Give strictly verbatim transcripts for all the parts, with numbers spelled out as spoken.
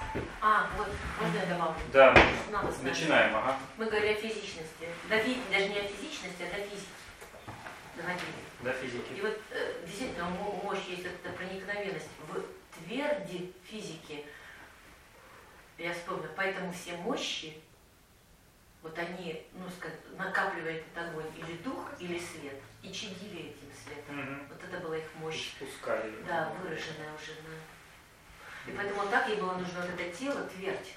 А, вот, можно я добавлю? Да, Надо начинаем, ага. Мы говорили о физичности. До фи... Даже не о физичности, а до физики. Доводили. До физики. И вот э, действительно у мощи есть эта проникновенность в тверди физики. Я вспомню, поэтому все мощи, вот они, ну, сказать, накапливают этот огонь или дух, или свет, и чадили этим светом. Угу. Вот это была их мощь. Спускали. Да, выраженная уже на... И поэтому вот так ей было нужно вот это тело, твердь.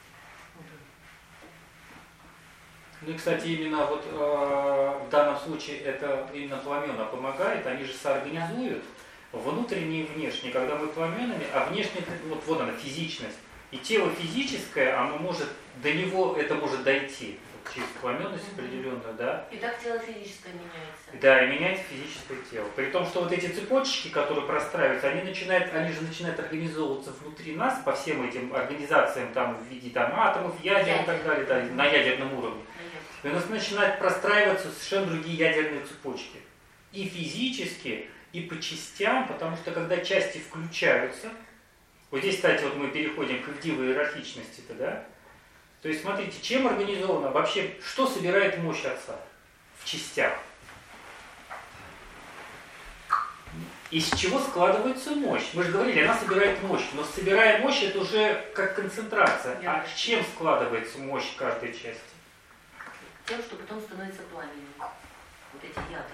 Ну и, кстати, именно вот э, в данном случае это именно пламена помогает, они же соорганизуют внутреннее и внешнее, когда мы пламенами, а внешне, вот, вот она, физичность. И тело физическое, оно может, до него это может дойти, вот, через пламенность определенную, да. И так тело физическое меняется. Да, и меняется физическое тело. При том, что вот эти цепочки, которые простраиваются, они начинают, они же начинают организовываться внутри нас по всем этим организациям там в виде там атомов, ядер и так далее, да, на ядерном уровне. И у нас начинают простраиваться совершенно другие ядерные цепочки. И физически, и по частям, потому что когда части включаются, вот здесь, кстати, вот мы переходим к ивдивой иерархичности-то, да? То есть, смотрите, чем организовано вообще, что собирает мощь Отца в частях? Из чего складывается мощь? Мы же говорили, она собирает мощь, но собирая мощь, это уже как концентрация. А с чем складывается мощь каждой части? Тем, что потом становится пламенем. Вот эти ядра.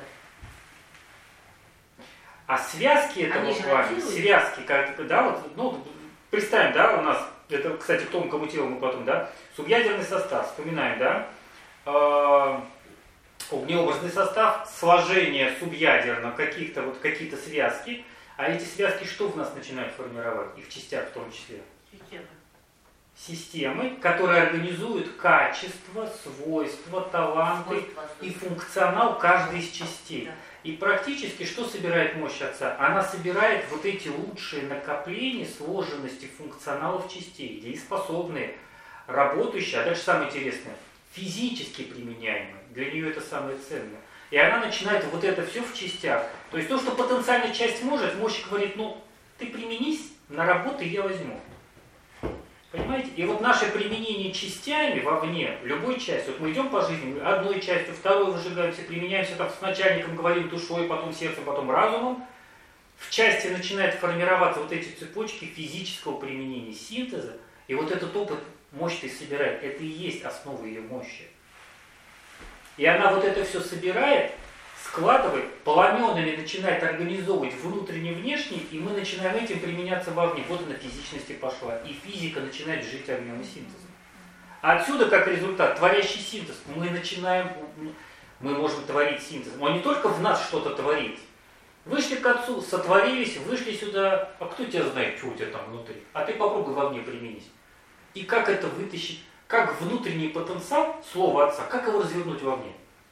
А связки этого пламени, связки, как, да, вот, ну, представим, да, у нас, это, кстати, к тонкому телу мы потом, да, субъядерный состав, вспоминаем, да, э, огнеобразный состав, сложение субъядерно каких-то, вот, какие-то связки, а эти связки что в нас начинают формировать, их в частях в том числе? Системы. Системы, которые организуют качество, свойства, таланты Свойства, и функционал каждой из частей. Да. И практически что собирает мощь Отца? Она собирает вот эти лучшие накопления сложенности функционалов частей, дееспособные, работающие, а дальше самое интересное, физически применяемые. Для нее это самое ценное. И она начинает вот это все в частях. То есть то, что потенциальная часть может, мощь говорит, ну, ты применись, на работу я возьму. Понимаете? И вот наше применение частями вовне, любой частью, вот мы идем по жизни, одной частью, второй выжигаемся, применяемся там с начальником, говорим душой, потом сердцем, потом разумом, в части начинает формироваться вот эти цепочки физического применения, синтеза, и вот этот опыт мощь-то собирает, это и есть основа ее мощи. И она вот это все собирает, складывает, пламенами начинает организовывать внутренний и внешний, и мы начинаем этим применяться вовне. Вот она физичности пошла. И физика начинает жить огнем и синтезом. А отсюда, как результат, творящий синтез, мы начинаем, мы можем творить синтез. Он не только в нас что-то творит. Вышли к Отцу, сотворились, вышли сюда, а кто тебя знает, что у тебя там внутри? А ты попробуй вовне применить. И как это вытащить, как внутренний потенциал, слово Отца, как его развернуть вовне?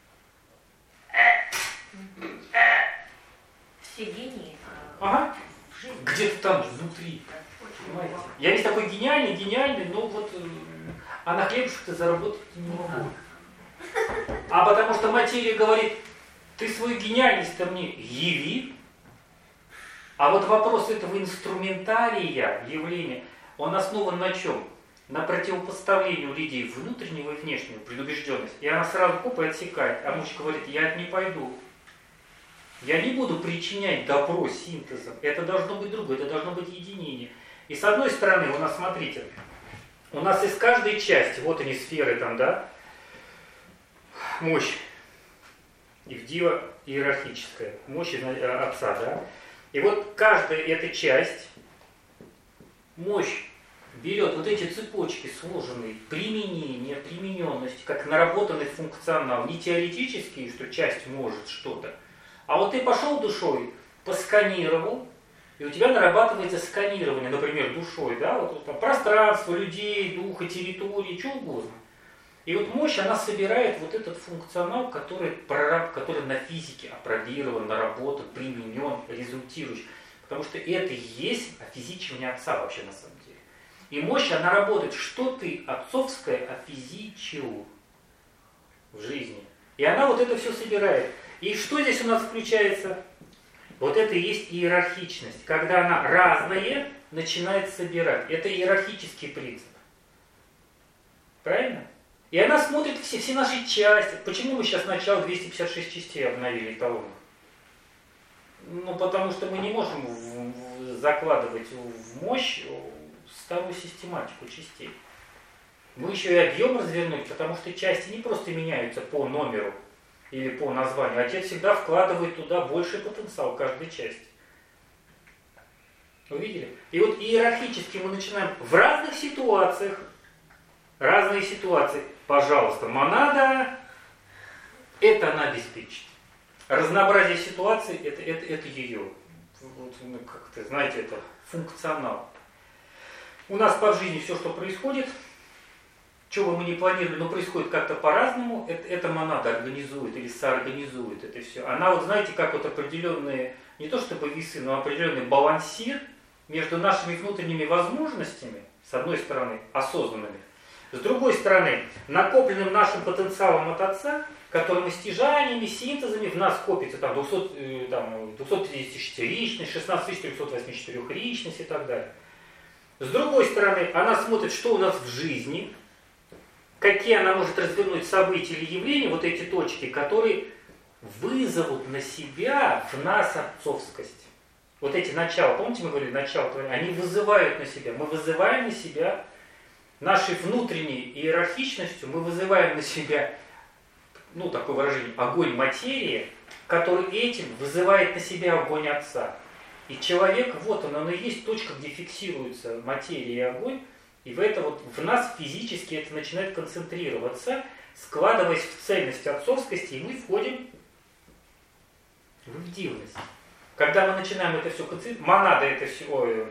Все гении. Ага. Где-то там внутри. Понимаете? Я весь такой гениальный, гениальный, но вот а на хлебушек-то заработать не могу. А потому что материя говорит, ты свою гениальность-то мне яви. А вот вопрос этого инструментария, явления, он основан на чем? На противопоставлении у людей внутреннего и внешнего, предубежденность. И она сразу оп, и отсекает. А муж говорит, я не пойду. Я не буду причинять добро синтезом. Это должно быть другое, это должно быть единение. И с одной стороны, у нас, смотрите, у нас из каждой части, вот они сферы там, да, мощь, ивдива иерархическая, мощь Отца, да. И вот каждая эта часть, мощь, берет вот эти цепочки сложенные, применение, примененность, как наработанный функционал, не теоретический, что часть может что-то, а вот ты пошел душой, посканировал, и у тебя нарабатывается сканирование, например, душой, да, вот там пространство, людей, духа, территории, что угодно. И вот мощь, она собирает вот этот функционал, который, прораб, который на физике опробирован, наработан, применен, результирующий. Потому что это и есть офизичивание Отца вообще на самом деле. И мощь, она работает, что ты отцовское офизичил в жизни. И она вот это все собирает. И что здесь у нас включается? Вот это и есть иерархичность, когда она разная, начинает собирать. Это иерархический принцип. Правильно? И она смотрит все, все наши части. Почему мы сейчас начало двести пятьдесят шесть частей обновили эталон? Ну, потому что мы не можем в, в, закладывать в мощь старую систематику частей. Мы еще и объем развернуть, потому что части не просто меняются по номеру или по названию, а те всегда вкладывают туда больший потенциал каждой части. Увидели? И вот иерархически мы начинаем в разных ситуациях, разные ситуации. Пожалуйста, монада, это она обеспечит. Разнообразие ситуаций, это, это, это ее, вот, ну, как-то, знаете, это функционал. У нас по жизни все, что происходит, что бы мы ни планировали, но происходит как-то по-разному, это, это монада организует или соорганизует это все. Она вот, знаете, как вот определенные, не то чтобы весы, но определенный балансир между нашими внутренними возможностями, с одной стороны, осознанными, с другой стороны, накопленным нашим потенциалом от Отца, который стяжаниями, синтезами в нас копится там, двести, там, двести тридцать четыре личность, шестнадцать тысяч триста восемьдесят четыре личность и так далее. С другой стороны, она смотрит, что у нас в жизни, какие она может развернуть события или явления, вот эти точки, которые вызовут на себя в нас отцовскость. Вот эти начала, помните, мы говорили, начало творения, они вызывают на себя, мы вызываем на себя нашей внутренней иерархичностью, мы вызываем на себя, ну, такое выражение, огонь материи, который этим вызывает на себя огонь Отца. И человек, вот он, он и есть точка, где фиксируется материя и огонь, и в это вот в нас физически это начинает концентрироваться, складываясь в цельность отцовскости, и мы входим в дивность. Когда мы начинаем это все концентрировать, монада это все, ой,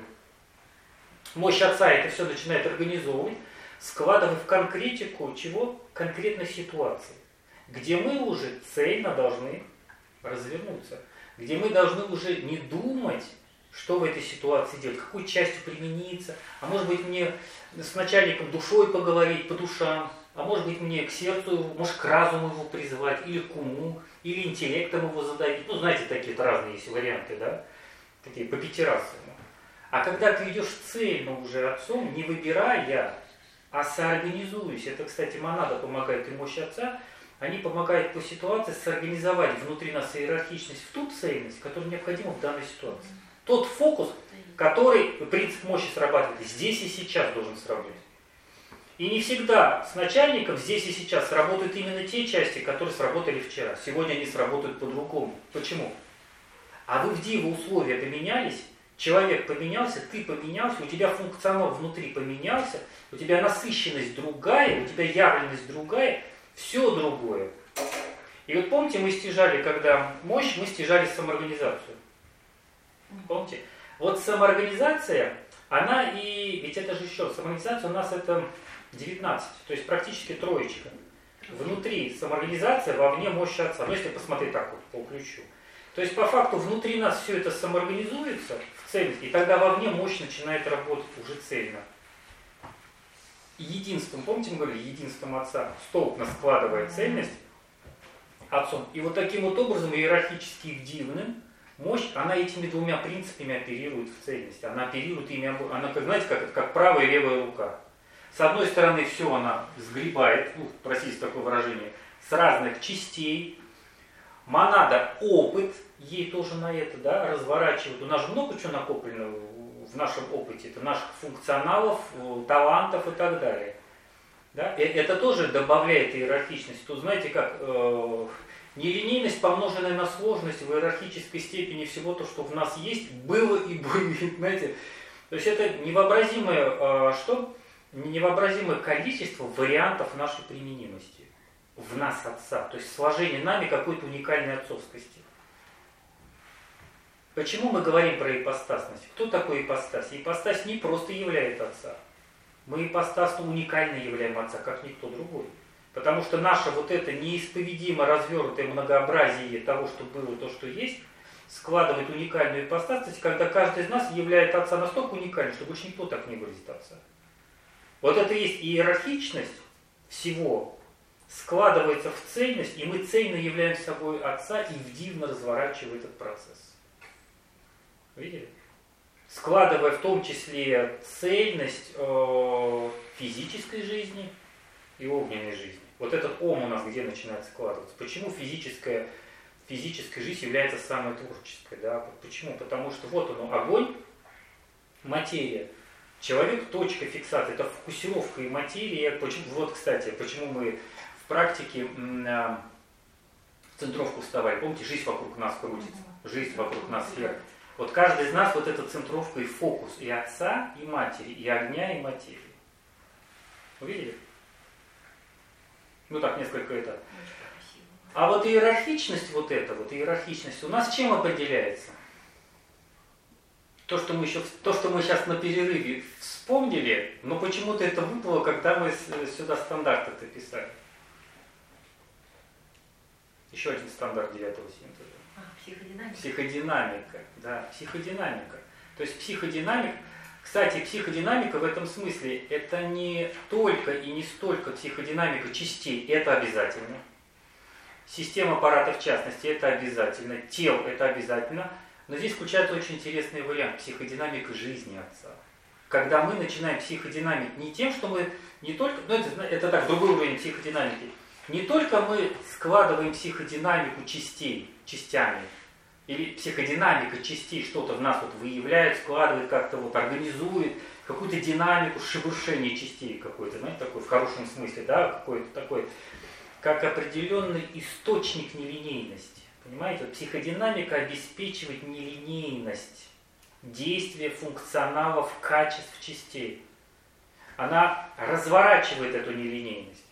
мощь Отца это все начинает организовывать, складывая в конкретику чего? Конкретной ситуации, где мы уже цельно должны развернуться, где мы должны уже не думать, что в этой ситуации делать, какой частью примениться, а может быть мне с начальником душой поговорить по душам, а может быть мне к сердцу его, может к разуму его призвать, или к уму, или интеллектом его задавить. Ну, знаете, такие разные есть варианты, да? Такие по пятирасовому. А когда ты идешь цельно уже Отцом, не выбирая, а соорганизуясь, это, кстати, монада помогает и мощь Отца, они помогают по ситуации сорганизовать внутри нас иерархичность в ту цельность, которая необходима в данной ситуации. Тот фокус, который, принцип мощи срабатывает, здесь и сейчас должен сработать. И не всегда с начальником здесь и сейчас сработают именно те части, которые сработали вчера. Сегодня они сработают по-другому. Почему? А вы в диво условия поменялись, человек поменялся, ты поменялся, у тебя функционал внутри поменялся, у тебя насыщенность другая, у тебя явленность другая, все другое. И вот помните, мы стяжали, когда мощь, мы стяжали самоорганизацию. Помните? Вот самоорганизация, она и... Ведь это же еще, самоорганизация у нас это девятнадцать, то есть практически троечка. Внутри самоорганизация, вовне мощь Отца. Ну, если посмотреть так вот по ключу. То есть по факту внутри нас все это самоорганизуется в цельность, и тогда вовне мощь начинает работать уже цельно. Единством, помните, мы говорили, единством Отца, столбно складывает цельность Отцом. И вот таким вот образом иерархически дивным мощь, она этими двумя принципами оперирует в цельности. Она оперирует ими, она, как, знаете, как, как правая и левая рука. С одной стороны, все она сгребает, ну, простите такое выражение, с разных частей. Монада опыт, ей тоже на это, да, разворачивает. У нас же много чего накоплено в нашем опыте, это наших функционалов, талантов и так далее. Да? Это тоже добавляет иерархичность. Тут знаете как, э, нелинейность, помноженная на сложность в иерархической степени всего то, что в нас есть, было и будет, знаете. То есть это невообразимое, э, что? невообразимое количество вариантов нашей применимости в нас Отца. То есть сложение нами какой-то уникальной отцовскости. Почему мы говорим про ипостасность? Кто такой ипостась? Ипостась не просто являет Отца. Мы ипостасно уникально являем Отца, как никто другой. Потому что наше вот это неисповедимо развернутое многообразие того, что было, то, что есть, складывает уникальную ипостасность, когда каждый из нас являет Отца настолько уникальным, что больше никто так не выразит Отца. Вот это и есть иерархичность всего, складывается в цельность, и мы цельно являем собой Отца и в дивно разворачиваем этот процесс. Видели? складывая в том числе цельность э, физической жизни и огненной жизни. Вот этот ом у нас где начинает складываться? Почему физическая, физическая жизнь является самой творческой? Да? Почему? Потому что вот он, огонь, материя. Человек – точка фиксации, это фокусировка и материя. Почему, вот, кстати, почему мы в практике в центровку вставали. Помните, жизнь вокруг нас крутится, жизнь вокруг нас сфера. Вот каждый из нас вот эта центровка и фокус и отца, и матери, и огня, и материи. Увидели? Ну так, несколько это. А вот иерархичность вот эта, вот иерархичность у нас чем определяется? То, что мы еще, то, что мы сейчас на перерыве вспомнили, но почему-то это выпало, когда мы сюда стандарты-то писали. Еще один стандарт девятого синтеза. А, психодинамика. Психодинамика, да, психодинамика. То есть психодинамика, кстати, психодинамика в этом смысле это не только и не столько психодинамика частей, это обязательно. Система аппарата в частности, это обязательно. Тел, это обязательно. Но здесь включается очень интересный вариант психодинамика жизни отца. Когда мы начинаем психодинамить не тем, что мы не только, ну это, это так, другой уровень психодинамики, не только мы складываем психодинамику частей, частями, или психодинамика частей что-то в нас вот выявляет, складывает, как-то вот организует какую-то динамику, шебуршение частей какой-то, знаете, такой в хорошем смысле, да, какой-то такой, как определенный источник нелинейности. Понимаете, вот психодинамика обеспечивает нелинейность действия функционалов, качеств частей. Она разворачивает эту нелинейность.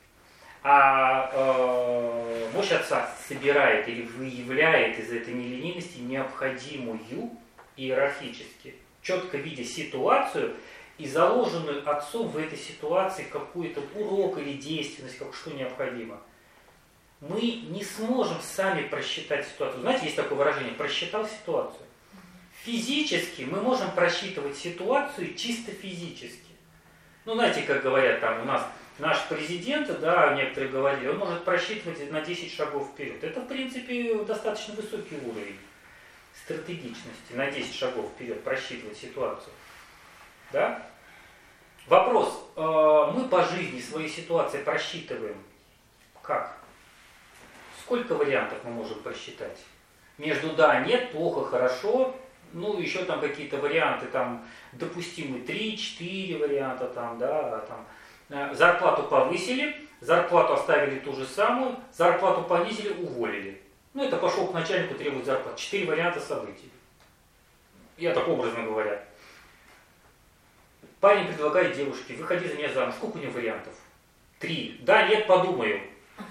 А э, мощь отца собирает или выявляет из этой нелинейности необходимую иерархически, четко видя ситуацию и заложенную отцом в этой ситуации какой-то урок или действенность, как что необходимо. Мы не сможем сами просчитать ситуацию. Знаете, есть такое выражение «просчитал ситуацию». Физически мы можем просчитывать ситуацию чисто физически. Ну, знаете, как говорят там у нас, наш президент, да, некоторые говорили, он может просчитывать на десять шагов вперед. Это, в принципе, достаточно высокий уровень стратегичности, на десять шагов вперед просчитывать ситуацию. Да? Вопрос, мы по жизни свои ситуации просчитываем как? Сколько вариантов мы можем просчитать? Между да, нет, плохо, хорошо, ну еще там какие-то варианты, там допустимы три-четыре варианта, там, да, там, зарплату повысили, зарплату оставили ту же самую, зарплату понизили, уволили. Ну это пошел к начальнику требовать зарплату. Четыре варианта событий. Я так образно говоря. Парень предлагает девушке, выходи за меня замуж. Сколько у него вариантов? Три. Да, нет, подумаю.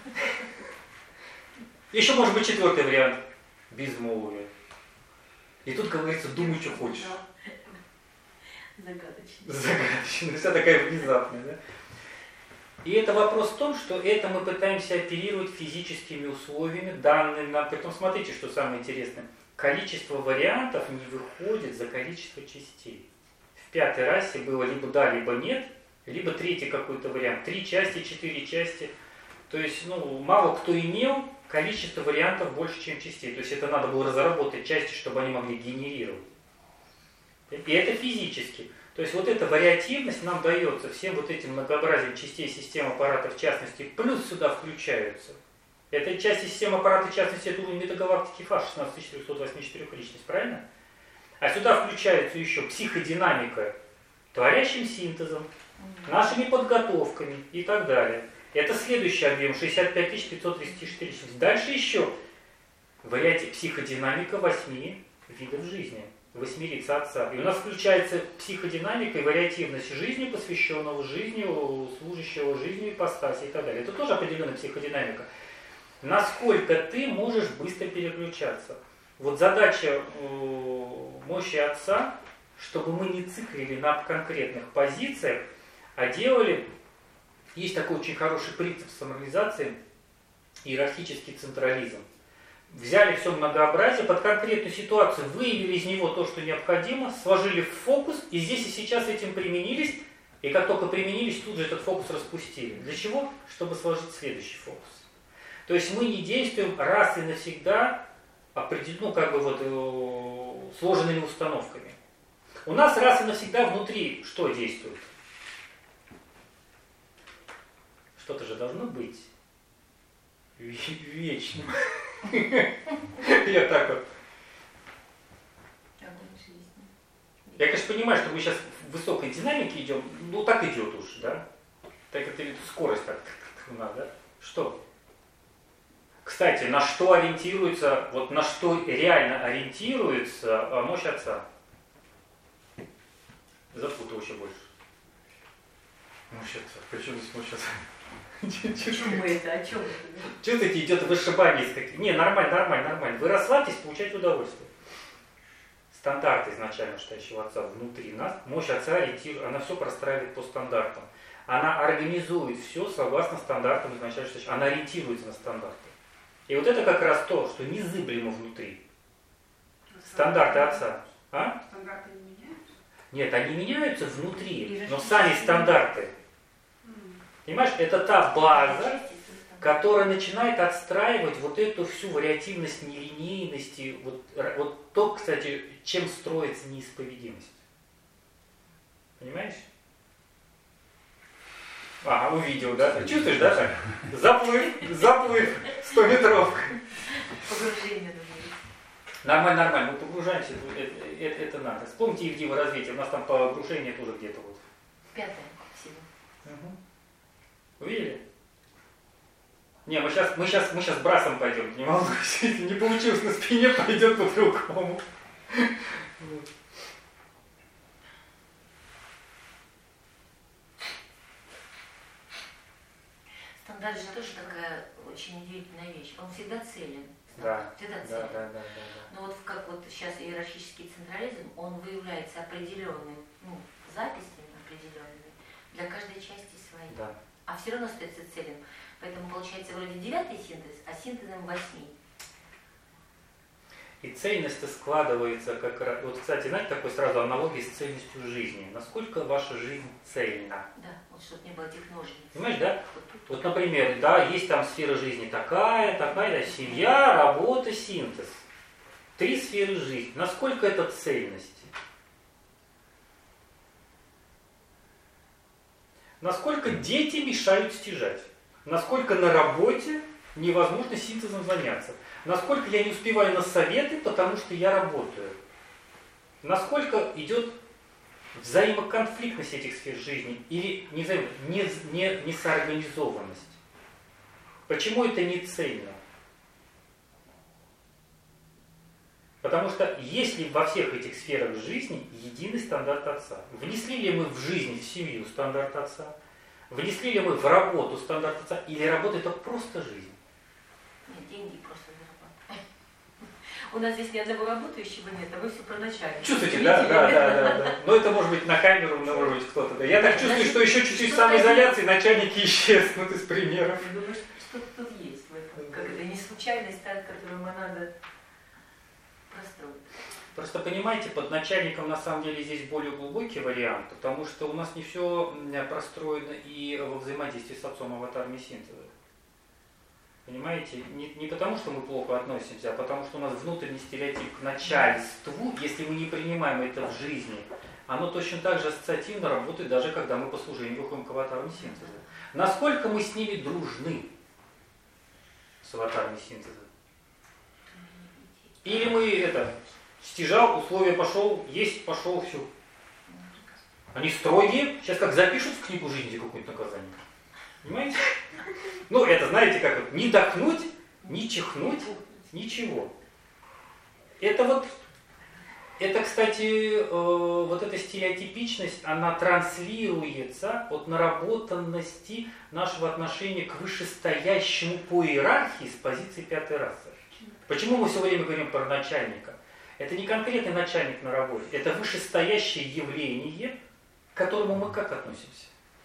Еще может быть четвертый вариант. Безмолвие. И тут говорится, думай, что хочешь. Загадочно. Загадочно. Вся такая внезапная, да? И это вопрос в том, что это мы пытаемся оперировать физическими условиями, данными нам. Притом смотрите, что самое интересное. Количество вариантов не выходит за количество частей. В пятой расе было либо да, либо нет, либо третий какой-то вариант. Три части, четыре части. То есть, ну, мало кто имел количество вариантов больше, чем частей. То есть это надо было разработать части, чтобы они могли генерировать. И это физически. То есть вот эта вариативность нам дается всем вот этим многообразием частей системы аппарата в частности, плюс сюда включаются. Это часть системы аппарата в частности, это уровень метагалактики Фа, шестнадцать тысяч четыреста восемьдесят четыре личность, правильно? А сюда включается еще психодинамика творящим синтезом, нашими подготовками и так далее. Это следующий объем, шестьдесят пять тысяч пятьсот тридцать четыре личности. Дальше еще вариатив психодинамика восьми видов жизни. Восьмерица отца. И у нас включается психодинамика и вариативность жизни, посвященного жизни, служащего жизнью, ипостаси и так далее. Это тоже определенная психодинамика. Насколько ты можешь быстро переключаться. Вот задача э, мощи отца, чтобы мы не циклили на конкретных позициях, а делали, есть такой очень хороший принцип самореализации, иерархический централизм. Взяли все многообразие, под конкретную ситуацию выявили из него то, что необходимо, сложили в фокус, и здесь и сейчас этим применились, и как только применились, тут же этот фокус распустили. Для чего? Чтобы сложить следующий фокус. То есть мы не действуем раз и навсегда определенно, ну, как бы вот, сложенными установками. У нас раз и навсегда внутри что действует? Что-то же должно быть вечным. Я так вот. Я, конечно, понимаю, что мы сейчас в высокой динамике идем, ну так идет уж, да? Так это скорость так у нас, да? Что? Кстати, на что ориентируется, вот на что реально ориентируется мощь Отца? Запутал еще больше. Мощь Отца. Почему здесь мощь Отца? Почему это? О чем это? Чувствуете, идет вышибание из каких... Не, нормально, нормально, нормально. Вы расслабьтесь, получайте удовольствие. Стандарт изначально стоящего Отца внутри нас, мощь Отца ориентирует, она все простраивает по стандартам. Она организует все согласно стандартам изначально стоящего. Она ориентируется на стандарты. И вот это как раз то, что незыблемо внутри. Стандарты Отца. А? Стандарты не меняются? Нет, они меняются внутри, но сами стандарты. Понимаешь, это та база, которая начинает отстраивать вот эту всю вариативность нелинейности, вот, вот то, кстати, чем строится неисповедимость. Понимаешь? Ага, увидел, да? Чувствуешь, да? Так? Заплыв, заплыв, стометровка. Погружение. Нормально, нормально, мы погружаемся, это, это, это надо. Вспомните Евдива развитие, у нас там погружение тоже где-то вот. Пятое всего. Угу. Увидели? Не, мы сейчас, мы сейчас, мы сейчас брасом пойдем, не волнуйся, если не получилось на спине, пойдет по-другому. Стандарт же тоже такая очень удивительная вещь. Он всегда целен. Да, всегда да, целен. да, да, да, да. Но вот как вот сейчас иерархический централизм, он выявляется определенными, ну, записями определенными для каждой части своей. Да. А все равно остается целен. Поэтому получается вроде девятый синтез, а синтезом восьми. И цельность складывается как раз... Вот, кстати, знаете, такой сразу аналогии с цельностью жизни. Насколько ваша жизнь цельна? Да, вот чтобы не было этих ножниц. Понимаешь, да? Вот, тут, Вот, например, да, есть там сфера жизни такая, такая, да, семья, работа, синтез. Три сферы жизни. Насколько это цельность? Насколько дети мешают стяжать? Насколько на работе невозможно синтезом заняться? Насколько я не успеваю на советы, потому что я работаю? Насколько идет взаимоконфликтность этих сфер жизни или не, взаим... не, не, несоорганизованность? Почему это не цельно? Потому что есть ли во всех этих сферах жизни единый стандарт Отца? Внесли ли мы в жизнь, в семью стандарт Отца? Внесли ли мы в работу стандарт Отца? Или работа это просто жизнь? Нет, деньги просто зарабатывают. У нас здесь ни одного работающего нет, а вы все про начальника. Чувствуете, да, да, да, да, да. Но это может быть на камеру, но может быть кто-то. Да. Я так чувствую, что еще чуть-чуть самоизоляции начальники исчезнут из примеров. Я думаю, что что-то тут есть в этом. Как это не случайность, та, которую мы надо простроить. Просто понимаете, под начальником на самом деле здесь более глубокий вариант, потому что у нас не все простроено и во взаимодействии с Отцом аватарами синтеза. Понимаете? Не, не потому, что мы плохо относимся, а потому, что у нас внутренний стереотип к начальству, если мы не принимаем это в жизни, оно точно так же ассоциативно работает, даже когда мы по служению выходим к аватарам синтеза. Насколько мы с ними дружны, с аватарами синтеза? Или мы это, стяжал, условия пошел, есть, пошел, все. Они строгие, сейчас как запишут в книгу жизни какое-то наказание. Понимаете? Ну, это, знаете, как вот, не дохнуть, не чихнуть, ничего. Это вот, это, кстати, э, вот эта стереотипичность, она транслируется от наработанности нашего отношения к вышестоящему по иерархии с позиции пятой расы. Почему мы все время говорим про начальника? Это не конкретный начальник на работе, это вышестоящее явление, к которому мы как относимся?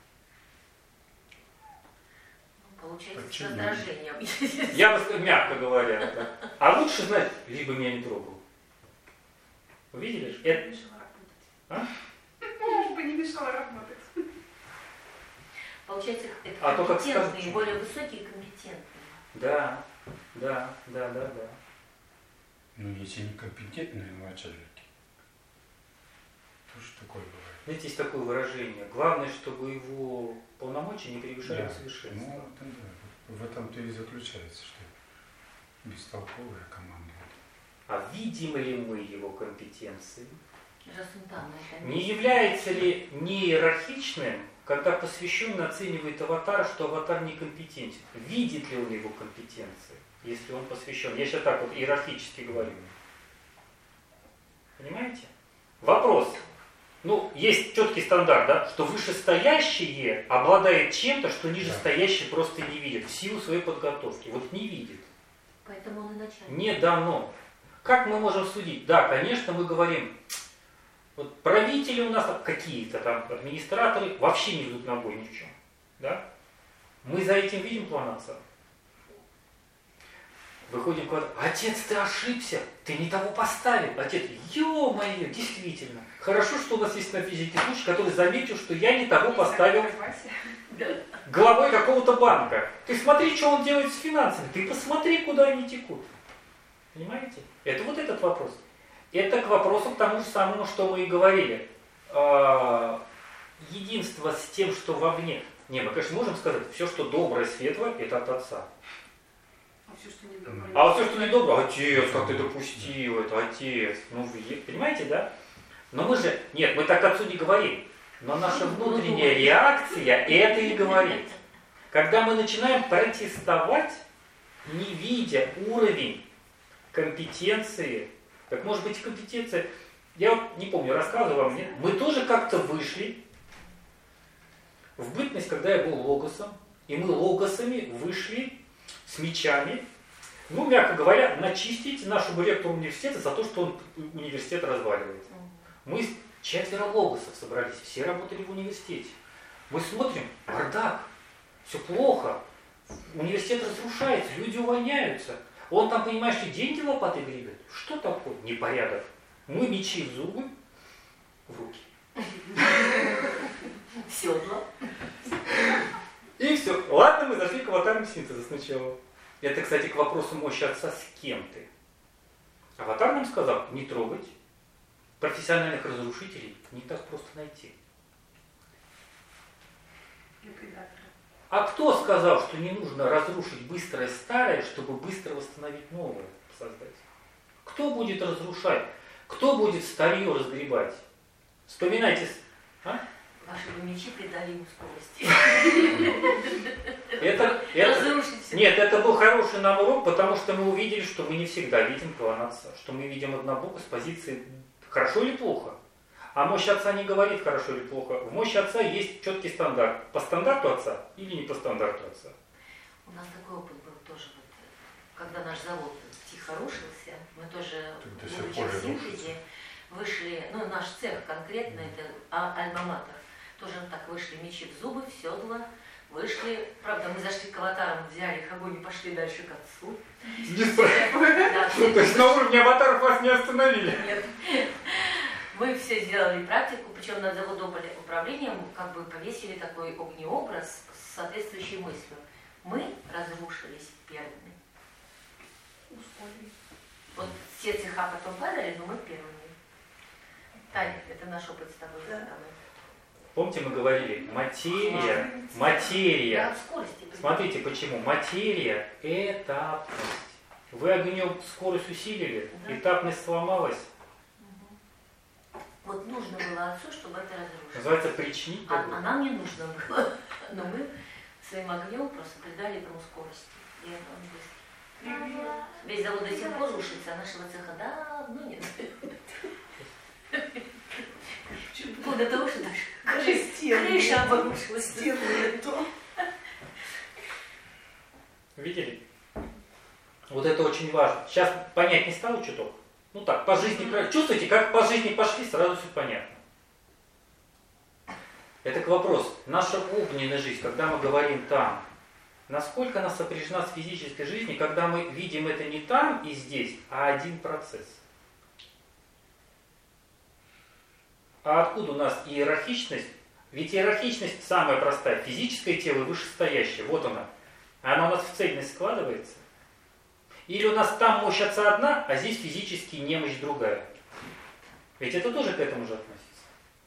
Получается, с раздражением. Я бы сказал, мягко говоря. Да. А лучше знать, лишь бы меня не трогал. Увидели? Это... Не мешало работать. А? Лишь бы не мешало работать. Получается, это А то как компетентные, скажут. более высокие компетентные. Да, да, да, да, да. Ну, если некомпетентные начальники. тоже такое бывает. Знаете, есть такое выражение. Главное, чтобы его полномочия не превышали Да. совершенства. Ну, это да. В этом-то и заключается, что бестолковая команда. А видим ли мы его компетенции? Жасунтана, Не является ли неиерархичным, когда посвященный оценивает аватара, что аватар некомпетентен? Видит ли он его компетенции, если он посвящен? Я сейчас так вот иерархически говорю. Понимаете? Вопрос. Ну, есть четкий стандарт, да, что вышестоящие обладает чем-то, что нижестоящие просто не видят, в силу своей подготовки. Вот не видит. Поэтому он и начальник. Не дано. Как мы можем судить? Да, конечно, мы говорим, вот правители у нас какие-то там, администраторы вообще не ведут ногой ни в чем. Да? Мы за этим видим план отца. Выходим куда-то, отец, ты ошибся, ты не того поставил. Отец, ё-моё, действительно. Хорошо, что у нас есть на физике случай, который заметил, что я не того поставил главой какого-то банка. Ты смотри, что он делает с финансами, ты посмотри, куда они текут. Понимаете? Это вот этот вопрос. Это к вопросу к тому же самому, что мы и говорили. Единство с тем, что вовне. Не, мы, конечно, можем сказать, все, что доброе, светлое, это от отца. А все, что недоброе. А вот все, что недоброе, отец, как ты допустил это, отец. Ну, вы понимаете, да? Но мы же, нет, мы так отцу не говорим. Но наша внутренняя реакция это и говорит. Когда мы начинаем протестовать, не видя уровень компетенции, так может быть компетенция, я вот не помню, рассказывал вам, нет? Мы тоже как-то вышли в бытность, когда я был логосом, и мы логосами вышли с мечами, ну, мягко говоря, начистить нашему ректору университета за то, что он университет разваливает. Мы четверо логосов собрались, все работали в университете. Мы смотрим, бардак, все плохо, университет разрушается, люди увольняются. Он там, понимаешь, что деньги лопатой гребет. Что такое? Непорядок. Мы мечи в зубы, в руки. Седло. И все. Ладно, мы зашли к аватарам синтеза сначала. Это, кстати, к вопросу мощи отца, с кем ты. Аватар нам сказал, не трогать. Профессиональных разрушителей не так просто найти. А кто сказал, что не нужно разрушить быстрое старое, чтобы быстро восстановить новое создать? Кто будет разрушать? Кто будет старье разгребать? Вспоминайте. А? Ваши бы мечи придали ему скорости. Это, это, нет, это был хороший нам урок, потому что мы увидели, что мы не всегда видим план отца. Что мы видим однобоко с позиции хорошо или плохо. А мощь отца не говорит хорошо или плохо. В мощи отца есть четкий стандарт. По стандарту отца или не по стандарту отца. У нас такой опыт был тоже. Вот, когда наш завод тихо рушился, мы тоже, будучи в синтезе, вышли, ну наш цех конкретно, это альма-матер, тоже так вышли мечи в зубы, в седла, вышли, правда, мы зашли к аватарам, взяли их огонь и пошли дальше к отцу. То есть на уровне аватаров вас не остановили? Нет. Мы все сделали практику, причем на заводе управления как бы повесили такой огнеобраз с соответствующей мыслью. Мы разрушились первыми. Вот все цеха потом падали, но мы первыми. Таня, это наш опыт с тобой. Да. Помните, мы говорили, материя, материя. Да, скорости. Смотрите, почему. Материя – этапность. Вы огнем скорость усилили, да. Этапность сломалась. Угу. Вот нужно было отцу, чтобы это разрушить. Называется причинить. А, а нам не нужно было. Но мы своим огнем просто придали этому скорости. И это он быстро. Весь завод до сих пор рушится, а нашего цеха давно нет. Вплоть до того, что даже крыша обрушилась. Видели? Вот это очень важно. Сейчас понять не стало чуток. Ну так, по жизни, чувствуете, как по жизни пошли, сразу все понятно. Это к вопросу. Наша огненная жизнь, когда мы говорим там, насколько она сопряжена с физической жизнью, когда мы видим это не там и здесь, а один процесс. А откуда у нас иерархичность? Ведь иерархичность самая простая. Физическое тело и вышестоящее. Вот она. Она у нас в цельность складывается. Или у нас там мощь отца одна, а здесь физически немощь другая. Ведь это тоже к этому же относится.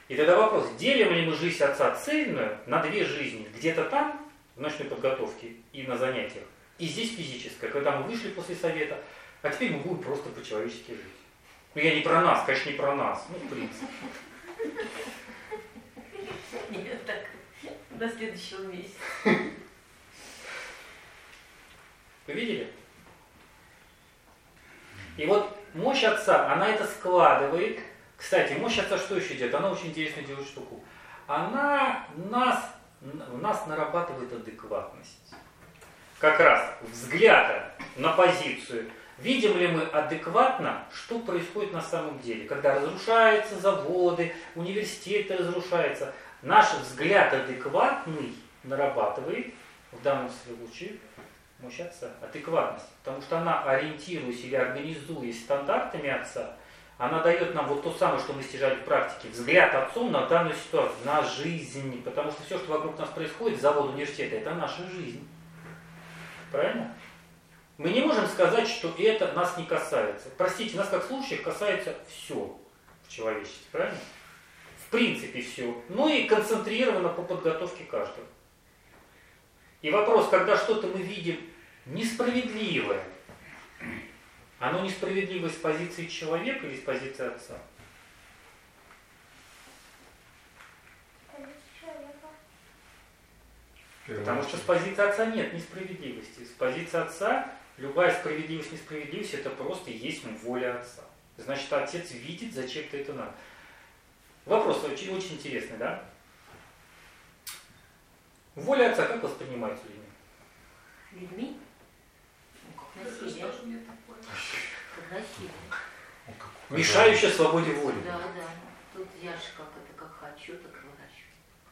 И тогда вопрос, делим ли мы жизнь отца цельную на две жизни, где-то там, в ночной подготовке и на занятиях, и здесь физическая, когда мы вышли после совета, а теперь мы будем просто по-человечески жить. Ну я не про нас, конечно, не про нас, ну в принципе. Нет, так, до следующего месяца. Вы видели? И вот мощь отца, она это складывает. Кстати, мощь отца что еще делает? Она очень интересно делает штуку. Она нас, в нас нарабатывает адекватность. Как раз взгляда на позицию. Видим ли мы адекватно, что происходит на самом деле? Когда разрушаются заводы, университеты разрушаются. Наш взгляд адекватный нарабатывает, в данном случае, мощь отца, адекватность. Потому что она, ориентируясь или организуясь стандартами отца, она дает нам вот то самое, что мы стяжали в практике, взгляд отцом на данную ситуацию, на жизнь. Потому что все, что вокруг нас происходит, завод, университет, это наша жизнь. Правильно? Мы не можем сказать, что это нас не касается. Простите, нас как слушающих касается все в человечестве, правильно? В принципе все. Ну и концентрировано по подготовке каждого. И вопрос, когда что-то мы видим несправедливое, оно несправедливое с позиции человека или с позиции отца? Потому что с позиции отца нет несправедливости. С позиции отца любая справедливость, несправедливость, это просто есть воля отца. Значит, отец видит, зачем-то это надо. Вопрос очень, очень интересный, да? Воля отца как воспринимается людьми? Людьми? Ну, как насилие. Что же мне такое? Как насилие. Мешающая свободе воли. Да, да. Тут я же как это, как хочу, так и выращиваю.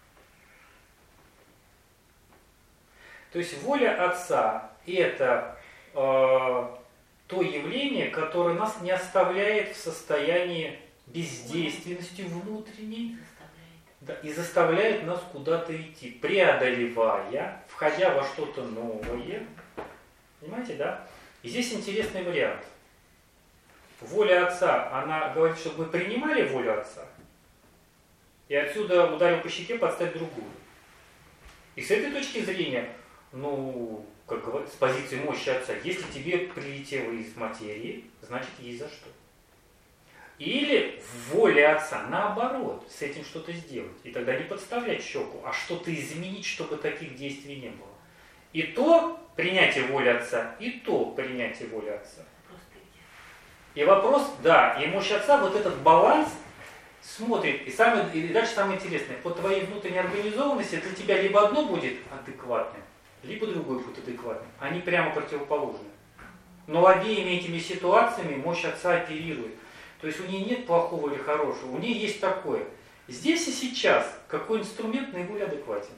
То есть воля отца – это э, то явление, которое нас не оставляет в состоянии бездейственности внутренней, да, и заставляет нас куда-то идти, преодолевая, входя во что-то новое. Понимаете, да? И здесь интересный вариант. Воля отца, она говорит, чтобы мы принимали волю отца, и отсюда ударил по щеке, подставь другую. И с этой точки зрения, ну, как говорится, с позиции мощи отца, если тебе прилетело из материи, значит есть за что. Или в воле отца, наоборот, с этим что-то сделать. И тогда не подставлять щеку, а что-то изменить, чтобы таких действий не было. И то принятие воли отца, и то принятие воли отца. И вопрос, да, и мощь отца, вот этот баланс смотрит. И, самое, и дальше самое интересное, по твоей внутренней организованности для тебя либо одно будет адекватным, либо другое будет адекватным. Они прямо противоположны. Но обеими этими ситуациями мощь отца оперирует. То есть у нее нет плохого или хорошего, у нее есть такое. Здесь и сейчас какой инструмент наиболее адекватен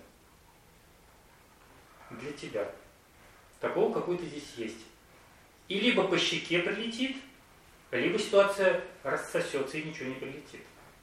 для тебя. Такого какой-то здесь есть. И либо по щеке прилетит, либо ситуация рассосется и ничего не прилетит.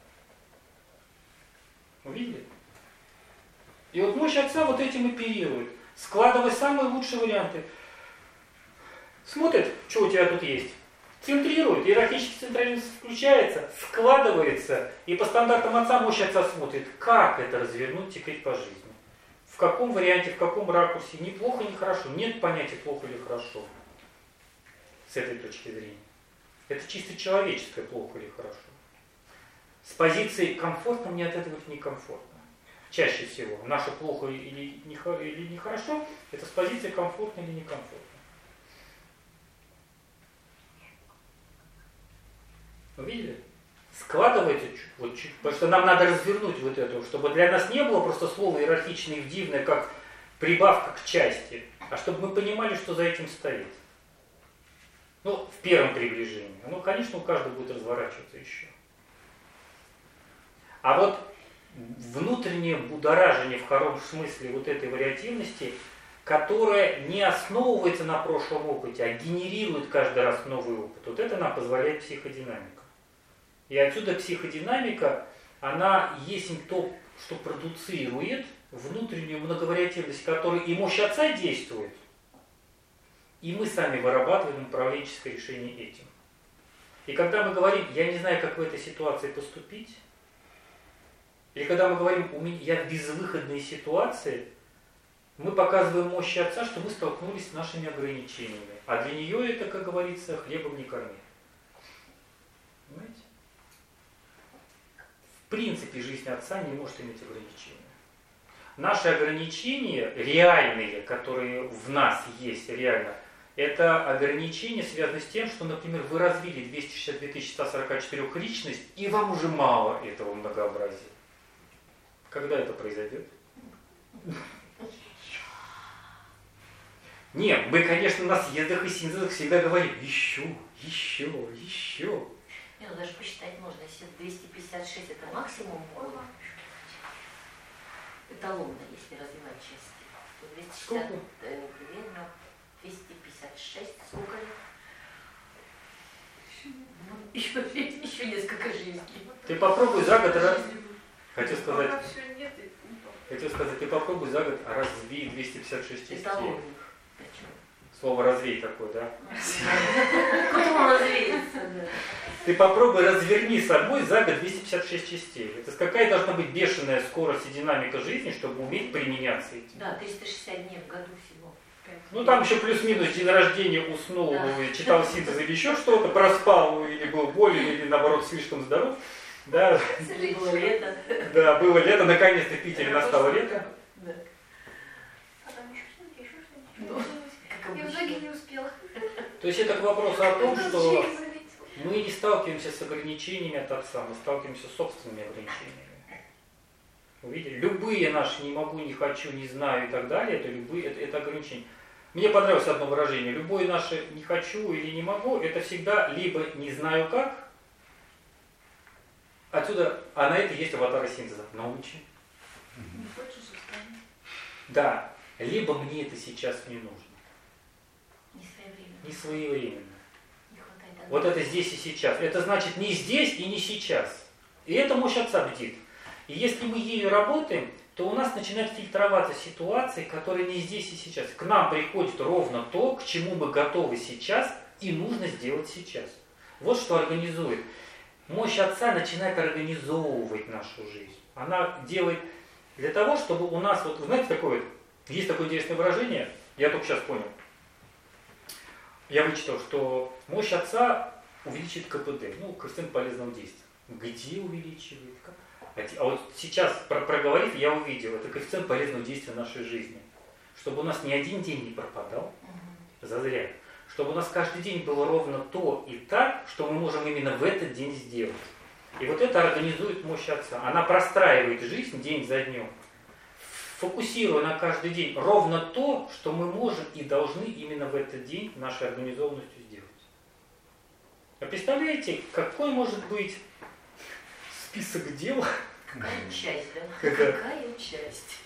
Увидели? И вот мощь отца вот этим оперирует, складывая самые лучшие варианты. Смотрит, что у тебя тут есть. Центрирует, иерархический централизм включается, складывается, и по стандартам отца мощь отца смотрит, как это развернуть теперь по жизни. В каком варианте, в каком ракурсе, ни плохо, ни хорошо. Нет понятия плохо или хорошо с этой точки зрения. Это чисто человеческое плохо или хорошо. С позиции комфортно мне от этого некомфортно. Чаще всего наше плохо или нехорошо, это с позиции комфортно или некомфортно. Вы видели? Складывайте чуть, вот чуть, потому что нам надо развернуть вот это, чтобы для нас не было просто слово иерархичное и дивное, как прибавка к части, а чтобы мы понимали, что за этим стоит. Ну, в первом приближении. Ну, конечно, у каждого будет разворачиваться еще. А вот внутреннее будоражение в хорошем смысле вот этой вариативности, которая не основывается на прошлом опыте, а генерирует каждый раз новый опыт, вот это нам позволяет психодинамика. И отсюда психодинамика, она есть то, что продуцирует внутреннюю многовариативность, которая и мощь отца действует, и мы сами вырабатываем управленческое решение этим. И когда мы говорим, я не знаю, как в этой ситуации поступить, Или когда мы говорим «у меня, я в безвыходной ситуации», мы показываем мощи Отца, что мы столкнулись с нашими ограничениями. А для нее это, как говорится, хлебом не корми. Понимаете? В принципе, жизнь Отца не может иметь ограничения. Наши ограничения, реальные, которые в нас есть реально, это ограничения связаны с тем, что, например, вы развили двести шестьдесят две тысячи сто сорок четыре личность, и вам уже мало этого многообразия. Когда это произойдет? Нет, мы, конечно, на съездах и синтезах всегда говорим еще, еще, еще. Не, ну даже посчитать можно, если двести пятьдесят шесть это максимум, эталонно, если развивать части, то двести шестьдесят примерно двести пятьдесят шесть, сколько лет? Ну, еще, еще несколько жизней. Ты попробуй за год раз. Хочу сказать, Пока все нет, и не то. хочу сказать, ты попробуй за год развей двести пятьдесят шесть частей. Эталонных. Слово развей такое, да? Потом он развеется, да. Ты попробуй разверни собой за год двести пятьдесят шесть частей. Это какая должна быть бешеная скорость и динамика жизни, чтобы уметь применяться этим? Да, триста шестьдесят дней в году всего. Ну там еще плюс-минус день рождения, уснул, Да. читал синтез или еще что-то, проспал, или был болен, или наоборот слишком здоров. Да, Или было лето. да, было лето, наконец-то в Питере настало лето. Да. А там еще что-нибудь, еще Ну, что-нибудь. как Я в обычно. итоге не успела. То есть это к вопросу о том, Я что вообще не заметила. мы не сталкиваемся с ограничениями от Отца, мы сталкиваемся с собственными ограничениями. Увидели? Любые наши «не могу», «не хочу», «не знаю» и так далее, это любые, это, это ограничения. Мне понравилось одно выражение. Любое наше «не хочу» или «не могу» это всегда либо «не знаю как», отсюда, а на это есть аватары синтеза. Научи. Не хочешь, устань. Да, либо мне это сейчас не нужно, Не своевременно. не своевременно. Не хватает Вот одного. это здесь и сейчас. Это значит не здесь и не сейчас. И это мощь Отца бдит. И если мы ею работаем, то у нас начинают фильтроваться ситуации, которые не здесь и сейчас. К нам приходит ровно то, к чему мы готовы сейчас и нужно сделать сейчас. Вот что организует. Мощь Отца начинает организовывать нашу жизнь. Она делает для того, чтобы у нас, вот знаете, такое, есть такое интересное выражение, я только сейчас понял. Я вычитал, что мощь Отца увеличивает ка пэ дэ, ну, коэффициент полезного действия. Где увеличивает? Как? А вот сейчас, проговорив, я увидел, это коэффициент полезного действия нашей жизни. Чтобы у нас ни один день не пропадал зазря. Чтобы у нас каждый день было ровно то и так, что мы можем именно в этот день сделать. И вот это организует мощь Отца. Она простраивает жизнь день за днем, фокусируя на каждый день ровно то, что мы можем и должны именно в этот день нашей организованностью сделать. А представляете, какой может быть список дел? Какая часть, да? Какая? Какая часть?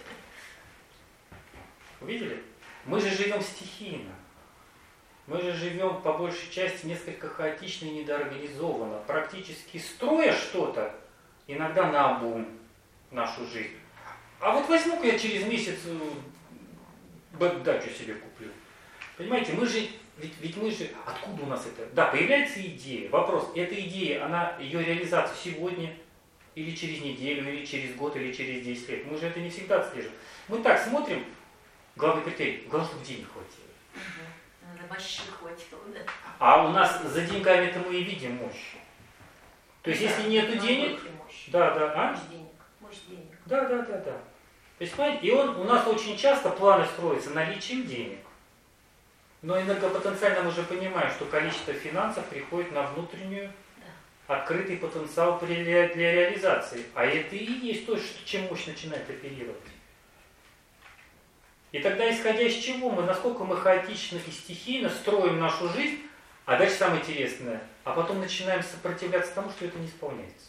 Увидели? Мы же живем стихийно. Мы же живем по большей части несколько хаотично и недоорганизованно, практически строя что-то, иногда наобум нашу жизнь. А вот возьму-ка я через месяц э, дачу себе куплю. Понимаете, мы же, ведь, ведь мы же, откуда у нас это? Да, появляется идея. Вопрос, эта идея, она, ее реализация сегодня, или через неделю, или через год, или через десять лет. Мы же это не всегда отслеживаем. Мы так смотрим, главный критерий, главное, чтобы денег хватило. Надо мощи хватило, да? А у нас за деньгами-то мы и видим мощь. То есть, если нету денег, да, да, а? Мощь денег. Мощь денег. Да, да, да, да. То есть, понимаете, и он, у нас очень часто планы строятся наличием денег. Но энергопотенциально мы уже понимаем, что количество финансов приходит на внутреннюю, открытый потенциал для, для реализации. А это и есть то, что, чем мощь начинает оперировать. И тогда, исходя из чего мы, насколько мы хаотично и стихийно строим нашу жизнь, а дальше самое интересное, а потом начинаем сопротивляться тому, что это не исполняется.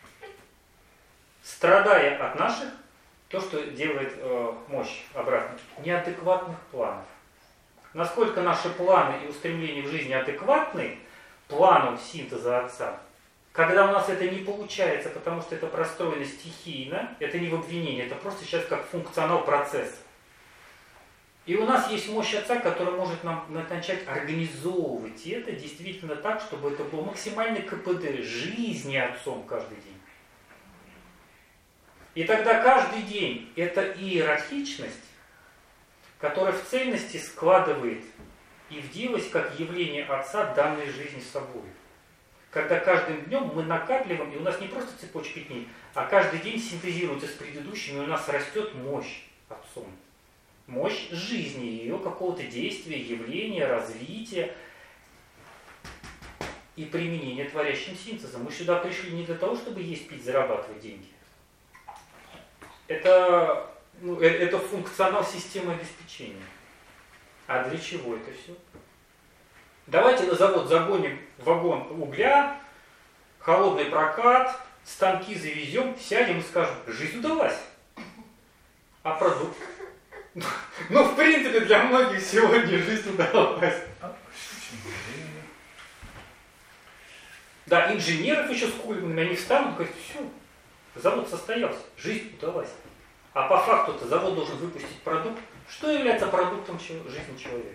Страдая от наших, то, что делает э, мощь обратно, неадекватных планов. Насколько наши планы и устремления в жизни адекватны плану синтеза Отца, когда у нас это не получается, потому что это простроено стихийно, это не в обвинении, это просто сейчас как функционал процесса. И у нас есть мощь Отца, которая может нам начать организовывать это действительно так, чтобы это было максимальный ка пэ дэ жизни Отцом каждый день. И тогда каждый день это иерархичность, которая в цельности складывает и вдилась как явление Отца данной жизни собой. Когда каждым днем мы накапливаем, и у нас не просто цепочка дней, а каждый день синтезируется с предыдущим, и у нас растет мощь Отцом. Мощь жизни, ее какого-то действия, явления, развития и применения творящим синтезом. Мы сюда пришли не для того, чтобы есть, пить, зарабатывать деньги. Это, ну, это функционал системы обеспечения. А для чего это все? Давайте на завод загоним вагон угля, холодный прокат, станки завезем, сядем и скажем, жизнь удалась. А продукт? Ну, в принципе, для многих сегодня жизнь удалась. Да, инженеров еще с кульмами, они встанут и говорят, все, завод состоялся, жизнь удалась. А по факту-то завод должен выпустить продукт. Что является продуктом жизни человека?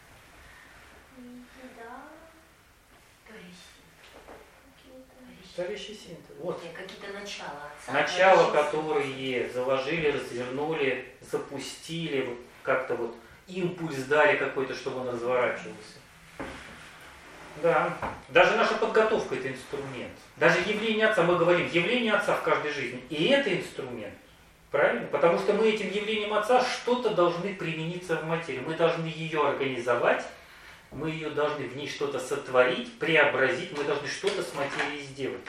Товарищи синтез. Вот. Какие-то начала. Начала, которые заложили, развернули, запустили, вот как-то вот импульс дали какой-то, чтобы он разворачивался. Да. Даже наша подготовка – это инструмент. Даже явление Отца, мы говорим, явление Отца в каждой жизни. И это инструмент. Правильно? Потому что мы этим явлением Отца что-то должны примениться в материи. Мы должны ее организовать, мы ее должны в ней что-то сотворить, преобразить, мы должны что-то с материей сделать.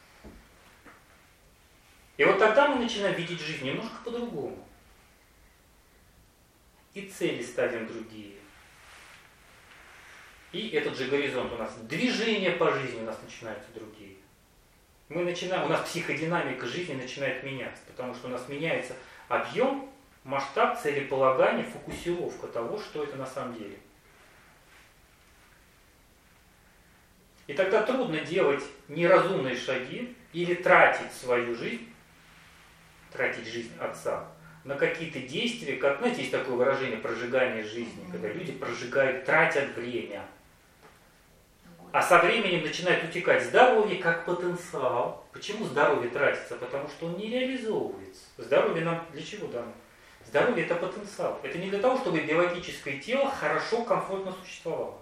И вот тогда мы начинаем видеть жизнь немножко по-другому. И цели ставим другие. И этот же горизонт у нас, движения по жизни у нас начинаются другие. Мы начинаем, у нас психодинамика жизни начинает меняться, потому что у нас меняется объем, масштаб, целеполагание, фокусировка того, что это на самом деле. И тогда трудно делать неразумные шаги или тратить свою жизнь, тратить жизнь Отца на какие-то действия, как, знаете, есть такое выражение прожигание жизни, когда люди прожигают, тратят время. А со временем начинает утекать здоровье как потенциал. Почему здоровье тратится? Потому что он не реализовывается. Здоровье нам для чего дано? Здоровье это потенциал. Это не для того, чтобы биологическое тело хорошо, комфортно существовало.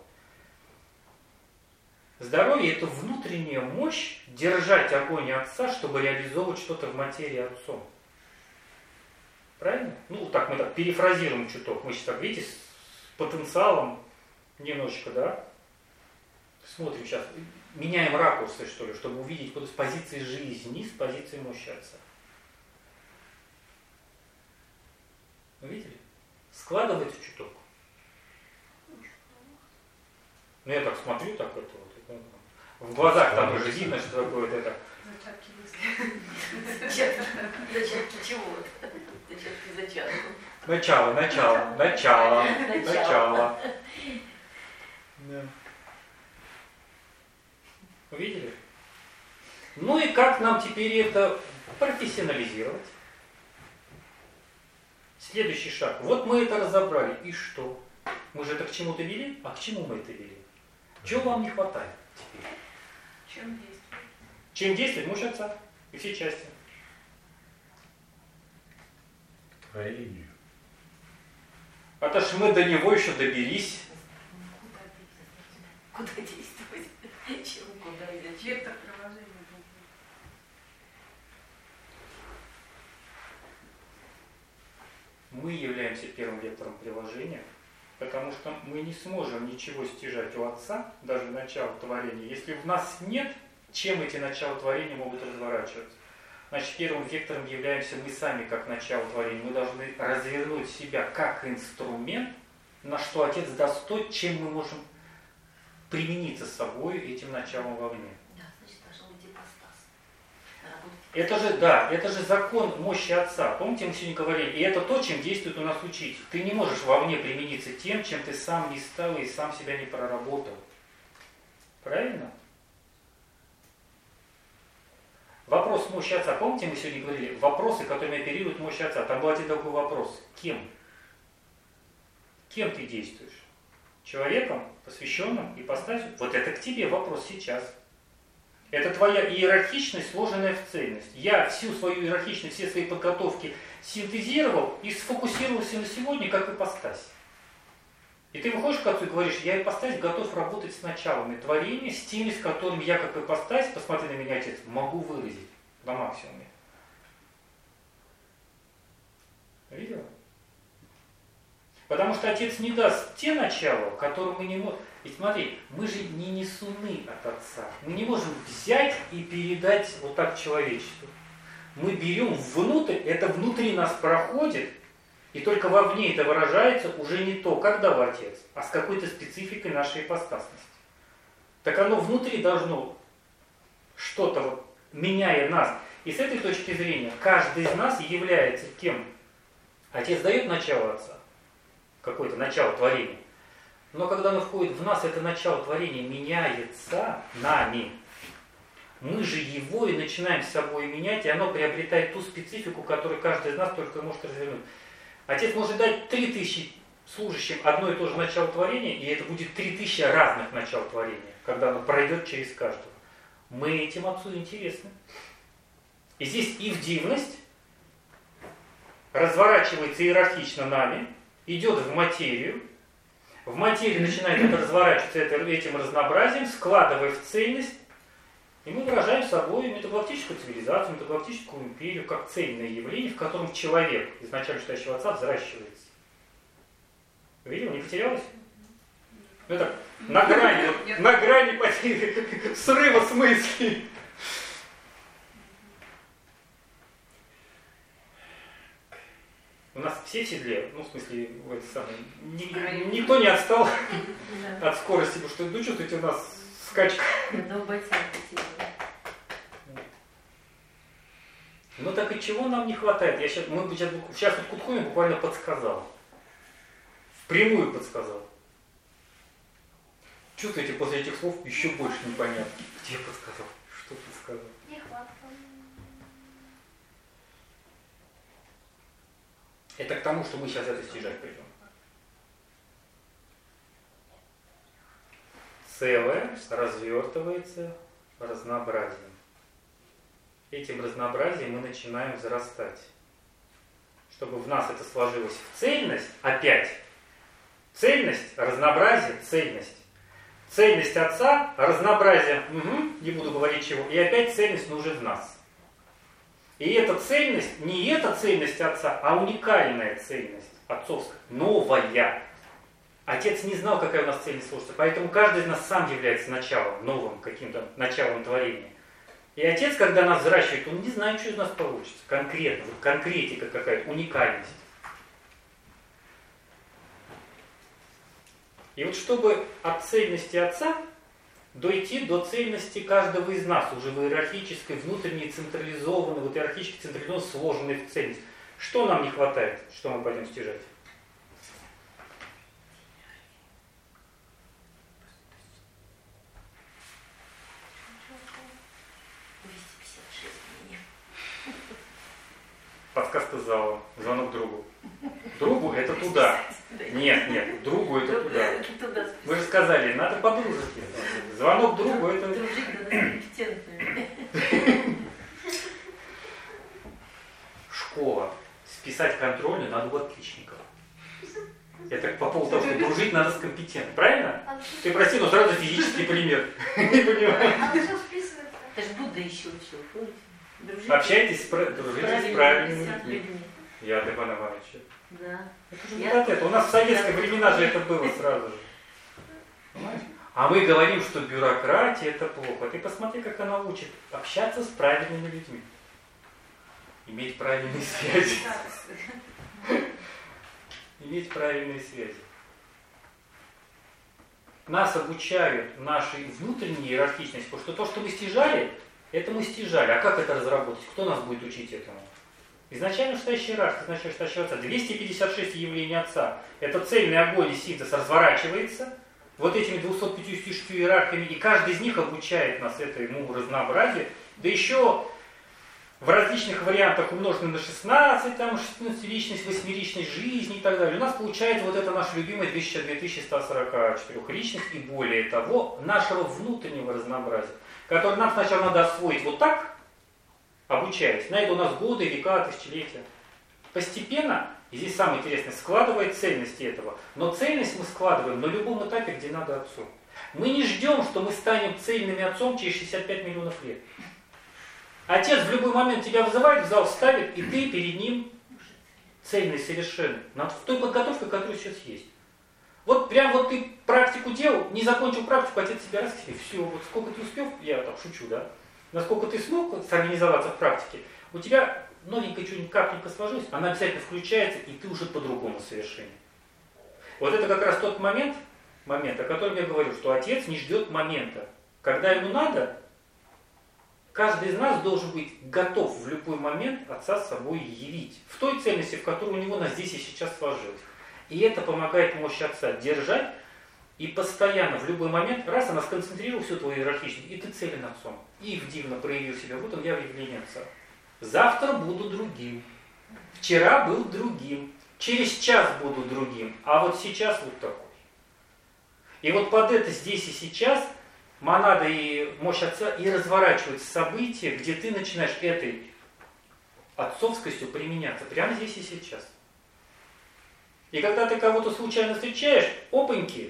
Здоровье – это внутренняя мощь держать огонь Отца, чтобы реализовывать что-то в материи Отцом. Правильно? Ну, так мы так перефразируем чуток. Мы сейчас, так, видите, с потенциалом немножечко, да? Смотрим сейчас, меняем ракурсы, что ли, чтобы увидеть вот с позиции жизни, с позиции мощи Отца. Вы видели? Складывается чуток. Ну, я так смотрю, так это вот. В глазах там уже видно, что такое вот это. Зачатки мысли. Зачатки чего? Зачатки зачатку. Начало, начало, начало, начало. Увидели? Ну и как нам теперь это профессионализировать? Следующий шаг. Вот мы это разобрали. И что? Мы же это к чему-то вели? А к чему мы это вели? Чего вам не хватает теперь? Чем действовать? Чем действовать? Мощь Отца. И все части. Творению. Это ж мы до него еще добились. Куда действовать? Чем, куда и зачем? Вектор приложения. Мы являемся первым вектором приложения, потому что мы не сможем ничего стяжать у Отца, даже начало творения, если в нас нет, чем эти начала творения могут разворачиваться. Значит, первым вектором являемся мы сами, как начало творения. Мы должны развернуть себя как инструмент, на что Отец даст то, чем мы можем примениться с собой этим началом вовне. Да, значит, должен быть ипостас. Это же, да, это же закон мощи Отца. Помните, мы сегодня говорили, и это то, чем действует у нас учитель. Ты не можешь вовне примениться тем, чем ты сам не стал и сам себя не проработал. Правильно? Вопрос мощи Отца. Помните, мы сегодня говорили, вопросы, которыми оперирует мощь Отца. Там был один такой вопрос. Кем? Кем ты действуешь? Человеком, посвященным, ипостасью? Вот это к тебе вопрос сейчас. Это твоя иерархичность, сложенная в цельность. Я всю свою иерархичность, все свои подготовки синтезировал и сфокусировался на сегодня как ипостась. И ты выходишь к отцу и говоришь, я ипостась готов работать с началами творения, с теми, с которыми я как ипостась, посмотри на меня, отец, могу выразить на максимуме. Видел? Потому что отец не даст те начала, которые мы не можем. И смотри, мы же не несуны от отца. Мы не можем взять и передать вот так человечеству. Мы берем внутрь, это внутри нас проходит, и только вовне это выражается уже не то, как дал отец, а с какой-то спецификой нашей ипостасности. Так оно внутри должно что-то, вот, меняя нас. И с этой точки зрения каждый из нас является кем? Отец дает начало отца, какое-то начало творения. Но когда оно входит в нас, это начало творения меняется нами. Мы же его и начинаем с собой менять, и оно приобретает ту специфику, которую каждый из нас только может развернуть. Отец может дать три тысячи служащим одно и то же начало творения, и это будет три тысячи разных начал творения, когда оно пройдет через каждого. Мы этим отцу интересны. И здесь и в дивность разворачивается иерархично нами, идет в материю, в материи начинает это разворачиваться этим разнообразием, складывая в цельность, и мы выражаем собой метагалактическую цивилизацию, метагалактическую империю, как цельное явление, в котором человек, изначально считающего отца, взращивается. Видел, не потерялось? Ну это на грани, на грани потери, срыва с мыслей. У нас все в седле, ну в смысле, в это самое, ни, никто не отстал от скорости, потому что, ну чувствуете, у нас скачка. Ну так и чего нам не хватает? Я сейчас, мы сейчас, сейчас вот Кутхуин буквально подсказал. Впрямую подсказал. Чувствуете, после этих слов еще больше непонятно. Где подсказал? Что подсказал? Нехватка. Это к тому, что мы сейчас это стяжать придем. Целое развертывается разнообразием. Этим разнообразием мы начинаем взрастать. Чтобы в нас это сложилось в цельность, опять. Цельность, разнообразие, цельность. Цельность отца, разнообразие, угу, не буду говорить чего, и опять цельность, но уже в нас. И эта цельность, не эта цельность отца, а уникальная цельность отцовская, новая. Отец не знал, какая у нас цельность сложится, поэтому каждый из нас сам является началом, новым каким-то началом творения. И отец, когда нас взращивает, он не знает, что из нас получится. Конкретно, вот конкретика какая-то, уникальность. И вот чтобы от цельности отца дойти до цельности каждого из нас, уже в иерархической, внутренней, централизованной, вот иерархически централизованной, сложенной в цельность. Что нам не хватает, что мы пойдем стяжать? Подсказка зала, звонок другу. Другу это туда. Нет, нет, другу это туда. Вы же сказали, надо по-дружески. Звонок другу это... Дружить надо с компетентными. Школа. Списать контрольную надо у отличников. Это по поводу того, что дружить надо с компетентным. Правильно? Ты прости, но сразу физический пример. Не понимаю. А вы что вписывается? Это же Будда еще учил, помните? Дружить. Общайтесь, дружите с правильными людьми. людьми. Я от Ивана Ивановича. Да. Это же вот это. У нас в советские времена же это было сразу же. Понимаешь? А мы говорим, что бюрократия это плохо. Ты посмотри, как она учит общаться с правильными людьми. Иметь правильные связи. Иметь правильные связи. Нас обучают нашей внутренней иерархичности, потому что то, что мы стяжали, это мы стяжали. А как это разработать? Кто нас будет учить этому? Изначально шестая иерархия, изначально шестая отца. двести пятьдесят шесть явлений отца. Это цельный огонь и синтез разворачивается вот этими двумястами пятьюдесятью шестью иерархиями, и каждый из них обучает нас этому разнообразию. Да еще в различных вариантах умноженной на шестнадцать, там шестнадцатиличность, восьмиличность жизни и так далее. У нас получается вот это наша любимая две тысячи сто сорок четыре личность и более того, нашего внутреннего разнообразия. который нам сначала надо освоить вот так, обучаясь. На это у нас годы, века, тысячелетия. Постепенно, и здесь самое интересное, складывает цельности этого. Но цельность мы складываем на любом этапе, где надо отцу. Мы не ждем, что мы станем цельными отцом через шестьдесят пять миллионов лет. Отец в любой момент тебя вызывает, в зал ставит, и ты перед ним цельный совершенно. В той подготовке, которая сейчас есть. Вот прям вот ты практику делал, не закончил практику, отец тебя раз к себе, все, вот сколько ты успел, я так шучу, да, насколько ты смог сорганизоваться в практике, у тебя новенькое что-нибудь капленько сложилось, она обязательно включается, и ты уже по-другому совершенно. Вот это как раз тот момент, момент, о котором я говорю, что отец не ждет момента. Когда ему надо, каждый из нас должен быть готов в любой момент отца с собой явить. В той цельности, в которой у него на здесь и сейчас сложилось. И это помогает мощь отца держать и постоянно, в любой момент, раз она сконцентрировала всю твою иерархичность, и ты целен отцом. И дивно проявил себя. Вот он, я в явлении отца. Завтра буду другим. Вчера был другим. Через час буду другим. А вот сейчас вот такой. И вот под это здесь и сейчас монада и мощь отца и разворачивают события, где ты начинаешь этой отцовскостью применяться прямо здесь и сейчас. И когда ты кого-то случайно встречаешь, опаньки,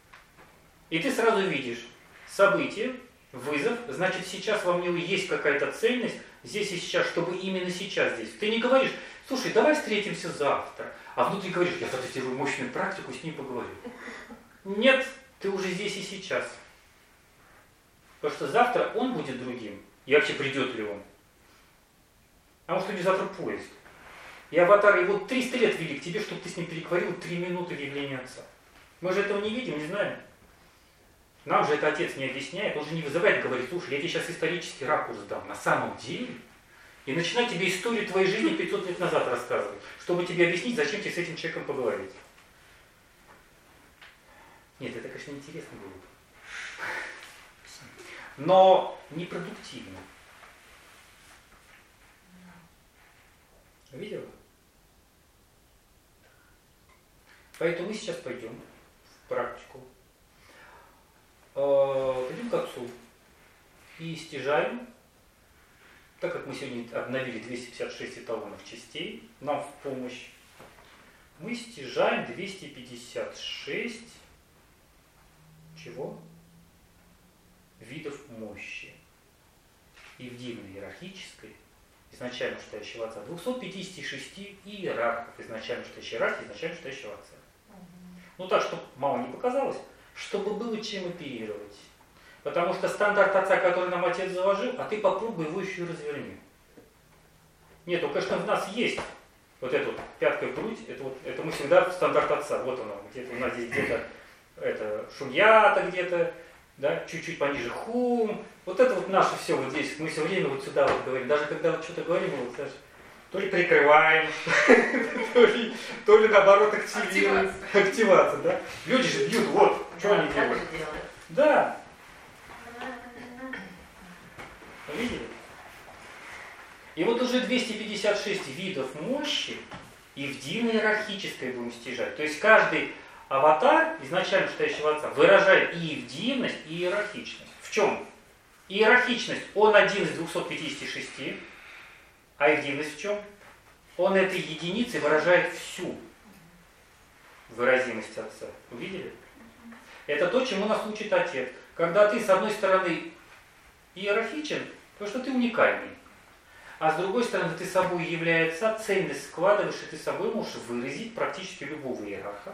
и ты сразу видишь событие, вызов, значит сейчас во мне есть какая-то цельность, здесь и сейчас, чтобы именно сейчас здесь. Ты не говоришь, слушай, давай встретимся завтра, а внутри говоришь, я тогда сделаю мощную практику, с ним поговорю. Нет, ты уже здесь и сейчас. Потому что завтра он будет другим, и вообще придет ли он. А может, у него завтра поезд. И аватар его триста лет вели к тебе, чтобы ты с ним переговорил три минуты в явлении отца. Мы же этого не видим, не знаем. Нам же это отец не объясняет, он же не вызывает, говорит, слушай, я тебе сейчас исторический ракурс дам. На самом деле. И начинать тебе историю твоей жизни пятьсот лет назад рассказывать, чтобы тебе объяснить, зачем тебе с этим человеком поговорить. Нет, это, конечно, интересно было бы. Но непродуктивно. Видела? Поэтому мы сейчас пойдем в практику. Пойдем к отцу и стяжаем, так как мы сегодня обновили двести пятьдесят шесть эталонов частей, нам в помощь, мы стяжаем двести пятьдесят шесть чего? Видов мощи. И в дивной иерархической, изначально шестающего отца, двухсот пятидесяти шести иерархов, изначально шестающей иерархии, изначально шестающего отца. Ну так, чтобы мало не показалось, чтобы было чем оперировать. Потому что стандарт отца, который нам отец заложил, а ты попробуй его еще и разверни. Нет, ну, конечно, в нас есть вот эту вот пяткой в грудь, это, вот, это мы всегда в стандарт отца. Вот оно, где-то у нас здесь где-то это шуньята где-то, да, чуть-чуть пониже хум. Вот это вот наше все вот здесь. Мы все время вот сюда вот говорим. Даже когда вот что-то говорим, мы вот, знаешь, то ли прикрываем, то ли, то ли наоборот активируем. Активация, да? Люди же бьют, вот, что они делают. Да. Видели? И вот уже двести пятьдесят шесть видов мощи и в дивной иерархической будем стяжать. То есть каждый аватар изначально шестающего отца выражает и в дивность, и иерархичность. В чем? Иерархичность, он один из двухсот пятидесяти шести, а и в дивность в чем? Он этой единицей выражает всю выразимость отца. Увидели? Это то, чему нас учит отец. Когда ты с одной стороны иерархичен, то что ты уникальный. А с другой стороны, ты собой являя отца, цельность складываешь, и ты собой можешь выразить практически любого иерарха.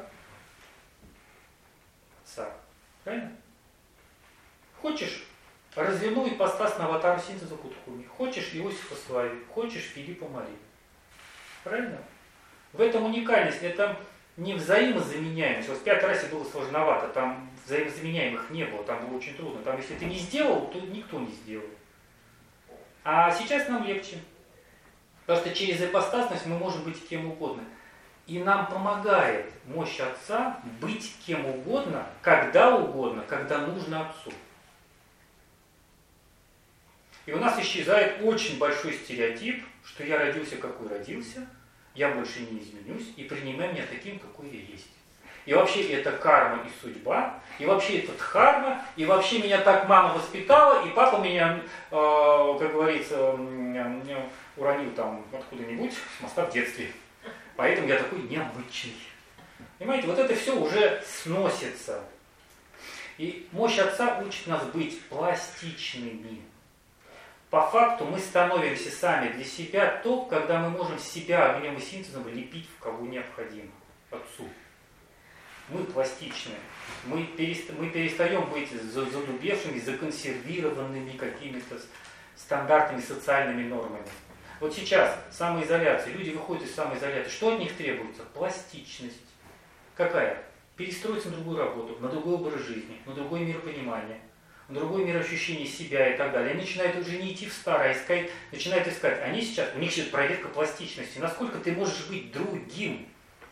Отца. Правильно? Хочешь развернул ипостась на аватару синтеза Кутхуми. Хочешь Иосифа слави, хочешь Филиппа Мари. Правильно? В этом уникальность, это не взаимозаменяемость. Вот в пятой расе было сложновато, там взаимозаменяемых не было, там было очень трудно. Там если ты не сделал, то никто не сделал. А сейчас нам легче. Потому что через ипостасность мы можем быть кем угодно. И нам помогает мощь Отца быть кем угодно, когда угодно, когда нужно Отцу. И у нас исчезает очень большой стереотип, что я родился, какой родился, я больше не изменюсь, и принимай меня таким, какой я есть. и вообще это карма и судьба, и вообще это дхарма, и вообще меня так мама воспитала, и папа меня, э, как говорится, э, уронил там откуда-нибудь с моста в детстве. Поэтому я такой необычный. Понимаете, вот это все уже сносится. И мощь Отца учит нас быть пластичными. По факту мы становимся сами для себя то, когда мы можем себя огнем и синтезом лепить в кого необходимо. Отцу. Мы пластичны. Мы, переста- мы перестаем быть задубевшими, законсервированными какими-то стандартными социальными нормами. Вот сейчас самоизоляция. Люди выходят из самоизоляции. Что от них требуется? Пластичность. Какая? Перестроиться на другую работу, на другой образ жизни, на другое миропонимание, на другое мироощущение себя и так далее. Они начинают уже не идти в старое, искать, начинают искать. Они сейчас, у них сейчас проверка пластичности. Насколько ты можешь быть другим?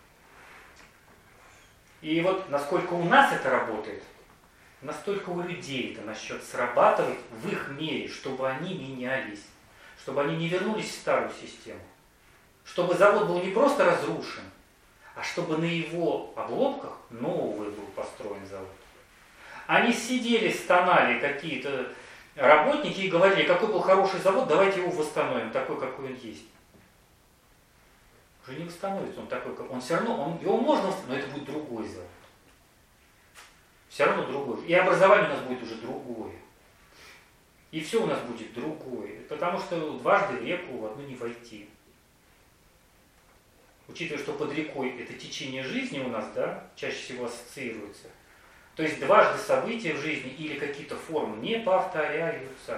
И вот насколько у нас это работает, настолько у людей это насчет срабатывать в их мере, чтобы они менялись, чтобы они не вернулись в старую систему, чтобы завод был не просто разрушен, а чтобы на его обломках новый был построен завод. Они сидели, стонали какие-то работники и говорили, какой был хороший завод, давайте его восстановим, такой, какой он есть. Уже не восстановится он такой, как он все равно, он, его можно восстановить, но это будет другой завод. Все равно другой. И образование у нас будет уже другое. И все у нас будет другое. Потому что дважды в реку в одну не войти. Учитывая, что под рекой это течение жизни у нас, да, чаще всего ассоциируется. То есть дважды события в жизни или какие-то формы не повторяются.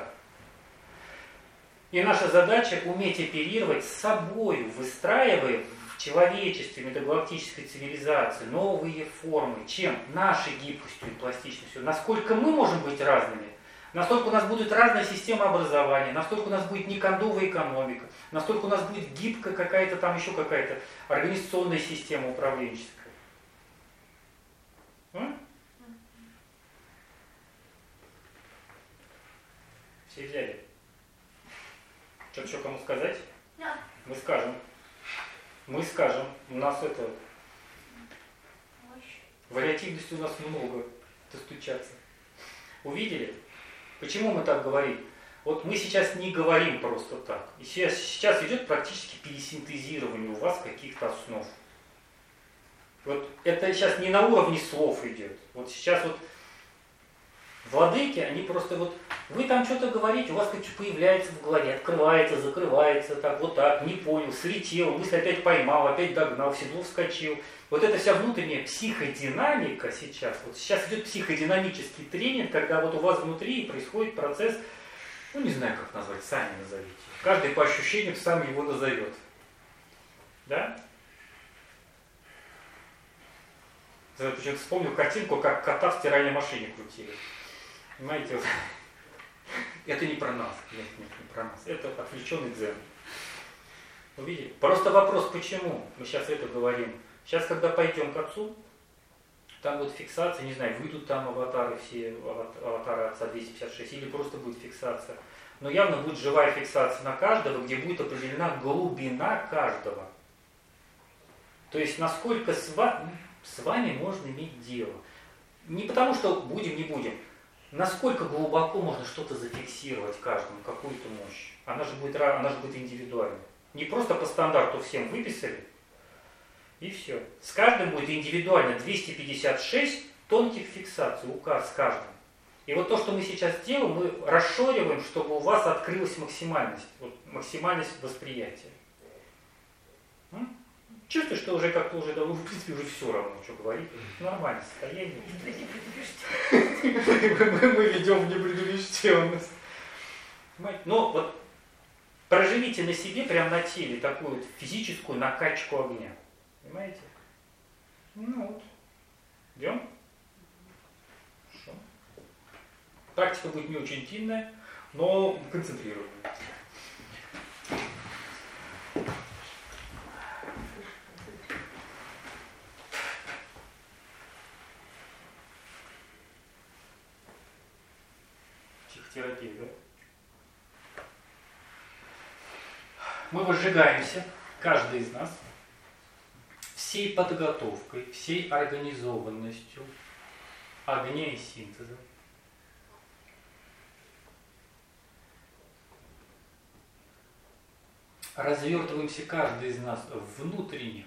И наша задача уметь оперировать с собой, выстраивая в человечестве, метагалактической цивилизации новые формы, чем нашей гибкостью и пластичностью. Насколько мы можем быть разными, настолько у нас будет разная система образования, настолько у нас будет не кондовая экономика, настолько у нас будет гибкая какая-то там еще какая-то организационная система управленческая. М? Все взяли? Что-то еще кому сказать? Да. Мы скажем. Мы скажем. У нас это... Вариативности у нас много. Достучаться. Увидели? Почему мы так говорим? Вот мы сейчас не говорим просто так. И сейчас, сейчас идет практически пересинтезирование у вас каких-то основ. Вот это сейчас не на уровне слов идет. Вот сейчас вот владыки, они просто вот, вы там что-то говорите, у вас как-то появляется в голове, открывается, закрывается, так, вот так, не понял, слетел, мысль опять поймал, опять догнал, в седло вскочил. Вот эта вся внутренняя психодинамика сейчас, вот сейчас идет психодинамический тренинг, когда вот у вас внутри происходит процесс, ну не знаю, как назвать, сами назовите. Каждый по ощущениям сам его назовет. Да? Я почему-то вспомнил картинку, как кота в стиральной машине крутили. Понимаете, вот. Это не про нас. Нет, нет, не про нас. Это отвлеченный дзен. Увидели? Просто вопрос, почему мы сейчас это говорим. Сейчас, когда пойдем к Отцу, там будет фиксация, не знаю, выйдут там аватары все, аватары Отца двести пятьдесят шесть, или просто будет фиксация. Но явно будет живая фиксация на каждого, где будет определена глубина каждого. То есть, насколько с вами, с вами можно иметь дело. Не потому, что будем, не будем. Насколько глубоко можно что-то зафиксировать каждому, какую-то мощь. Она же будет, она же будет индивидуальной. Не просто по стандарту всем выписали, и все. С каждым будет индивидуально двести пятьдесят шесть тонких фиксаций, указ с каждым. И вот то, что мы сейчас делаем, мы расшириваем, чтобы у вас открылась максимальность, вот, максимальность восприятия. М? Чувствуешь, что уже как-то уже, да, в принципе, уже все равно, что говорить. Нормальное состояние. Мы ведем в непредубежденность. Но вот проживите на себе, прям на теле, такую вот физическую накачку огня. Понимаете? Ну вот. Идем? Хорошо. Практика будет не очень длинная, но концентрированная. Психотерапия, да? Мы возжигаемся, каждый из нас, в всей подготовкой, всей организованностью огня и синтеза. Развертываемся каждый из нас внутренне.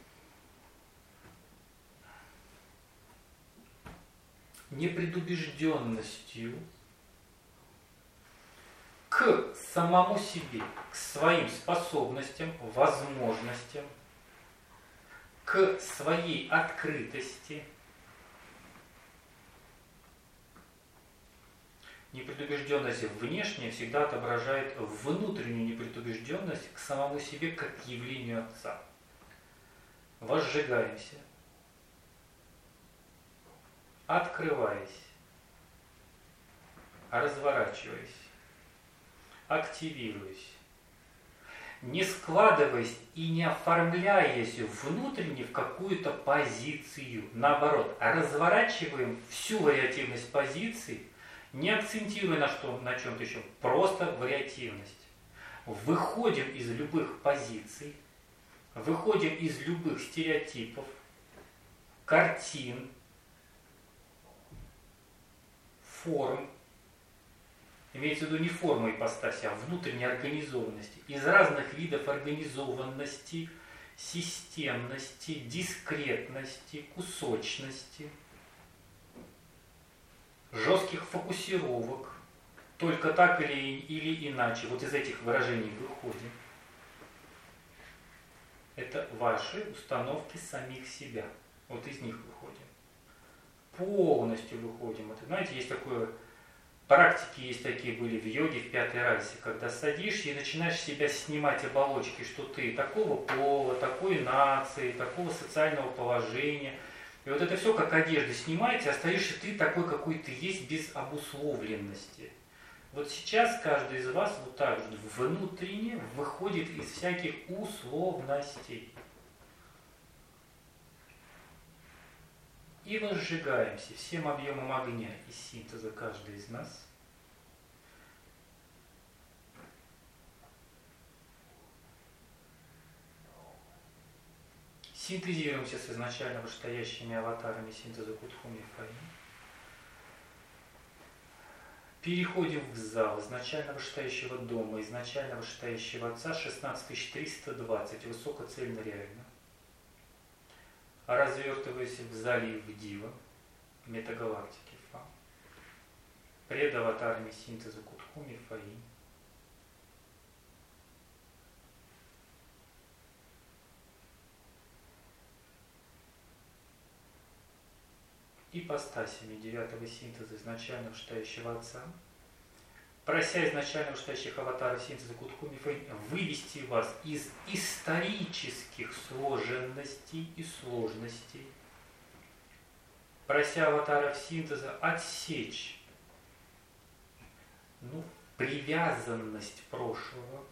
Непредубежденностью к самому себе, к своим способностям, возможностям, к своей открытости. Непредубежденность внешняя всегда отображает внутреннюю непредубежденность к самому себе, как к явлению Отца. Возжигаемся, открываясь, разворачиваясь, активируясь, не складываясь и не оформляясь внутренне в какую-то позицию. Наоборот, разворачиваем всю вариативность позиций, не акцентируя на, что, на чем-то еще, просто вариативность. Выходим из любых позиций, выходим из любых стереотипов, картин, форм, имеется в виду не форма ипостаси, а внутренней организованности, из разных видов организованности, системности, дискретности, кусочности, жестких фокусировок, только так или, или иначе, вот из этих выражений выходим. Это ваши установки самих себя. Вот из них выходим. Полностью выходим. Это, знаете, есть такое, практики есть такие были в йоге, в пятой расе, когда садишься и начинаешь себя снимать оболочки, что ты такого пола, такой нации, такого социального положения. И вот это все как одежда снимаете, остаешься ты такой, какой ты есть, без обусловленности. Вот сейчас каждый из вас вот так же внутренне выходит из всяких условностей. И возжигаемся всем объемом огня и синтеза каждый из нас. Синтезируемся с изначально вышестоящими аватарами синтеза Кутхуми Фаи. Переходим в зал изначально вышестоящего дома, изначально вышестоящего Отца, шестнадцать тысяч триста двадцать, высокоцельно реально. Развертываясь в зале в Дива, метагалактики Фа, пред аватарами синтеза Кутхуми Фаи. Ипостасями девятого синтеза изначально вышестоящего Отца, прося изначально вышестоящих аватаров синтеза Кутхуми Фаи вывести вас из исторических сложенностей и сложностей, прося аватаров синтеза отсечь ну, привязанность прошлого,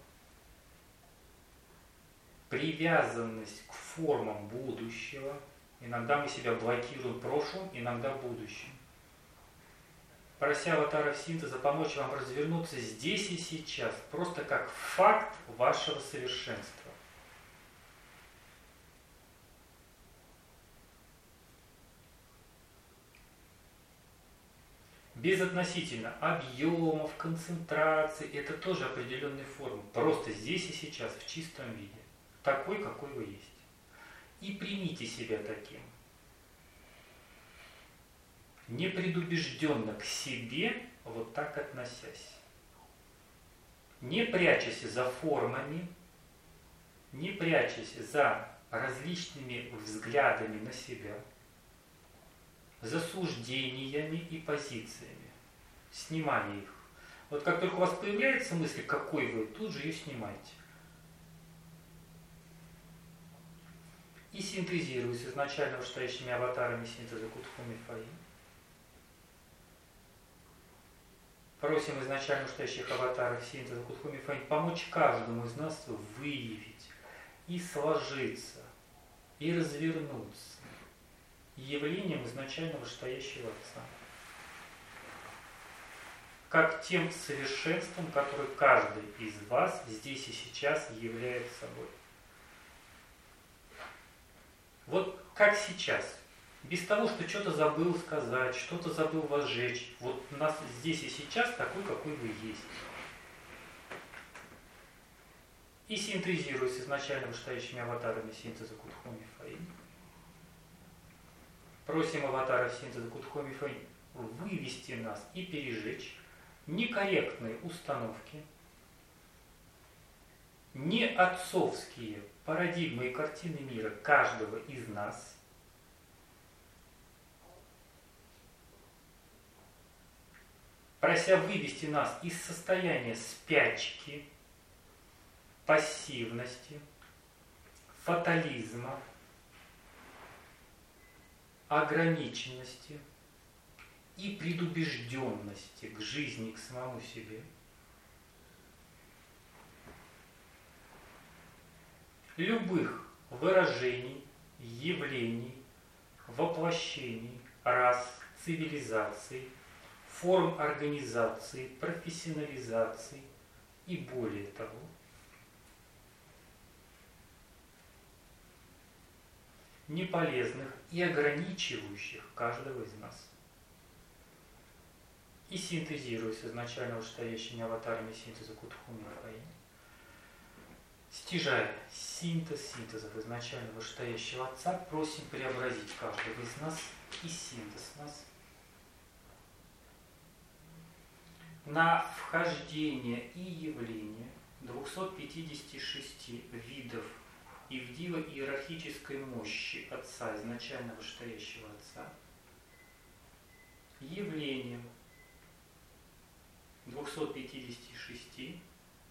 привязанность к формам будущего. Иногда мы себя блокируем прошлым, иногда будущим. Прося аватаров синтеза помочь вам развернуться здесь и сейчас, просто как факт вашего совершенства. Безотносительно объемов, концентрации, это тоже определенные формы. Просто здесь и сейчас, в чистом виде. Такой, какой вы есть. И примите себя таким. Непредубежденно к себе, вот так относясь. Не прячась за формами, не прячась за различными взглядами на себя, за суждениями и позициями, снимая их. Вот как только у вас появляется мысль, какой вы, тут же ее снимайте. И синтезируя с изначально вышестоящими аватарами синтеза Кутхуми Фаи. Просим изначально вышестоящих аватаров синтеза Кутхуми Фаи помочь каждому из нас выявить и сложиться, и развернуться явлением изначально вышестоящего Отца. Как тем совершенством, которое каждый из вас здесь и сейчас является собой. Вот как сейчас. Без того, что что-то забыл сказать, что-то забыл возжечь. Вот у нас здесь и сейчас такой, какой вы есть. И синтезируясь изначально вышестоящими аватарами синтеза Кудхоми Фаин. Просим аватара синтеза Кудхоми Фаин вывести нас и пережечь некорректные установки, не отцовские парадигмы и картины мира каждого из нас, прося вывести нас из состояния спячки, пассивности, фатализма, ограниченности и предубежденности к жизни, к самому себе, любых выражений, явлений, воплощений, рас, цивилизаций, форм организации, профессионализации и более того, неполезных и ограничивающих каждого из нас. И синтезируясь изначально вышестоящими аватарами синтеза Кудхоми Фаин, стяжая синтез синтезов изначально вышестоящего Отца, просим преобразить каждого из нас и синтез нас на вхождение и явление двухсот пятидесяти шести видов ивдиво-иерархической мощи Отца, изначально вышестоящего Отца, явлением двухсот пятидесяти шести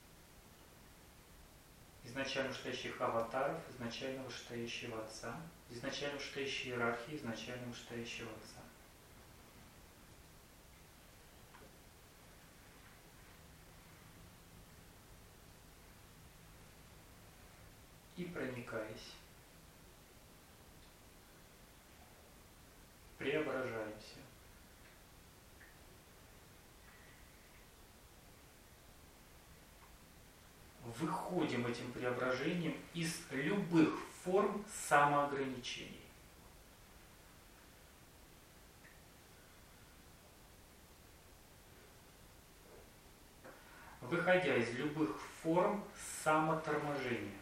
изначально вышестоящих аватаров, изначально вышестоящего Отца, изначально вышестоящей иерархии, изначально вышестоящего Отца. И проникаясь, преображаемся. Выходим этим преображением из любых форм самоограничений. Выходя из любых форм самоторможения.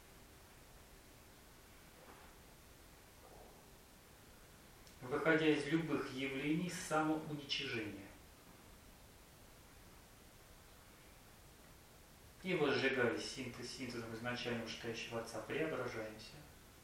Выходя из любых явлений самоуничижения. И возжигаясь синтез синтезом изначально вышестоящего Отца, преображаемся.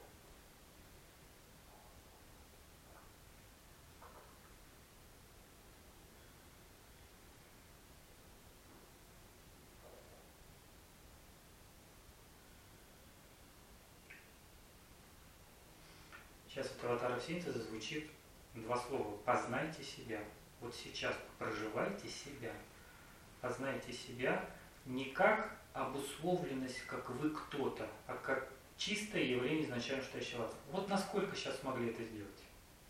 Сейчас от аватаров синтеза звучит два слова. Познайте себя. Вот сейчас проживайте себя. Познайте себя не как обусловленность, как вы кто-то, а как чистое явление изначально вышестоящего Отца. Вот насколько сейчас смогли это сделать?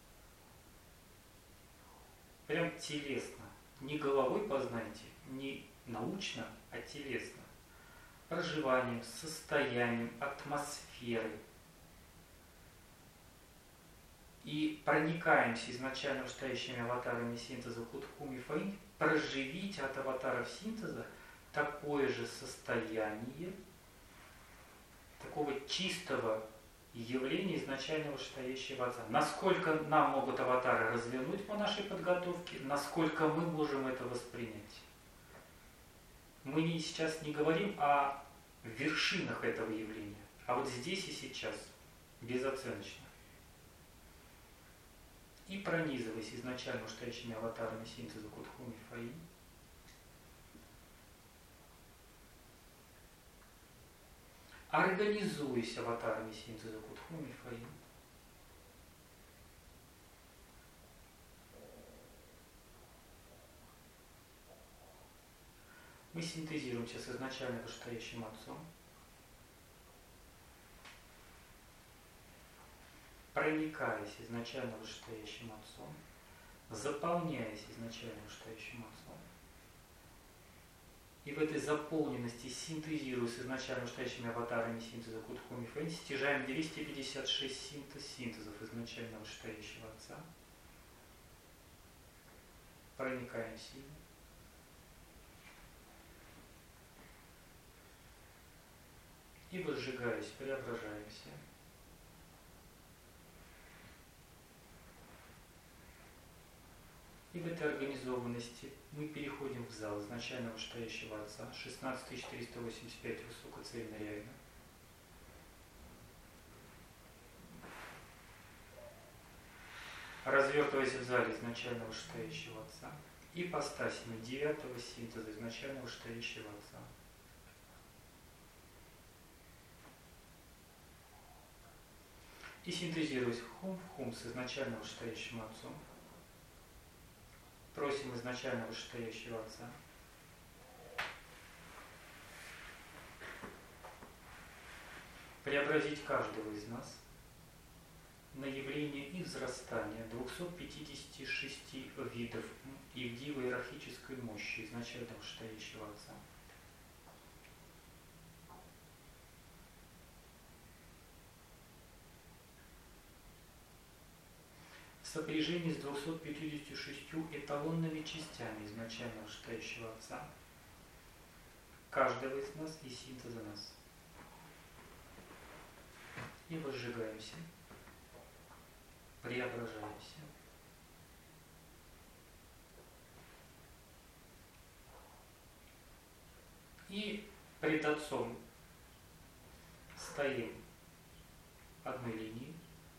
Прям телесно. Не головой познайте, не научно, а телесно. Проживанием, состоянием, атмосферой. И проникаемся изначально вышестоящими аватарами синтеза Кудхоми Фаин, проживите от аватаров синтеза такое же состояние, такого чистого явления изначально вышестоящего Отца. Насколько нам могут аватары развернуть по нашей подготовке, насколько мы можем это воспринять. Мы не, сейчас не говорим о вершинах этого явления, а вот здесь и сейчас, безоценочно. И пронизываясь изначально вышестоящими аватарами синтеза Кудхоми Фаин, организуясь аватарами синтеза Кудхоми Фаин, мы синтезируемся с изначально вышестоящим Отцом, проникаясь изначально вышестоящим Отцом, заполняясь изначально вышестоящим Отцом И в этой заполненности, синтезируя с изначально вышестоящими аватарами синтеза Кутхуми Фэнси, стяжаем двести пятьдесят шесть синтез синтезов изначально вышестоящего Отца. Проникаем сильно. И возжигаясь, преображаемся. И в этой организованности мы переходим в зал изначально вышестоящего Отца, шестнадцать тысяч триста восемьдесят пять высокоцельно реально. Развертываясь в зале изначально вышестоящего Отца, ипостасями девятого синтеза изначально вышестоящего Отца. И синтезируясь хум в хум с изначально вышестоящим Отцом, просим изначально вышестоящего Отца преобразить каждого из нас на явление и взрастание двухсот пятидесяти шести видов ивдиво-иерархической мощи изначально вышестоящего Отца. В сопряжении с двумястами пятьюдесятью шестью эталонными частями изначально вышестоящего Отца, каждого из нас и синтеза нас. И возжигаемся, преображаемся. И пред Отцом стоим одной линией,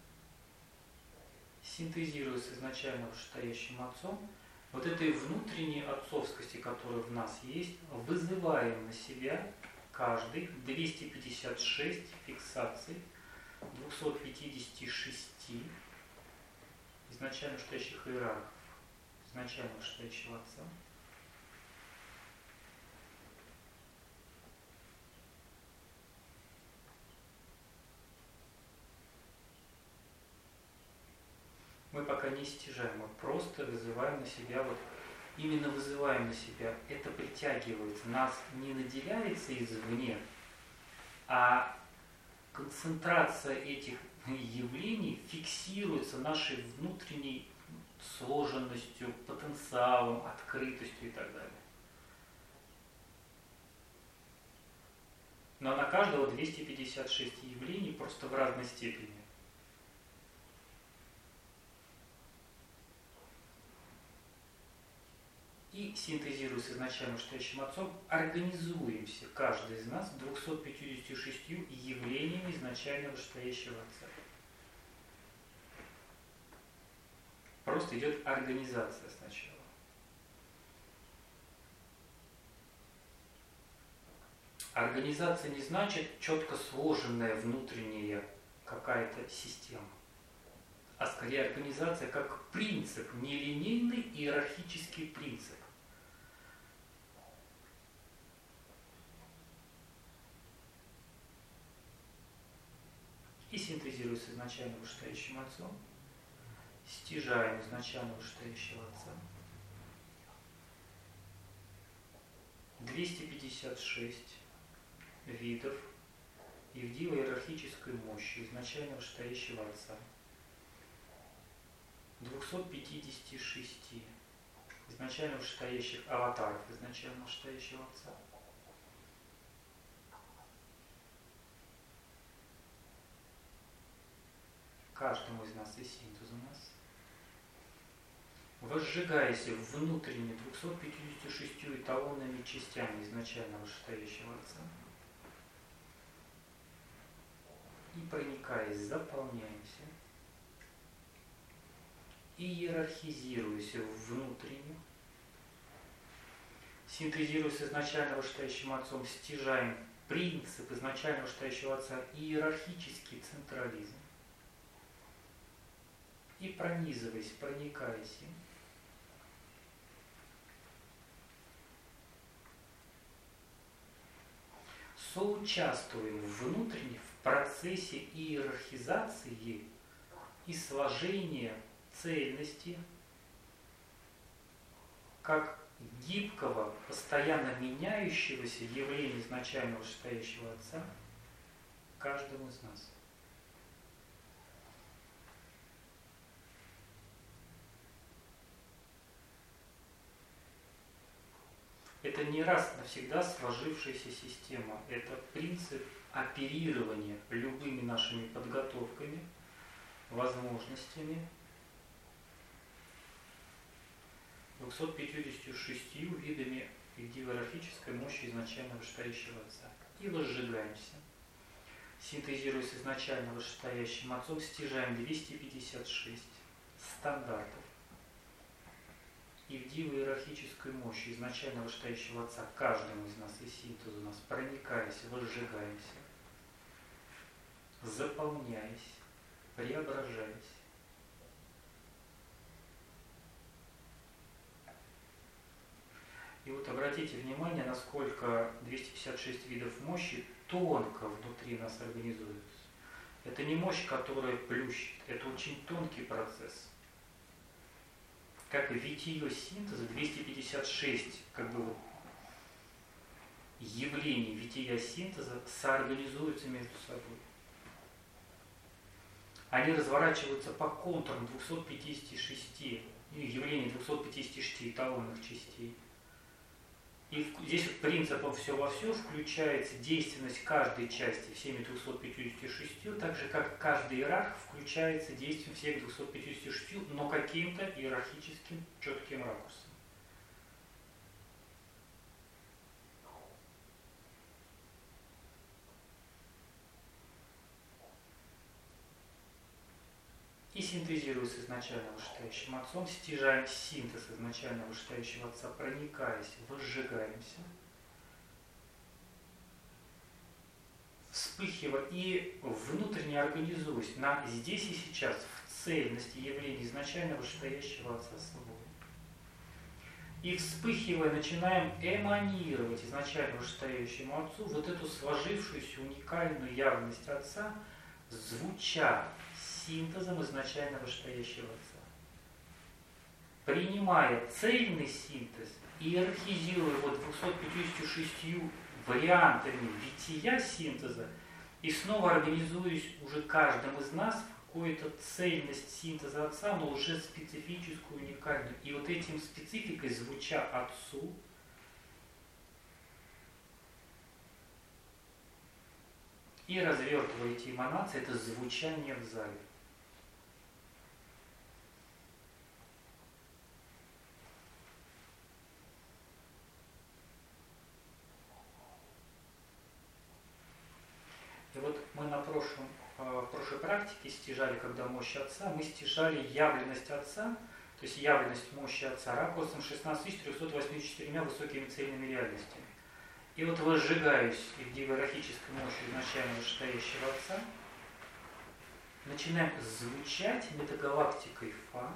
синтезируя с изначально вышестоящим Отцом, вот этой внутренней отцовскости, которая в нас есть, вызываем на себя каждый двести пятьдесят шесть фиксаций двухсот пятидесяти шести изначально вышестоящих иерархов, изначально вышестоящего Отца. Мы пока не стяжаем, мы просто вызываем на себя, вот именно вызываем на себя, это притягивается, нас не наделяется извне, а концентрация этих явлений фиксируется нашей внутренней сложенностью, потенциалом, открытостью и так далее. Но на каждого двести пятьдесят шесть явлений просто в разной степени. И, синтезируя с изначально вышестоящим Отцом, организуемся, каждый из нас, двумястами пятьюдесятью шестью явлениями изначально вышестоящего Отца. Просто идет организация сначала. Организация не значит четко сложенная внутренняя какая-то система, а скорее организация как принцип, нелинейный иерархический принцип. И синтезируя с изначально вышестоящим Отцом, стяжаем изначально вышестоящего Отца. двести пятьдесят шесть видов ивдиво-иерархической мощи изначально вышестоящего Отца. двухсот пятидесяти шести изначально вышестоящих аватаров изначально вышестоящего Отца. Каждому из нас и синтезу нас. Возжигаясь внутренне двумястами пятьюдесятью шестью эталонными частями изначально вышестоящего Отца. И проникаясь, заполняемся. И иерархизируясь внутренне, синтезируя с изначально вышестоящим Отцом, стяжаем принцип изначально вышестоящего Отца иерархический централизм. И пронизываясь, проникаясь им, соучаствуем внутренне в процессе иерархизации и сложения цельности как гибкого, постоянно меняющегося явления изначального вышестоящего Отца каждому из нас. Это не раз навсегда сложившаяся система. Это принцип оперирования любыми нашими подготовками, возможностями, двумястами пятьюдесятью шестью видами идеографической мощи изначально вышестоящего Отца. И возжигаемся. Синтезируя с изначально вышестоящим Отцом, стяжаем двести пятьдесят шесть стандартов и в диво-иерархической мощи изначально вышестоящего Отца каждому из нас и синтезу нас, проникаясь, возжигаемся, заполняясь, преображаясь. И вот обратите внимание, насколько двести пятьдесят шесть видов мощи тонко внутри нас организуются. Это не мощь, которая плющит, это очень тонкий процесс. Как и витие синтеза, двести пятьдесят шесть как бы, явлений вития синтеза соорганизуются между собой. Они разворачиваются по контурам двухсот пятидесяти шести явлений двухсот пятидесяти шести эталонных частей. И здесь вот принципом все во все включается действенность каждой части всеми двумястами пятьюдесятью шестью, так же как каждый иерарх включается действием всех двухсот пятидесяти шести, но каким-то иерархическим четким ракурсом. И синтезируя с изначально вышестоящим Отцом, стяжаем синтез изначально вышестоящего Отца, проникаясь, возжигаемся, вспыхивая и внутренне организуясь на здесь и сейчас в цельности явления изначально вышестоящего Отца с собой. И вспыхивая, начинаем эманировать изначально вышестоящему Отцу вот эту сложившуюся уникальную явность Отца, звуча синтезом изначально вышестоящего Отца. Принимая цельный синтез, иерархизируя вот двумястами пятьюдесятью шестью вариантами вития синтеза, и снова организуясь уже каждым из нас в какую-то цельность синтеза Отца, но уже специфическую, уникальную. И вот этим спецификой, звуча Отцу, и развертывая эти эманации, это звучание в зале. И вот мы на прошлом, в прошлой практике стяжали, когда мощь Отца, мы стяжали явленность Отца, то есть явленность мощи Отца ракурсом шестнадцать тысяч триста восемьдесят четыре высокими цельными реальностями. И вот возжигаюсь в диво-иерархической мощи изначально вышестоящего Отца, начинаем звучать метагалактикой Фа,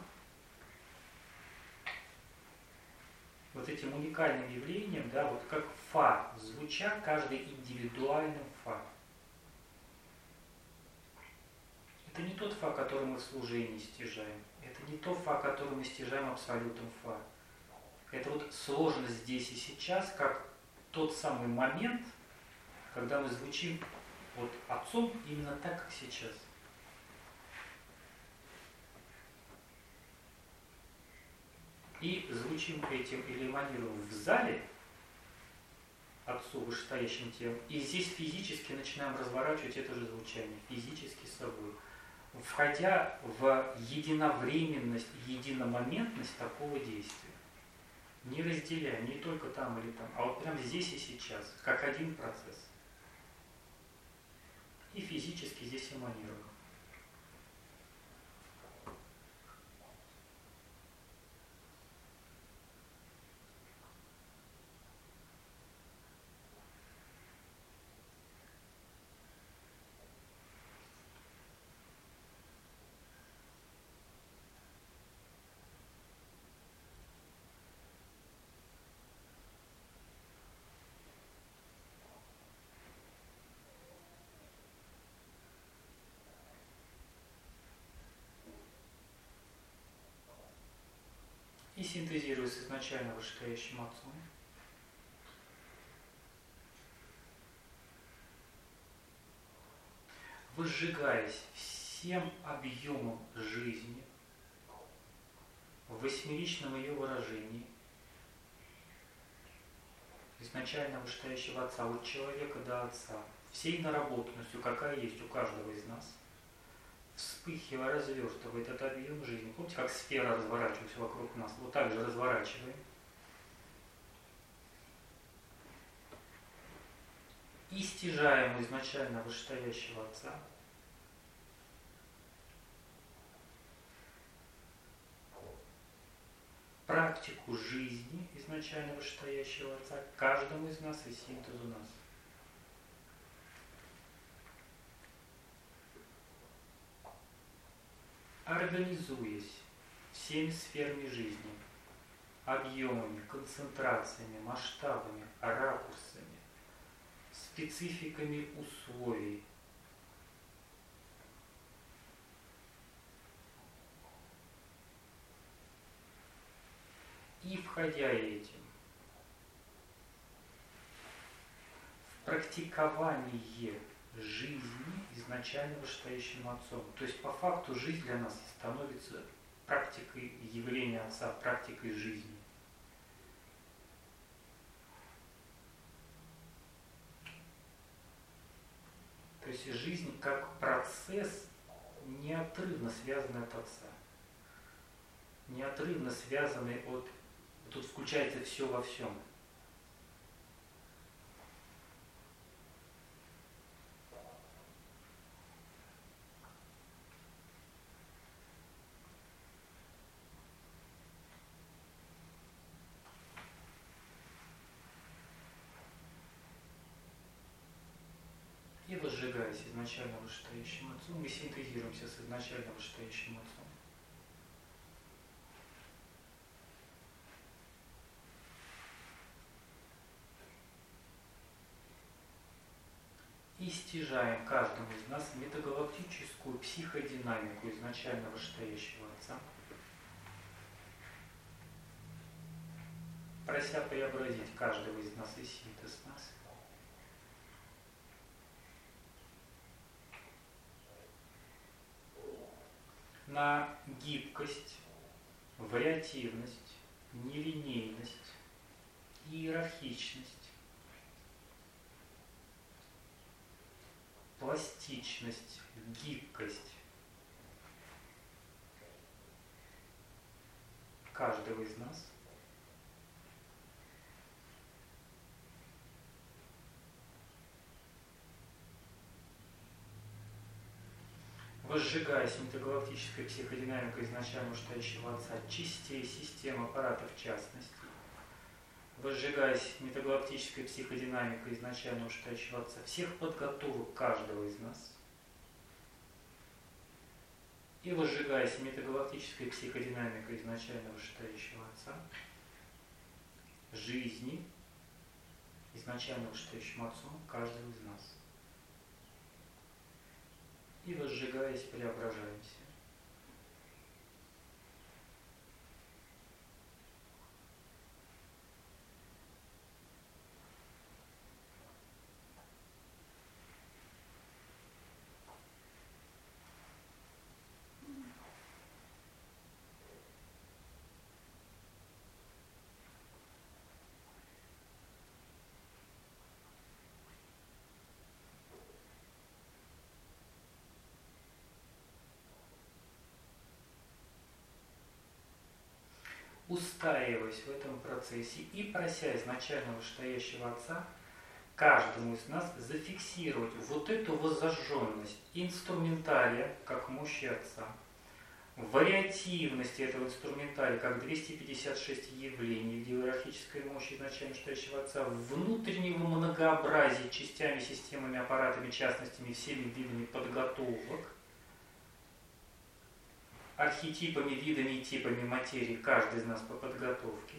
вот этим уникальным явлением, да, вот как Фа, звуча каждый индивидуальным Фа. Это не тот Фа, который мы в служении стяжаем. Это не тот Фа, который мы стяжаем абсолютом Фа. Это вот сложность здесь и сейчас, как тот самый момент, когда мы звучим вот Отцом именно так, как сейчас. И звучим этим или эманируем в зале Отцу вышестоящим тем, и здесь физически начинаем разворачивать это же звучание, физически с собой, входя в единовременность, единомоментность такого действия. Не разделяя, не только там или там, а вот прямо здесь и сейчас, как один процесс. И физически здесь эманируем. и синтезируясь с изначально вышестоящим Отцом, возжигаясь всем объемом жизни в восьмеричном ее выражении, изначально вышестоящего Отца, от человека до Отца, всей наработанностью, какая есть у каждого из нас, вспыхивая, развертывает этот объем жизни. Помните, как сфера разворачивается вокруг нас? Вот так же разворачиваем. И стяжаем изначально вышестоящего Отца, практику жизни изначально вышестоящего Отца каждому из нас и синтезу нас. Организуясь всеми сферами жизни, объемами, концентрациями, масштабами, ракурсами, спецификами условий, и входя этим в практикование жизни изначально вышестоящим Отцом. То есть по факту жизнь для нас становится практикой явления Отца, практикой жизни. То есть жизнь как процесс, неотрывно связанный от Отца. Неотрывно связанный от... Тут включается все во всем. И возжигаясь изначально вышестоящим Отцом, мы синтезируемся с изначально вышестоящим Отцом. И стяжаем каждому из нас метагалактическую психодинамику изначально вышестоящего Отца, прося преобразить каждого из нас и синтез нас. На гибкость, вариативность, нелинейность, иерархичность, пластичность, гибкость каждого из нас, возжигаясь метагалактической психодинамикой изначально вышестоящего Отца, частей, систем, аппаратов в частности, возжигаясь метагалактической психодинамикой изначально вышестоящего Отца, всех подготовок каждого из нас, и возжигаясь метагалактической психодинамикой изначально вышестоящего Отца, жизни изначально вышестоящим Отцом каждого из нас. И возжигаясь, преображаемся. Устаиваясь в этом процессе и прося изначально вышестоящего Отца, каждому из нас зафиксировать вот эту воззажженность инструментария, как мощи Отца, вариативность этого инструментария, как двести пятьдесят шесть явлений в иерархической мощи изначально вышестоящего Отца, внутреннего многообразия частями, системами, аппаратами, частностями, всеми видами подготовок, архетипами, видами и типами материи, каждый из нас по подготовке,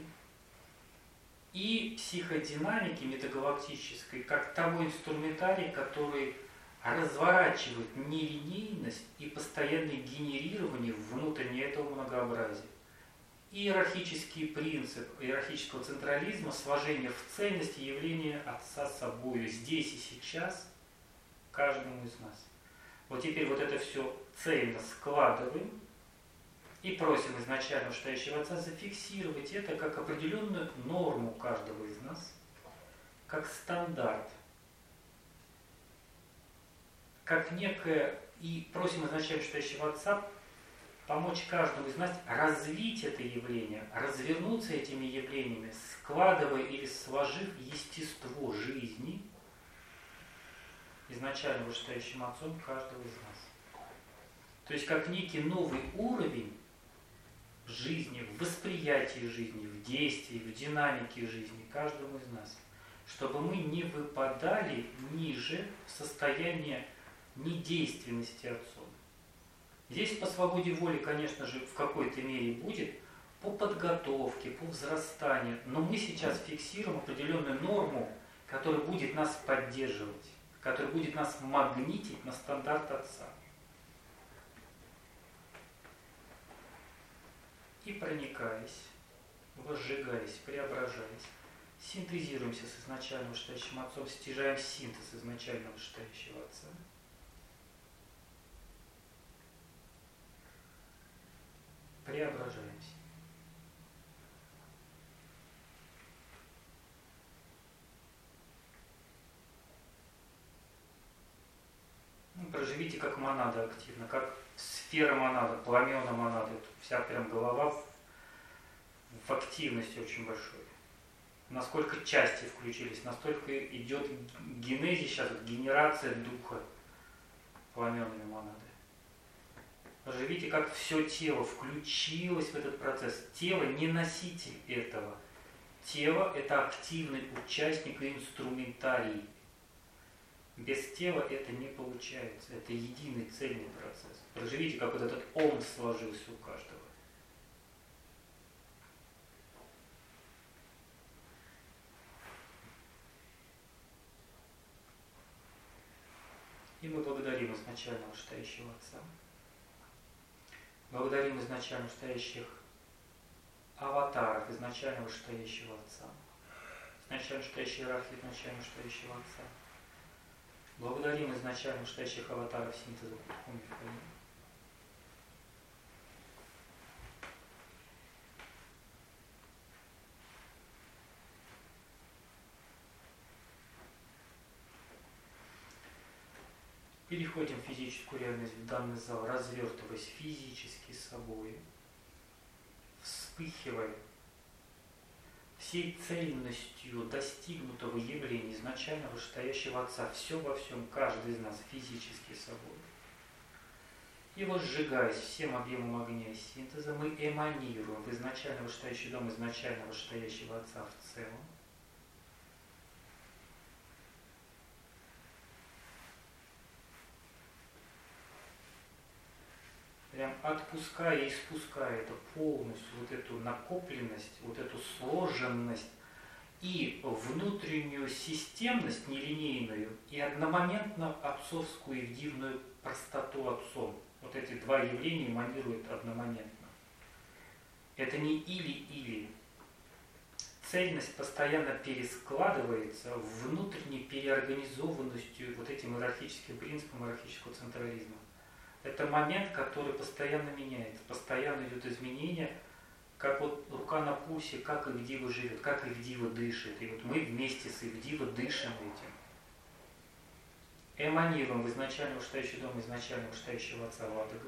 и психодинамики метагалактической, как того инструментария, который разворачивает нелинейность и постоянное генерирование внутренне этого многообразия. иерархический принцип иерархического централизма, сложение в цельности явления Отца собою здесь и сейчас каждому из нас. Вот теперь вот это все цельно складываем и просим изначально вышестоящего Отца зафиксировать это как определенную норму каждого из нас, как стандарт, как некое, и просим изначально вышестоящего Отца помочь каждому из нас развить это явление, развернуться этими явлениями, складывая или сложив естество жизни изначально вышестоящим Отцом каждого из нас. То есть как некий новый уровень в жизни, в восприятии жизни, в действии, в динамике жизни каждому из нас, чтобы мы не выпадали ниже состояния недейственности Отцом. Здесь по свободе воли, конечно же, в какой-то мере будет, по подготовке, по взрастанию, но мы сейчас фиксируем определенную норму, которая будет нас поддерживать, которая будет нас магнитить на стандарт Отца. И проникаясь, возжигаясь, преображаясь, синтезируемся с изначально вышестоящим Отцом, стяжаем синтез изначально вышестоящего Отца. Преображаемся. Ну, проживите как монада активно, как сфера монада, пламена монада. Вся прям голова в, в активности очень большой. Насколько части включились, настолько идет генезис сейчас, генерация духа пламенами монады. Проживите, как все тело включилось в этот процесс. Тело не носитель этого. Тело – это активный участник и инструментарий. Без тела это не получается. Это единый цельный процесс. Проживите, как вот этот ом сложился у каждого. И мы благодарим изначально вышестоящего Отца. Благодарим изначально вышестоящих аватаров, изначально вышестоящего Отца. Изначально вышестоящей иерархии, изначально вышестоящего Отца. Благодарим изначально вышестоящих аватаров синтеза Кунг-фу Миф-Фанин. Переходим в физическую реальность, в данный зал, развертываясь физически собой, вспыхивая всей цельностью достигнутого явления изначально вышестоящего Отца, все во всем, каждый из нас физически собой. И вот сжигаясь всем объемом огня и синтеза, мы эманируем в изначально вышестоящий дом изначально вышестоящего Отца в целом. Прям отпуская и спуская это полностью, вот эту накопленность, вот эту сложенность и внутреннюю системность нелинейную и одномоментно отцовскую и дивную простоту Отцом. Вот эти два явления эманируют одномоментно. Это не или-или. Цельность постоянно перескладывается внутренней переорганизованностью вот этим иерархическим принципом иерархического централизма. Это момент, который постоянно меняется, постоянно идут изменения, как вот рука на пульсе, как Ивдива живет, как Ивдива дышит. И вот мы вместе с Ивдива дышим этим. Эманируем в изначально вышестоящий дом изначально вышестоящего Отца Ладога.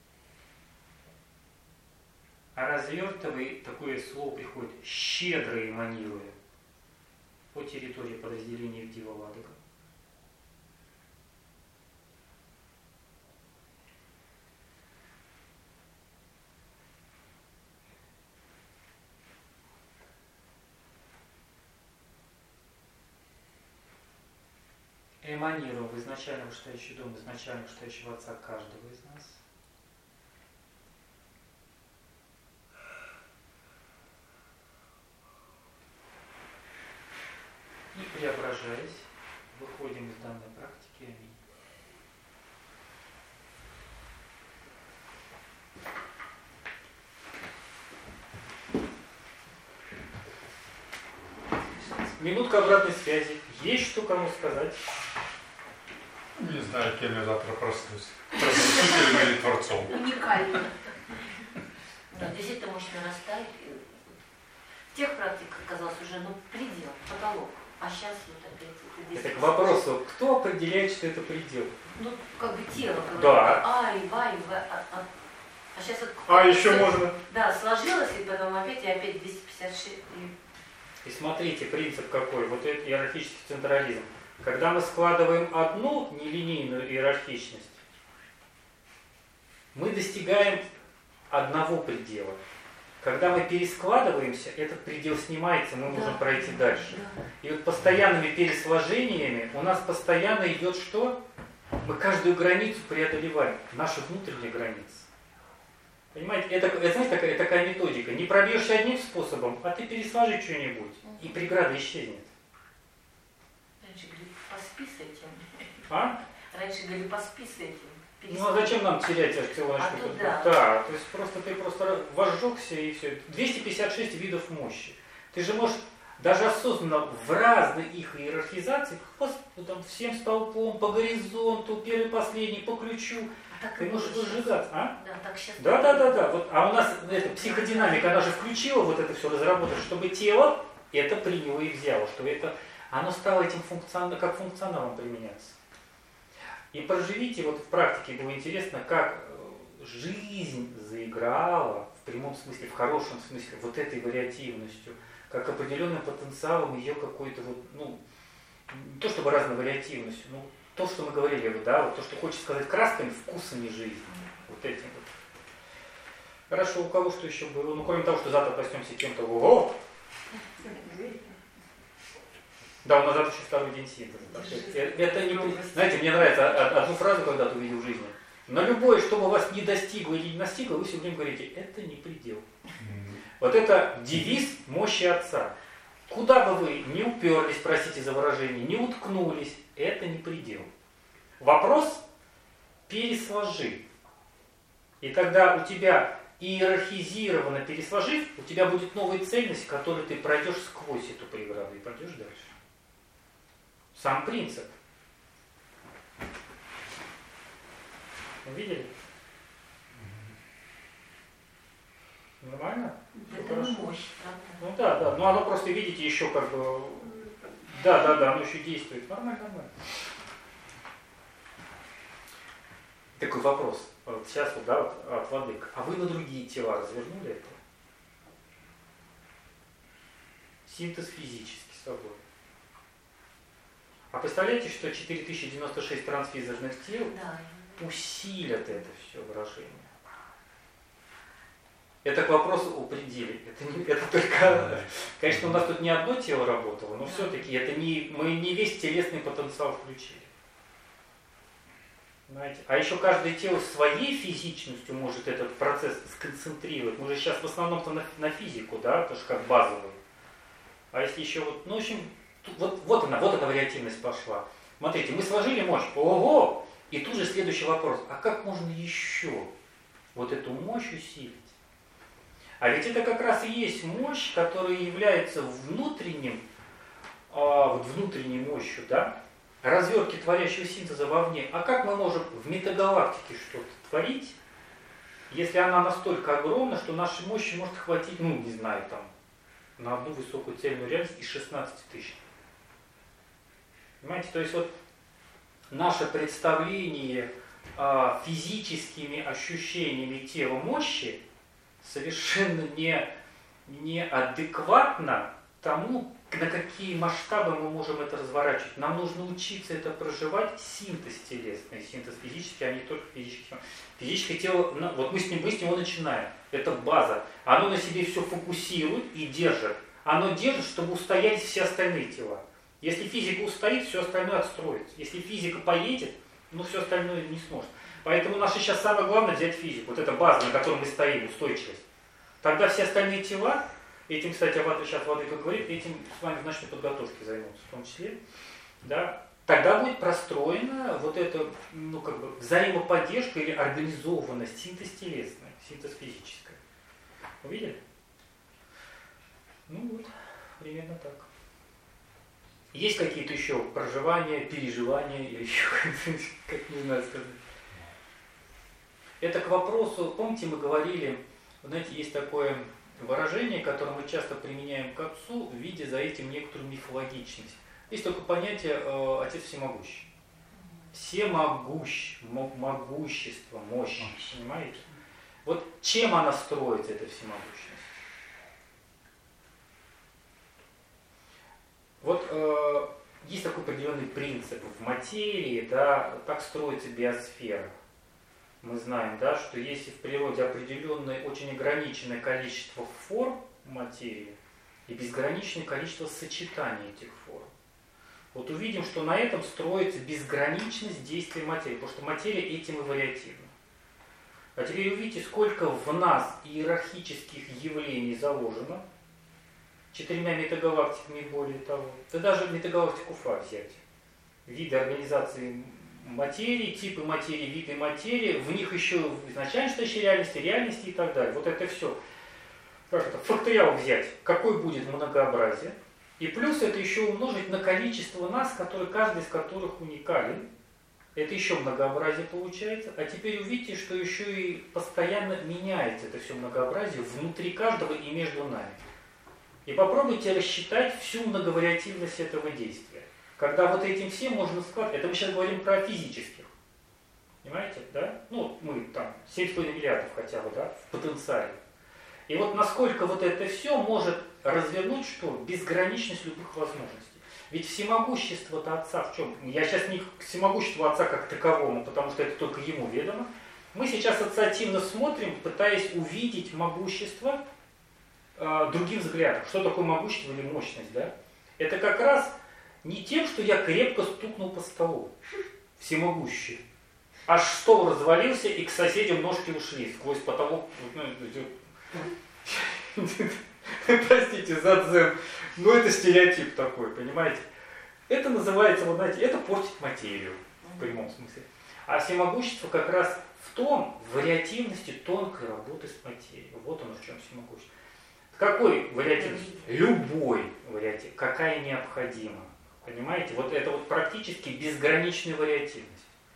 А развертывая, такое слово приходит, щедро эманируя по территории подразделения Ивдива Ладога. Эманируем в изначально вышестоящий дом изначально вышестоящего Отца каждого из нас. И преображаясь, выходим из данной практики. Аминь. минутка обратной связи. Есть что кому сказать? Не знаю, кем я завтра проснусь. Разрушителем или творцом. Уникально. Да, действительно может нарастать. В тех практиках казалось уже ну, предел, потолок. А сейчас вот опять... Это к вопросу, кто определяет, что это предел? Ну, как бы тело говорит. Да. Ай, вай, вай, а, а, а сейчас вот... А еще все, можно. Да, сложилось, и потом опять, и опять двести пятьдесят шесть. И... И смотрите, принцип какой, вот этот иерархический централизм. Когда мы складываем одну нелинейную иерархичность, мы достигаем одного предела. Когда мы перескладываемся, этот предел снимается, мы можем да, пройти дальше. Да. И вот постоянными пересложениями у нас постоянно идет что? Мы каждую границу преодолеваем, наши внутренние границы. Понимаете, это, это знаете, такая, такая методика. Не пробьешься одним способом, а ты пересложи что-нибудь, и преграда исчезнет. Раньше говорили, поспи с этим. А? Раньше говорили, поспи с этим. Ну а зачем нам терять целую А штуку? туда. Да, то есть просто ты просто возжегся и все. двести пятьдесят шесть видов мощи. Ты же можешь даже осознанно в разных их иерархизациях, по, там, всем столпом, по горизонту, первый, последний, по ключу, А так ты и можешь было выжигаться. А? сейчас. Да, так сейчас. Да, да, да, да. Вот, а у нас эта психодинамика, она же включила вот это все, разработать, чтобы тело это приняло и взяло, что это, оно стало этим функцион, как функционалом применяться. И проживите, вот в практике было интересно, как жизнь заиграла, в прямом смысле, в хорошем смысле, вот этой вариативностью, как определенным потенциалом ее какой-то, вот, ну, не то чтобы разной вариативностью, но то, что мы говорили, вот, да, вот то, что хочется сказать красками, вкусами жизни, вот этим вот. Хорошо, у кого что еще было? Ну, кроме того, что завтра проснемся кем-то, ого! Да, у нас завтра еще второй день синтеза. Это не... Знаете, мне нравится одну фразу, когда ты увидел в жизни. Но любое, что бы вас не достигло или не настигло, вы все время говорите, это не предел. Вот это девиз мощи Отца. Куда бы вы не уперлись, простите за выражение, не уткнулись, это не предел. Вопрос пересложи. И тогда у тебя иерархизированно пересложив, у тебя будет новая цельность, которую ты пройдешь сквозь эту преграду и пойдешь дальше. Сам принцип. Видели? Нормально? Это не мощь, правда? Ну да, да. Ну оно просто, видите, еще как бы... Да, да, да, оно еще действует. Нормально, нормально. Такой вопрос. Вот сейчас вот, да, вот, от воды. А вы на другие тела развернули это? Синтез физический с собой. А представляете, что четыре тысячи девяносто шесть трансфизерных тел Да. усилят это все выражение? Это к вопросу о пределе. Это, не, это только... Конечно, у нас тут не одно тело работало, но да. Все-таки это не, мы не весь телесный потенциал включили. Знаете? А еще каждое тело своей физичностью может этот процесс сконцентрировать. Мы же сейчас в основном-то на, на физику, да, тоже как базовый. А если еще вот, ну, в общем, вот, вот она, вот эта вариативность пошла. Смотрите, мы сложили мощь, ого! И тут же следующий вопрос, а как можно еще вот эту мощь усилить? А ведь это как раз и есть мощь, которая является внутренним, а, вот внутренней мощью, да, развертки творящего синтеза вовне. А как мы можем в метагалактике что-то творить, если она настолько огромна, что нашей мощи может хватить, ну, не знаю, там, на одну высокую цельную реальность из шестнадцати тысяч. Понимаете, то есть вот наше представление а, физическими ощущениями тела мощи совершенно не, неадекватно тому, на какие масштабы мы можем это разворачивать. Нам нужно учиться это проживать, синтез телесный, синтез физический, а не только физический. Физическое тело, вот мы с, ним, мы с него начинаем, это база. Оно на себе все фокусирует и держит. Оно держит, чтобы устоять все остальные тела. Если физика устоит, все остальное отстроится. Если физика поедет, ну все остальное не сможет. Поэтому наше сейчас самое главное взять физику. Вот эта база, на которой мы стоим, устойчивость. Тогда все остальные тела, этим, кстати, сейчас Владыка говорит, этим с вами в начальной подготовке займутся в том числе, да, тогда будет простроена вот эта, ну, как бы, взаимоподдержка или организованность, синтез телесный, синтез физический. Увидели? Ну вот, примерно так. Есть какие-то еще проживания, переживания, или еще как не знаю сказать. Это к вопросу, помните, мы говорили, знаете, есть такое выражение, которое мы часто применяем к Отцу, видя за этим некоторую мифологичность. Есть только понятие э, Отец всемогущий. Всемогущ, могущество, мощь, понимаете? Вот чем она строится, эта всемогущность? Вот э, есть такой определенный принцип в материи, да, так строится биосфера. Мы знаем, да, что если в природе определенное, очень ограниченное количество форм материи и безграничное количество сочетаний этих форм, вот увидим, что на этом строится безграничность действия материи, потому что материя этим и вариативна. А теперь увидите, сколько в нас иерархических явлений заложено, четырьмя метагалактиками и более того. Да даже метагалактику Фа взять. Виды организации материи, типы материи, виды материи, в них еще изначально стоящие реальности, реальности и так далее. Вот это все. Как это? Факториал взять. Какой будет многообразие. И плюс это еще умножить на количество нас, которые, каждый из которых уникален. Это еще многообразие получается. А теперь увидите, что еще и постоянно меняется это все многообразие внутри каждого и между нами. И попробуйте рассчитать всю многовариативность этого действия. Когда вот этим всем можно складывать, это мы сейчас говорим про физических. Понимаете, да? Ну, мы там семь с половиной миллиардов хотя бы, да, в потенциале. И вот насколько вот это все может развернуть что? Безграничность любых возможностей. Ведь всемогущество-то Отца в чем? Я сейчас не к всемогуществу Отца как таковому, потому что это только Ему ведомо. Мы сейчас ассоциативно смотрим, пытаясь увидеть могущество э, другим взглядом. Что такое могущество или мощность, да? Это как раз не тем, что я крепко стукнул по столу, всемогущий. Аж стол развалился, и к соседям ножки ушли сквозь потолок. Простите за дзен, но это стереотип такой, понимаете? Это называется, вот знаете, это портит материю в прямом смысле. А всемогущество как раз в том, в вариативности тонкой работы с материей. Вот оно в чем всемогущество. Какой вариативность? Любой вариатив, какая необходима. Понимаете? Вот это вот практически безграничная вариативность.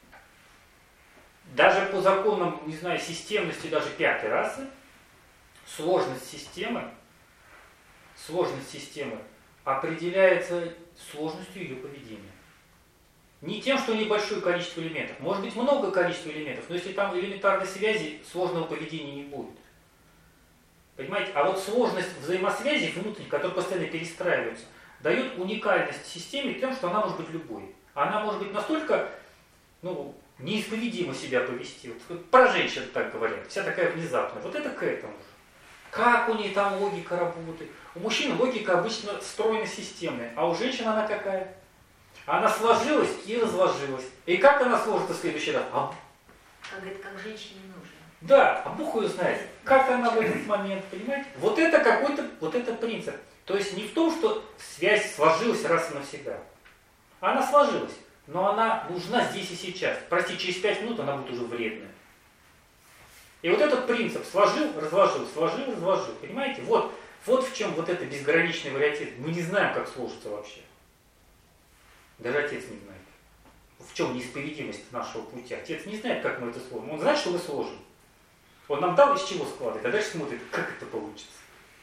Даже по законам, не знаю, системности даже пятой расы, сложность системы, сложность системы определяется сложностью ее поведения. Не тем, что небольшое количество элементов. Может быть много количества элементов, но если там элементарной связи, сложного поведения не будет. Понимаете? А вот сложность взаимосвязей внутренних, которые постоянно перестраиваются, дает уникальность системе тем, что она может быть любой. Она может быть настолько, ну, неисповедимо себя повести. Вот про женщин так говорят, вся такая внезапная. Вот это к этому же. Как у нее там логика работает? У мужчин логика обычно стройно-системная, а у женщин она какая? Она сложилась и разложилась. И как она сложится в следующий раз? А... Как говорит, как женщине нужно. Да, а Бог ее знает. Как она в этот момент, понимаете? Вот это какой-то, вот это принцип. То есть не в том, что связь сложилась раз и навсегда. Она сложилась, но она нужна здесь и сейчас. Прости, через пять минут она будет уже вредная. И вот этот принцип сложил, разложил, сложил, разложил. Понимаете? Вот, вот в чем вот это безграничный вариатив. Мы не знаем, как сложится вообще. Даже Отец не знает. В чем неисповедимость нашего пути. Отец не знает, как мы это сложим. Он знает, что мы сложим. Он нам дал, из чего складывать, а дальше смотрит, как это получится.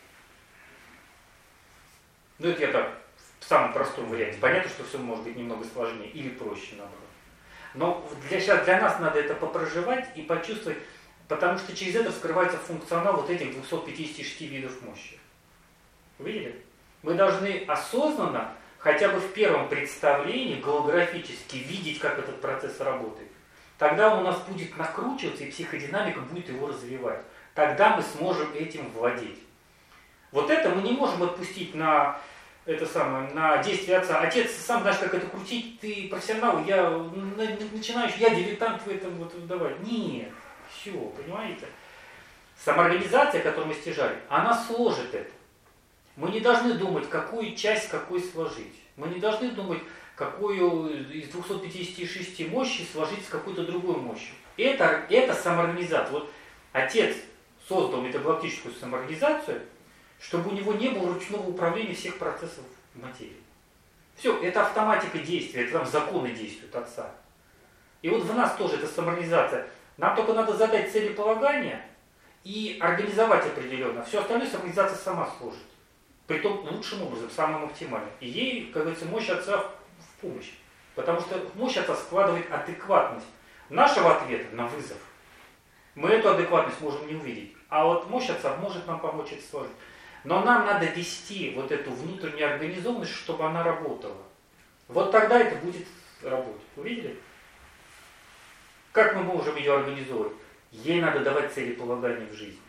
Ну это я так, в самом простом варианте. Понятно, что все может быть немного сложнее или проще, наоборот. Но для, сейчас для нас надо это попроживать и почувствовать, потому что через это вскрывается функционал вот этих двухсот пятидесяти шести видов мощи. Вы видели? Мы должны осознанно, хотя бы в первом представлении, голографически видеть, как этот процесс работает. Тогда он у нас будет накручиваться, и психодинамика будет его развивать. Тогда мы сможем этим владеть. Вот это мы не можем отпустить на, это самое, на действие Отца. Отец сам знаешь, как это крутить, ты профессионал, я начинающий, я дилетант в этом, вот давай. Нет, все, понимаете? Самоорганизация, которую мы стяжали, она сложит это. Мы не должны думать, какую часть какой сложить. Мы не должны думать, какую из двухсот пятидесяти шести мощи сложить с какой-то другой мощью. Это, это самоорганизация. Вот Отец создал метагалактическую самоорганизацию, чтобы у него не было ручного управления всех процессов в материи. Все, это автоматика действия, это там законы действуют Отца. И вот в нас тоже это самореализация. Нам только надо задать целеполагание и организовать определенно. Все остальное самореализация сама сложит. Притом лучшим образом, самым оптимальным. И ей, как говорится, мощь Отца в помощь. Потому что мощь Отца складывает адекватность нашего ответа на вызов. Мы эту адекватность можем не увидеть. А вот мощь Отца может нам помочь это сложить. Но нам надо вести вот эту внутреннюю организованность, чтобы она работала. Вот тогда это будет работать. Увидели? Как мы можем ее организовать? Ей надо давать целеполагание в жизни.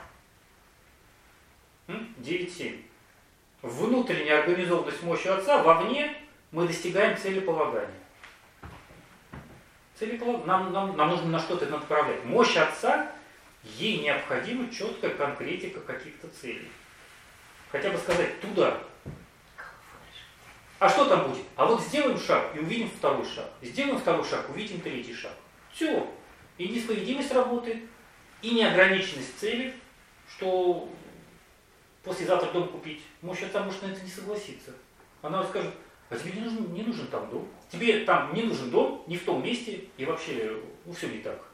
девять семь. Внутренняя организованность мощи Отца, вовне мы достигаем целеполагания. Целеполаг... Нам, нам, нам нужно на что-то направлять. Мощь Отца, ей необходима четкая конкретика каких-то целей. Хотя бы сказать туда. А что там будет? А вот сделаем шаг и увидим второй шаг. Сделаем второй шаг, увидим третий шаг. Все. И несповедимость работает, и неограниченность цели, что послезавтра дом купить. Мощь Отца может на это не согласиться. Она скажет, а тебе не нужен, не нужен там дом. Тебе там не нужен дом, не в том месте, и вообще ну, все не так.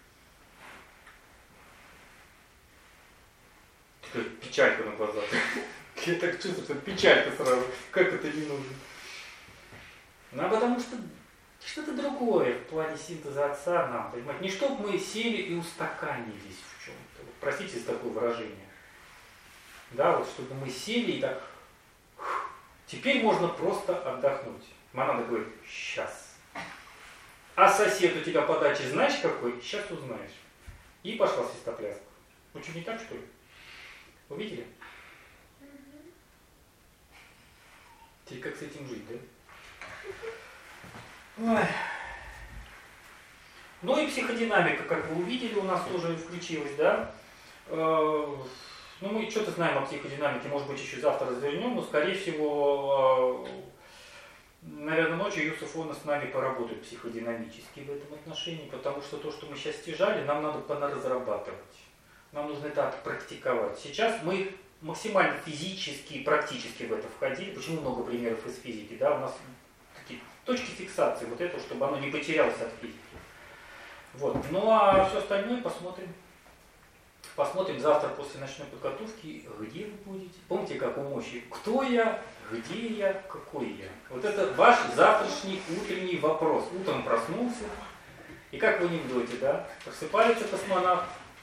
Такая печалька на глазах. Я так чувствую, что печалька сразу. Как это не нужно? Ну, а потому что что-то другое в плане синтеза Отца нам, понимаете? Не чтобы мы сели и устаканились в чем-то. Вот, простите за такое выражение. Да, вот чтобы мы сели и так... Теперь можно просто отдохнуть. Мама говорит, сейчас. А сосед у тебя по даче знаешь какой? Сейчас узнаешь. И пошла свистопляска. Ну что, не так, что ли? Увидели? Теперь как с этим жить, да? Ой. Ну и психодинамика, как вы увидели, у нас тоже включилась, да? Ну, мы что-то знаем о психодинамике, может быть, еще завтра развернем, но, скорее всего, наверное, ночью Юсуф Она с нами поработает психодинамически в этом отношении, потому что то, что мы сейчас стяжали, нам надо понаразрабатывать. Нам нужно это отпрактиковать. Сейчас мы максимально физически и практически в это входили. Почему много примеров из физики? Да? У нас такие точки фиксации, вот это, чтобы оно не потерялось от физики. Вот. Ну а все остальное посмотрим. Посмотрим завтра после ночной подготовки, где вы будете. Помните, как у мощи? Кто я, где я, какой я? Вот это ваш завтрашний утренний вопрос. Утром проснулся, и как в анекдоте, да? Просыпается космонавт.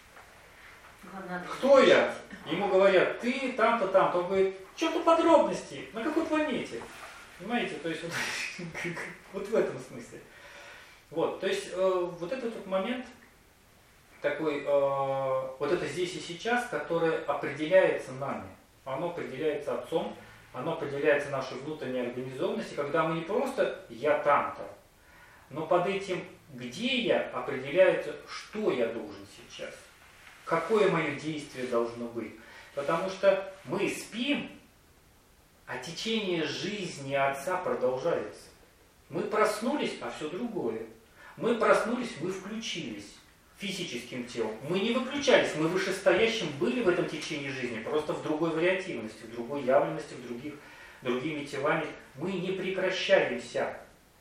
Кто я? Ему говорят, ты там-то, там-то. Он говорит, что-то подробности, на какой планете? Понимаете? То есть вот, вот в этом смысле. Вот, то есть э, вот этот вот момент такой, э, вот это здесь и сейчас, которое определяется нами. Оно определяется Отцом, оно определяется нашей внутренней организованностью, когда мы не просто «я там-то», но под этим «где я» определяется, что я должен сейчас, какое мое действие должно быть. Потому что мы спим, а течение жизни Отца продолжается. Мы проснулись, а все другое. Мы проснулись, мы включились физическим телом. Мы не выключались, мы вышестоящим были в этом течении жизни, просто в другой вариативности, в другой явленности, в других, другими телами. Мы не прекращаемся.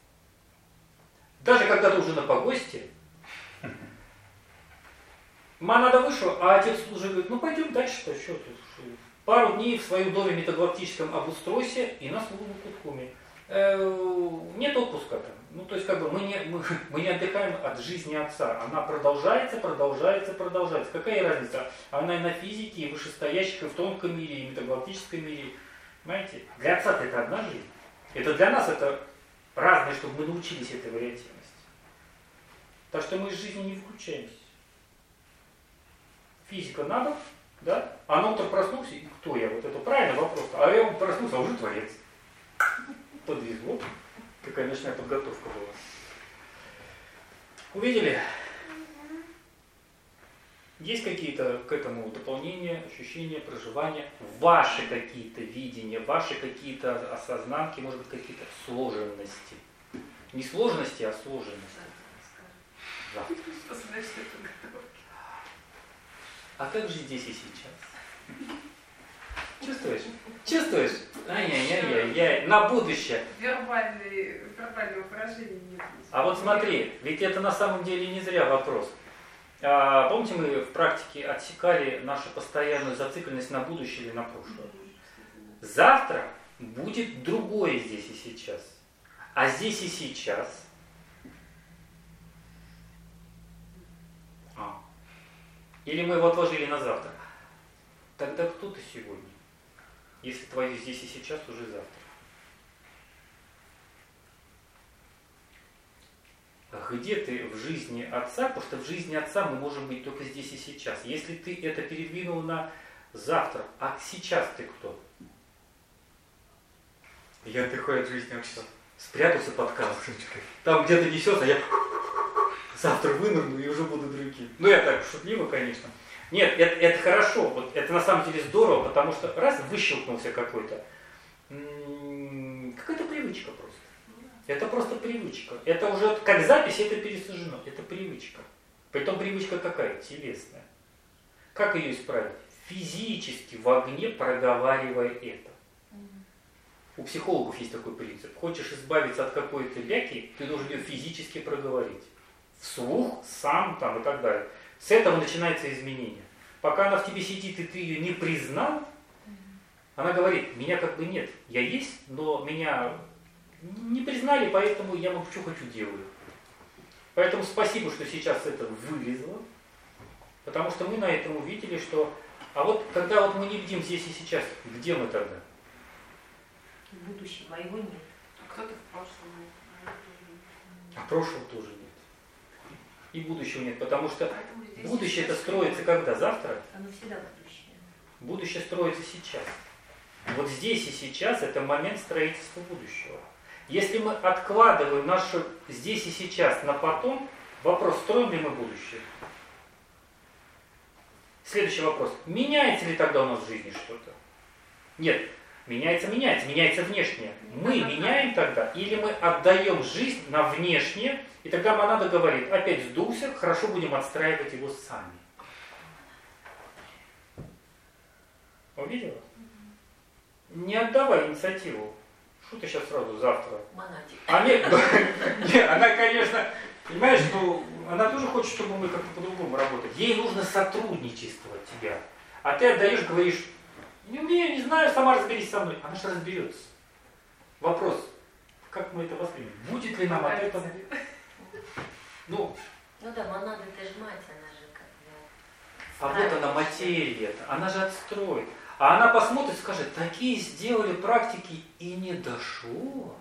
Даже когда ты уже на погосте, монада вышла, а отец уже говорит, ну пойдем дальше-то, что тут? Пару дней в своем доме метагалактическом обустройся и на службу Куткуме. Нет отпуска там. Ну, то есть, как бы мы не, мы, мы не отдыхаем от жизни Отца. Она продолжается, продолжается, продолжается. Какая разница? Она и на физике, и вышестоящих, и в тонком мире, и в метагалактическом мире. Понимаете? Для Отца-то это одна жизнь. Это для нас это разное, чтобы мы научились этой вариативности. Так что мы из жизни не выключаемся. Физика надо, да? А на утро проснулся, и кто я? Вот это правильный вопрос. А я проснулся, а уже творец. Подвезло. Какая ночная подготовка была. Увидели? Есть какие-то к этому дополнения, ощущения, проживания, ваши какие-то видения, ваши какие-то осознанки, может быть, какие-то сложенности. Не сложности, а сложенности. Завтра. А как же здесь и сейчас? Чувствуешь? Чувствуешь? Ай-яй-яй-яй. На будущее. Вербальные, вербального выражения нет. А вот смотри, ведь это на самом деле не зря вопрос. А, помните, мы в практике отсекали нашу постоянную зацикленность на будущее или на прошлое? Завтра будет другое здесь и сейчас. А здесь и сейчас. А. Или мы его отложили на завтра. Тогда кто ты сегодня? Если твое здесь и сейчас уже завтра. Где ты в жизни отца? Потому что в жизни отца мы можем быть только здесь и сейчас. Если ты это передвинул на завтра, а сейчас ты кто? Я отдыхаю от жизни отца. Спрятался под кастрочкой. Там где-то несется, а я завтра вынырну и уже буду другим. Ну я так шутливо, конечно. Нет, это, это хорошо. Вот это на самом деле здорово, потому что раз выщелкнулся какой-то. Какая-то привычка просто. Это просто привычка. Это уже как запись, это пересажено. Это привычка. Притом привычка какая? Телесная. Как ее исправить? Физически в огне проговаривая это. У психологов есть такой принцип. Хочешь избавиться от какой-то бяки, ты должен ее физически проговорить. Вслух, сам там и так далее. С этого начинается изменение. Пока она в тебе сидит, и ты ее не признал, она говорит, меня как бы нет. Я есть, но меня не признали, поэтому я могу что хочу делаю. Поэтому спасибо, что сейчас это вылезло. Потому что мы на этом увидели, что... А вот когда вот мы не видим здесь и сейчас, где мы тогда? В будущем, а его нет. А кто-то в прошлом. А прошлого тоже нет. И будущего нет, потому что Поэтому здесь будущее это сейчас строится когда? Завтра? Оно всегда будущее. Будущее строится сейчас. Вот здесь и сейчас это момент строительства будущего. Если мы откладываем наше здесь и сейчас на потом, вопрос, строим ли мы будущее? Следующий вопрос. Меняется ли тогда у нас в жизни что-то? Нет. Меняется, меняется, меняется внешнее. Мы меняем тогда, или мы отдаем жизнь на внешнее, и тогда Монада говорит, опять сдулся, хорошо будем отстраивать его сами. Увидела? Не отдавай инициативу. Что ты сейчас сразу завтра? Монаде. А нет, нет, она, конечно, понимаешь, ну, она тоже хочет, чтобы мы как-то по-другому работали. Ей нужно сотрудничество от тебя. А ты отдаешь, говоришь, не умею, не знаю, сама разберись со мной. Она же разберется. Вопрос, как мы это воспримем? Будет ли нам от этого? Ну, Ну да, Монада это же мать, она же как бы... а вот она материя-то, она же отстроит. А она посмотрит и скажет, такие сделали практики и не дошло.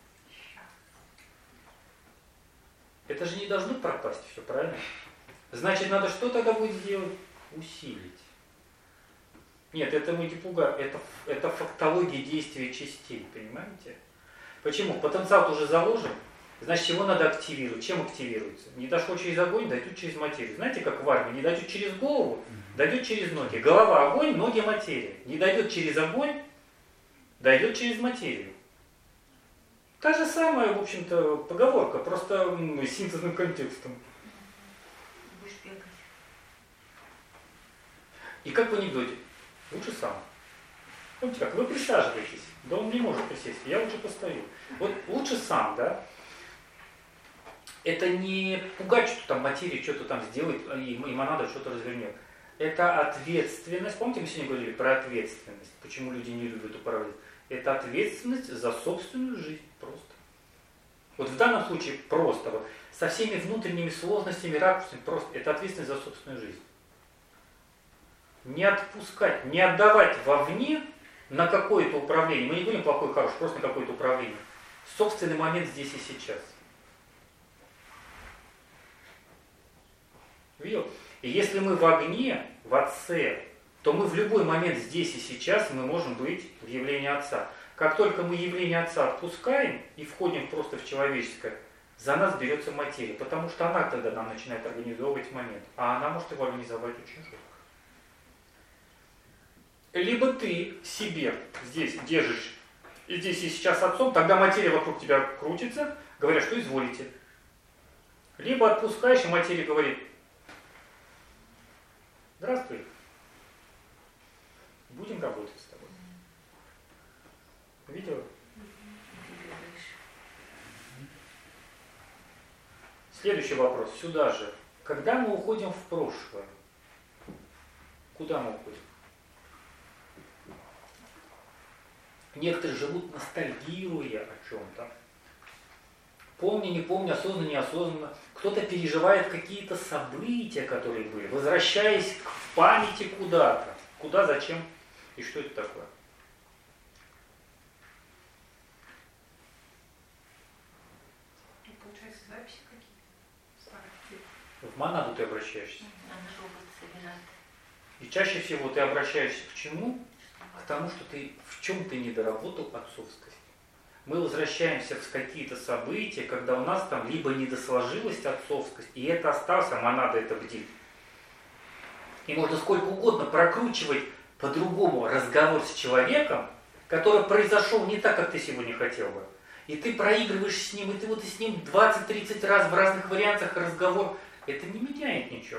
Это же не должно пропасть все, правильно? Значит, надо что тогда будет сделать? Усилить. Нет, это мы не пугаем, это, это фактология действия частей, понимаете? Почему? Потенциал уже заложен, значит, его надо активировать. Чем активируется? Не дошло через огонь, дойдет через материю. Знаете, как в армии, не дойдет через голову, дойдет через ноги. Голова огонь, ноги материя. Не дойдет через огонь, дойдет через материю. Та же самая, в общем-то, поговорка, просто м, синтезным контекстом. Будешь бегать. И как в анекдоте? Лучше сам. Помните как? Вы присаживаетесь. Да он не может присесть. Я лучше постою. Вот лучше сам, да? Это не пугать, что там материя что-то там сделает, и, и монада что-то развернет. Это ответственность. Помните, мы сегодня говорили про ответственность. Почему люди не любят управлять? Это ответственность за собственную жизнь. Просто. Вот в данном случае просто. Вот, со всеми внутренними сложностями, ракурсами. Просто. Это ответственность за собственную жизнь. Не отпускать, не отдавать вовне на какое-то управление. Мы не говорим плохой, хороший, просто на какое-то управление. Собственный момент здесь и сейчас. Видел? И если мы в огне, в Отце, то мы в любой момент здесь и сейчас мы можем быть в явлении Отца. Как только мы явление Отца отпускаем и входим просто в человеческое, за нас берется материя, потому что она тогда нам начинает организовывать момент, а она может его организовать очень жестко. Либо ты себе здесь держишь и здесь и сейчас Отцом, тогда материя вокруг тебя крутится, говоря, что изволите. Либо отпускаешь, и материя говорит, здравствуй, будем работать с тобой. Видела? Следующий вопрос, сюда же. Когда мы уходим в прошлое? Куда мы уходим? Некоторые живут ностальгируя о чем-то. Помня, не помня, осознанно, неосознанно. Кто-то переживает какие-то события, которые были, возвращаясь в памяти куда-то. Куда, зачем и что это такое? Ну, получается, записи какие-то старые. В монаду ты обращаешься. Она же опыт собирает. И чаще всего ты обращаешься к чему? К тому, что ты в чем ты не доработал отцовскость. Мы возвращаемся в какие-то события, когда у нас там либо недосложилась отцовскость, и это осталось, а монада это бдит. И можно сколько угодно прокручивать по-другому разговор с человеком, который произошел не так, как ты сегодня хотел бы. И ты проигрываешь с ним, и ты вот с ним двадцать-тридцать раз в разных вариантах разговор. Это не меняет ничего.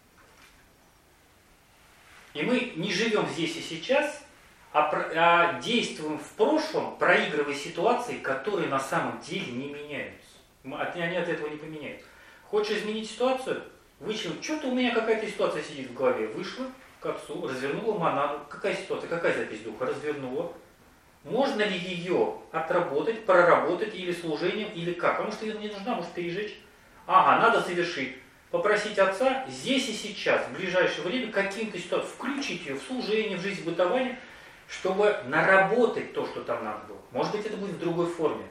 И мы не живем здесь и сейчас, а, а действуем в прошлом, проигрывая ситуации, которые на самом деле не меняются. Они от этого не поменяются. Хочешь изменить ситуацию? Вычислить, что-то у меня какая-то ситуация сидит в голове. Вышла к отцу, развернула монаду. Какая ситуация, какая запись духа? Развернула. Можно ли ее отработать, проработать или служением, или как? Потому что ее не нужна, может пережечь. Ага, надо совершить. Попросить отца здесь и сейчас, в ближайшее время, каким-то ситуациям, включить ее в служение, в жизнь бытования, чтобы наработать то, что там надо было. Может быть, это будет в другой форме.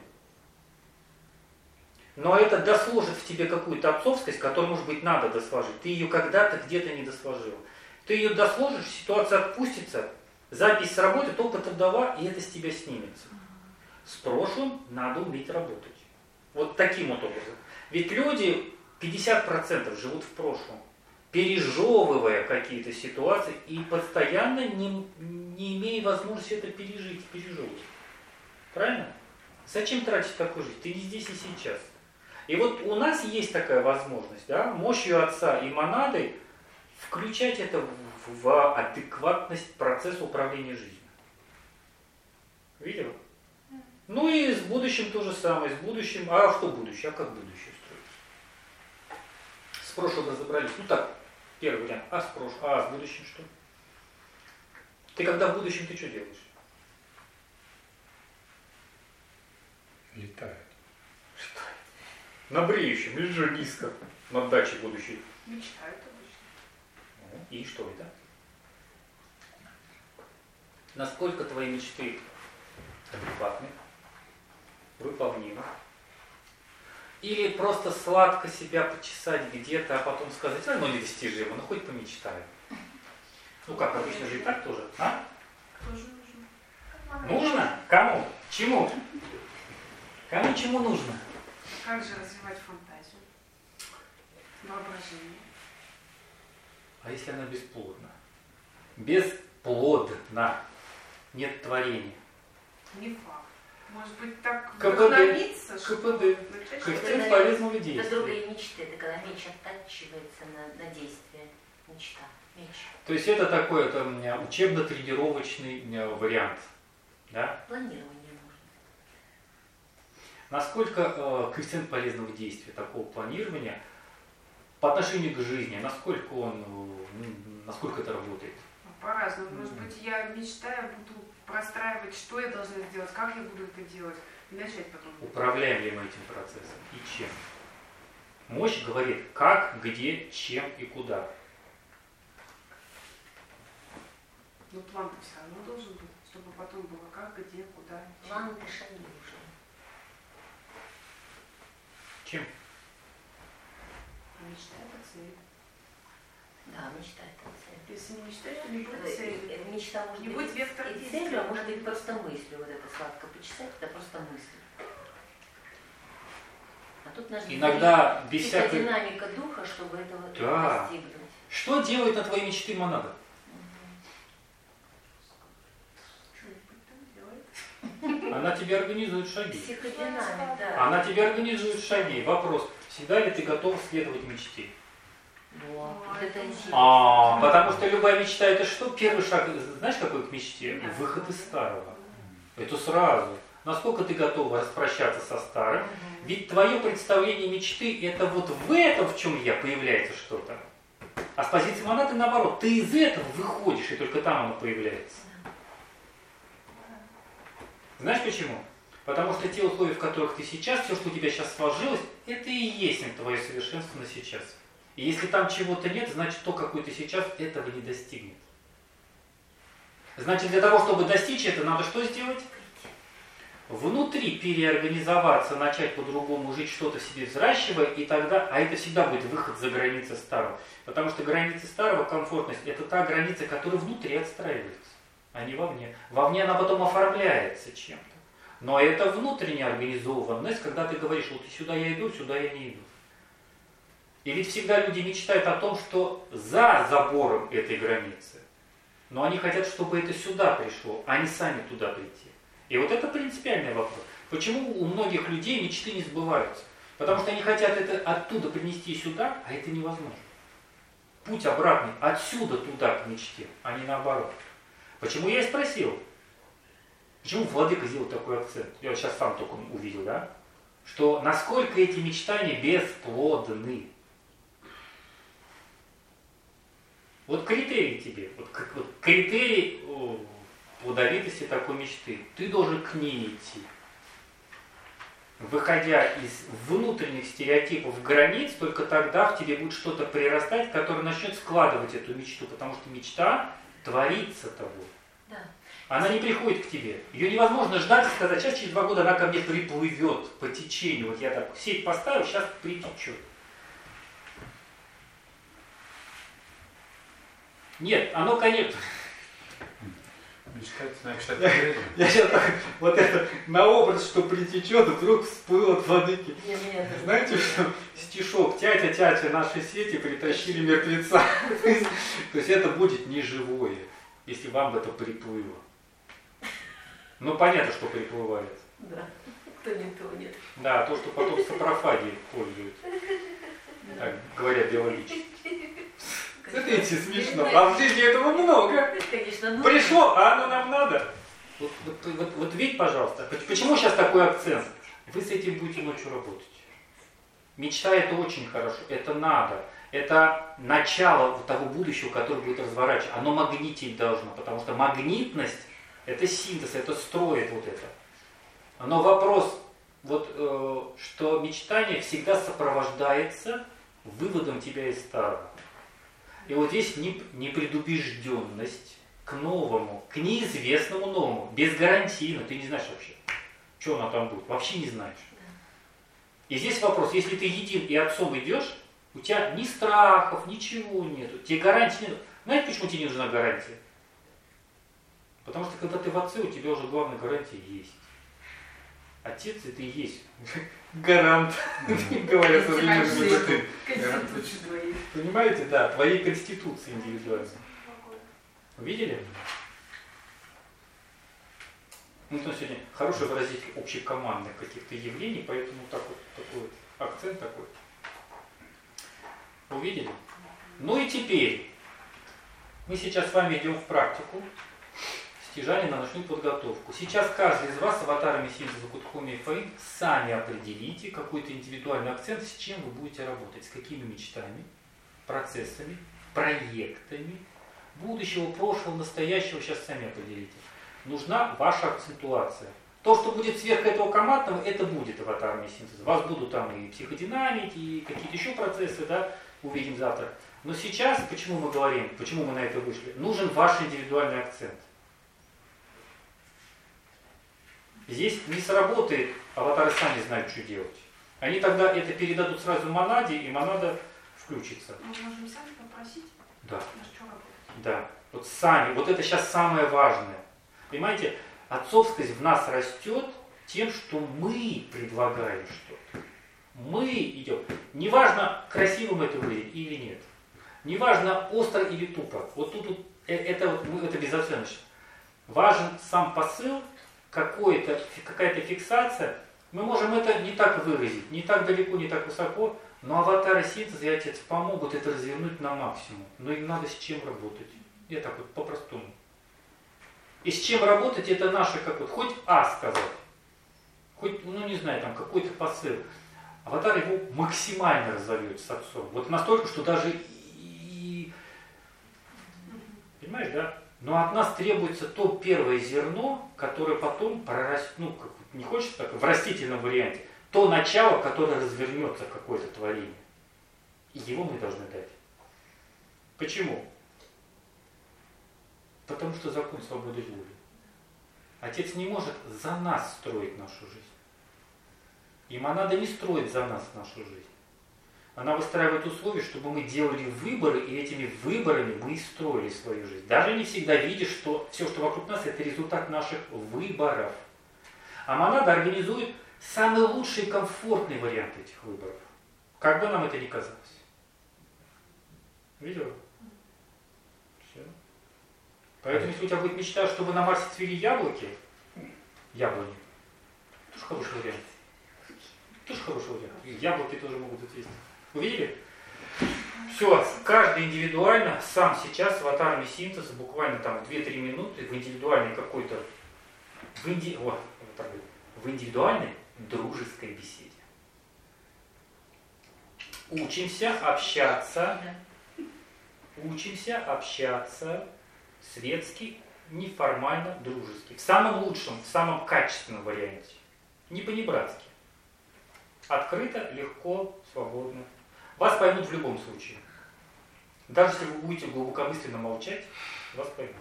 Но это досложит в тебе какую-то отцовскость, которую, может быть, надо досложить. Ты ее когда-то где-то не досложил. Ты ее досложишь, ситуация отпустится, запись сработает, опыт отдава, и это с тебя снимется. С прошлым надо уметь работать. Вот таким вот образом. Ведь люди пятьдесят процентов живут в прошлом, пережевывая какие-то ситуации и постоянно не, не имея возможности это пережить, пережевывать. Правильно? Зачем тратить такую жизнь? Ты не здесь и сейчас. И вот у нас есть такая возможность, да, мощью отца и монадой включать это в, в адекватность процесса управления жизнью. Видела? Ну и с будущим то же самое. С будущим. А что будущее? А как будущее строится? С прошлым разобрались. Ну так, первый вариант. А с прошлым? А с будущим что? Ты когда в будущем, ты что делаешь? Летает. На бреющем, лежу низко, на даче будущей. Мечтают обычно. И что это? Насколько твои мечты адекватны, выполнимы? Или просто сладко себя почесать где-то, а потом сказать, а ну недостижимо, ну хоть помечтаю. Ну как, обычно же и так тоже. А? Тоже нужно. Нужно? Кому? Чему? Кому чему нужно? Как же развивать фантазию? Воображение. А если она бесплодна? Бесплодна. Нет творения. Не факт. Может быть, так КПД. вдохновиться, что КПД. начать Коэффициент Это, полезного Это действия. другая мечты, это когда меч оттачивается на, на действие. Мечта. Меч. То есть это такой это, у меня учебно-тренировочный у меня вариант. Да? Планирование нужно. Насколько э, коэффициент полезного действия такого планирования по отношению к жизни, насколько он, э, насколько это работает? По-разному. Может быть, я мечтаю, буду простраивать, что я должна сделать, как я буду это делать, и начать потом. Управляем ли мы этим процессом и чем? Мощь говорит, как, где, чем и куда. Но план-то все равно должен быть, чтобы потом было как, где, куда. План это шаги уже. Чем? Мечта — это цель. Да, мечта это цель. Если не мечтать, то не будет цели. Э, Мечта может Не быть будет вектор и действия. целью, а может быть просто мыслью. Вот это сладко почесать, это просто мысль. А тут нужна Иногда без всякой... динамика духа, чтобы этого Да. достигнуть. Что делает на твои мечты монада? Что-нибудь там делает. Она тебе организует шаги. Психодинамик, да. Она тебе организует шаги. Вопрос, всегда ли ты готов следовать мечте? Вот, вот это интересно. А, потому что любая мечта это что? Первый шаг, знаешь, какой к мечте? Выход из старого. Это сразу. Насколько ты готова распрощаться со старым? Ведь твое представление мечты, это вот в этом, в чем я, появляется что-то. А с позиции монады наоборот, ты из этого выходишь, и только там оно появляется. Знаешь почему? Потому что те условия, в которых ты сейчас, все, что у тебя сейчас сложилось, это и есть твое совершенство на сейчас. И если там чего-то нет, значит то, какой ты сейчас, этого не достигнет. Значит, для того, чтобы достичь это, надо что сделать? Внутри переорганизоваться, начать по-другому жить, что-то себе взращивая, и тогда, а это всегда будет выход за границы старого. Потому что границы старого, комфортность, это та граница, которая внутри отстраивается, а не вовне. Вовне она потом оформляется чем-то. Но это внутренняя организованность, когда ты говоришь, вот сюда я иду, сюда я не иду. И ведь всегда люди мечтают о том, что за забором этой границы. Но они хотят, чтобы это сюда пришло, а не сами туда прийти. И вот это принципиальный вопрос. Почему у многих людей мечты не сбываются? Потому что они хотят это оттуда принести сюда, а это невозможно. Путь обратный, отсюда туда к мечте, а не наоборот. Почему я и спросил? Почему владыка сделал такой акцент? Я вот сейчас сам только увидел, да? Что насколько эти мечтания бесплодны. Вот критерий тебе, вот, вот критерий о, плодовитости такой мечты. Ты должен к ней идти. Выходя из внутренних стереотипов границ, только тогда в тебе будет что-то прирастать, которое начнет складывать эту мечту, потому что мечта творится тобой. Да. Она не приходит к тебе. Ее невозможно ждать и сказать, сейчас через два года она ко мне приплывет по течению. Вот я так сеть поставил, сейчас притечет. Нет, оно, конечно... Мечтать, значит, я сейчас так, вот это, на образ, что притечет, вдруг всплыл от владыки. Знаете, что стишок «Тятя-тятя, наши сети притащили мертвеца». То есть это будет неживое, если вам это приплыло. Ну, понятно, что приплывает. Да, кто не тонет. Да, то, что потом сапрофаги пользуют. Так говоря, биологически. Смотрите, смешно. А в жизни этого много. Конечно, ну... Пришло, а оно нам надо. Вот, вот, вот, вот видите, пожалуйста, почему сейчас такой акцент? Вы с этим будете ночью работать. Мечта это очень хорошо, это надо. Это начало того будущего, которое будет разворачиваться. Оно магнитить должно, потому что магнитность это синтез, это строит вот это. Но вопрос, вот, э, что мечтание всегда сопровождается выводом тебя из старого. И вот здесь непредубежденность к новому, к неизвестному новому, безгарантийно, ты не знаешь вообще, что оно там будет, вообще не знаешь. И здесь вопрос, если ты един и отцом идешь, у тебя ни страхов, ничего нету, тебе гарантии нет. Знаете, почему тебе не нужна гарантия? Потому что когда ты в отце, у тебя уже главная гарантия есть. Отец это и есть гарант, говорят современные языки. Понимаете, да, твоей конституции индивидуальной. Увидели? Ну, то сегодня хороший выразитель общекомандных каких-то явлений, поэтому так вот, такой вот акцент такой. Увидели? Ну и теперь мы сейчас с вами идем в практику. Стяжание на ночную подготовку. Сейчас каждый из вас с аватарами синтеза Кутхуми и Фаид сами определите какой-то индивидуальный акцент, с чем вы будете работать, с какими мечтами, процессами, проектами, будущего, прошлого, настоящего, сейчас сами определите. Нужна ваша акцентуация. То, что будет сверх этого командного, это будет аватарами синтеза. У вас будут там и психодинамики, и какие-то еще процессы, да, увидим завтра. Но сейчас, почему мы говорим, почему мы на это вышли, нужен ваш индивидуальный акцент. Здесь не сработает, аватары сами знают, что делать. Они тогда это передадут сразу монаде, и монада включится. Мы можем сами попросить? Да. На что работать? Да. Вот сами. Вот это сейчас самое важное. Понимаете, отцовскость в нас растет тем, что мы предлагаем что-то. Мы идем. Неважно, красивым это выглядит или нет. Неважно, остро или тупо. Вот тут, тут это, вот, это безоценочно. Важен сам посыл, какая-то фиксация. Мы можем это не так выразить, не так далеко, не так высоко, но аватары синтеза и отец помогут это развернуть на максимум. Но им надо с чем работать. Я так вот по-простому. И с чем работать, это наше, как вот, хоть А сказать, хоть, ну не знаю, там какой-то посыл. Аватар его максимально разовьет с отцом. Вот настолько, что даже и... Понимаешь, да? Но от нас требуется то первое зерно, которое потом прорастет, ну, как, не хочется так, в растительном варианте, то начало, которое развернется в какое-то творение. И его мы должны дать. Почему? Потому что закон свободы воли. Отец не может за нас строить нашу жизнь. Им надо не строить за нас нашу жизнь. Она выстраивает условия, чтобы мы делали выборы, и этими выборами мы и строили свою жизнь. Даже не всегда видишь, что все, что вокруг нас, это результат наших выборов. А монада организует самый лучший и комфортный вариант этих выборов. Как бы нам это ни казалось. Видела? Все. Поэтому, если у тебя будет мечта, чтобы на Марсе цвели яблоки, яблони, тоже хороший вариант. Тоже хороший вариант. И яблоки тоже могут отвести. Увидели? Все, каждый индивидуально, сам сейчас в аватарном синтезе, буквально там две-три минуты, в индивидуальной какой-то, в, инди... О, в индивидуальной дружеской беседе. Учимся общаться, учимся общаться светски, неформально, дружески. В самом лучшем, в самом качественном варианте. Не по-небратски. Открыто, легко, свободно. Вас поймут в любом случае. Даже если вы будете глубокомысленно молчать, вас поймут.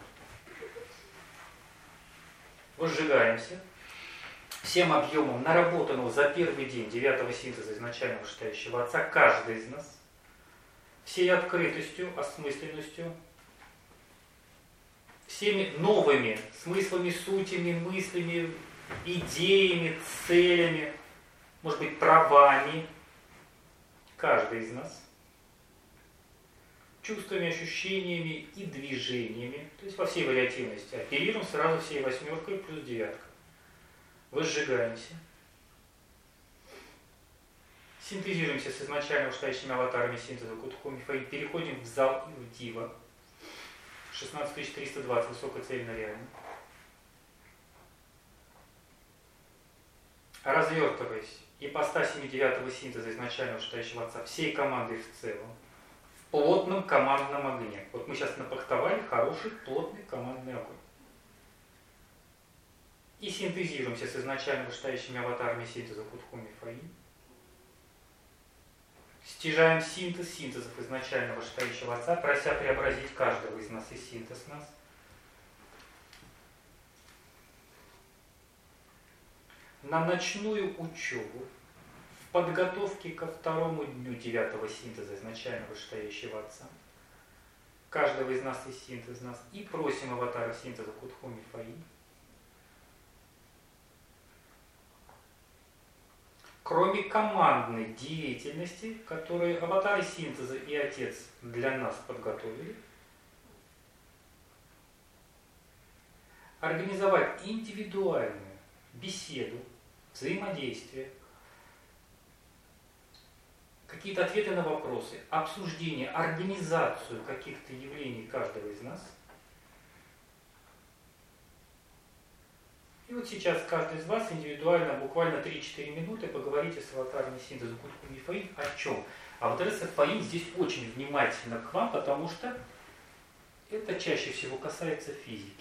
Возжигаемся. Всем объемом наработанного за первый день девятого синтеза изначального вышестоящего отца, каждый из нас, всей открытостью, осмысленностью, всеми новыми смыслами, сутями, мыслями, идеями, целями, может быть, правами, каждый из нас, чувствами, ощущениями и движениями, то есть во всей вариативности, оперируем сразу всей восьмеркой плюс девяткой. Возжигаемся, синтезируемся с изначально вышестоящими аватарами синтеза Кутху-Мифа и переходим в зал и в Дива. шестнадцать тысяч триста двадцать, высокоцельно реально. Развертываясь ипостасями девятого синтеза изначально вышестоящего отца всей командой в целом, в плотном командном огне. Вот мы сейчас напахтовали хороший, плотный командный огонь. И синтезируемся с изначально вышестоящими аватарами синтеза Кутху-Мифа. Стяжаем синтез синтезов изначально вышестоящего отца, прося преобразить каждого из нас и синтез нас. На ночную учебу в подготовке ко второму дню девятого синтеза изначально вышестоящего отца, каждого из нас и синтез нас, и просим аватара синтеза Кутху-Мифа. Кроме командной деятельности, которую аватары синтеза и отец для нас подготовили, организовать индивидуальную беседу, взаимодействие, какие-то ответы на вопросы, обсуждение, организацию каких-то явлений каждого из нас. И вот сейчас каждый из вас индивидуально, буквально три-четыре минуты, поговорите с аватарами синтеза Кутху-Мифа о чем. Аватары Сафаин здесь очень внимательно к вам, потому что это чаще всего касается физики.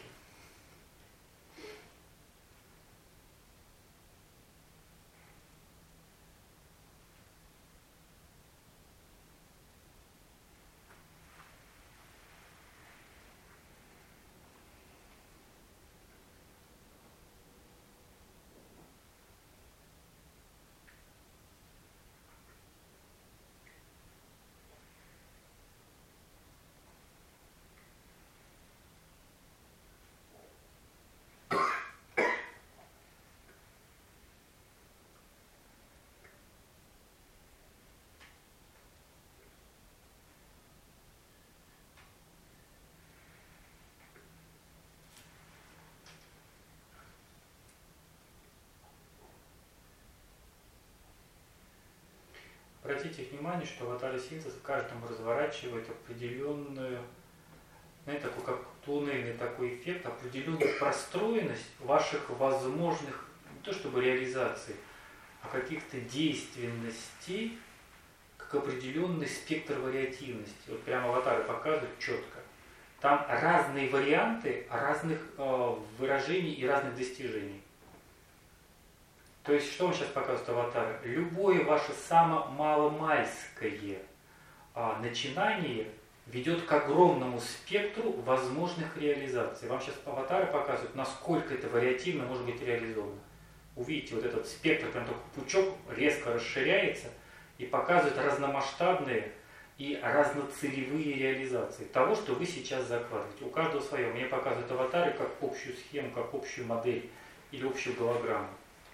Обратите внимание, что аватары синтеза каждому разворачивает определенную, знаете, такую как туннельный такой эффект, определенную простроенность ваших возможных, не то чтобы реализаций, а каких-то действенностей, как определенный спектр вариативности. Вот прямо аватары показывают четко. Там разные варианты разных э, выражений и разных достижений. То есть, что вам сейчас показывают аватары? Любое ваше самое маломальское э, начинание ведет к огромному спектру возможных реализаций. Вам сейчас аватары показывают, насколько это вариативно может быть реализовано. Увидите, вот этот спектр, прям такой пучок резко расширяется и показывает разномасштабные и разноцелевые реализации того, что вы сейчас закладываете. У каждого свое. Мне показывают аватары как общую схему, как общую модель или общую голограмму.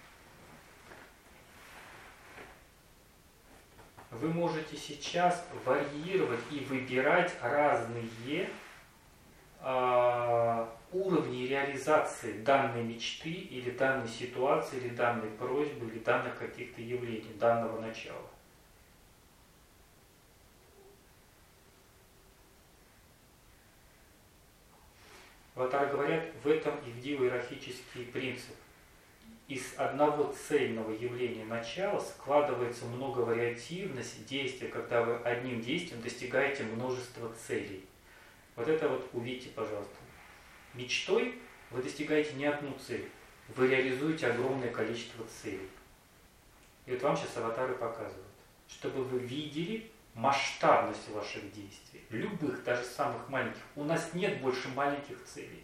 Вы можете сейчас варьировать и выбирать разные э, уровни реализации данной мечты или данной ситуации, или данной просьбы, или данных каких-то явлений, данного начала. Аватары говорят, в этом и иерархический принцип. Из одного цельного явления начала складывается многовариативность действия, когда вы одним действием достигаете множества целей. Вот это вот увидите, пожалуйста. Мечтой вы достигаете не одну цель, вы реализуете огромное количество целей. И вот вам сейчас аватары показывают, чтобы вы видели масштабность ваших действий, любых, даже самых маленьких. У нас нет больше маленьких целей.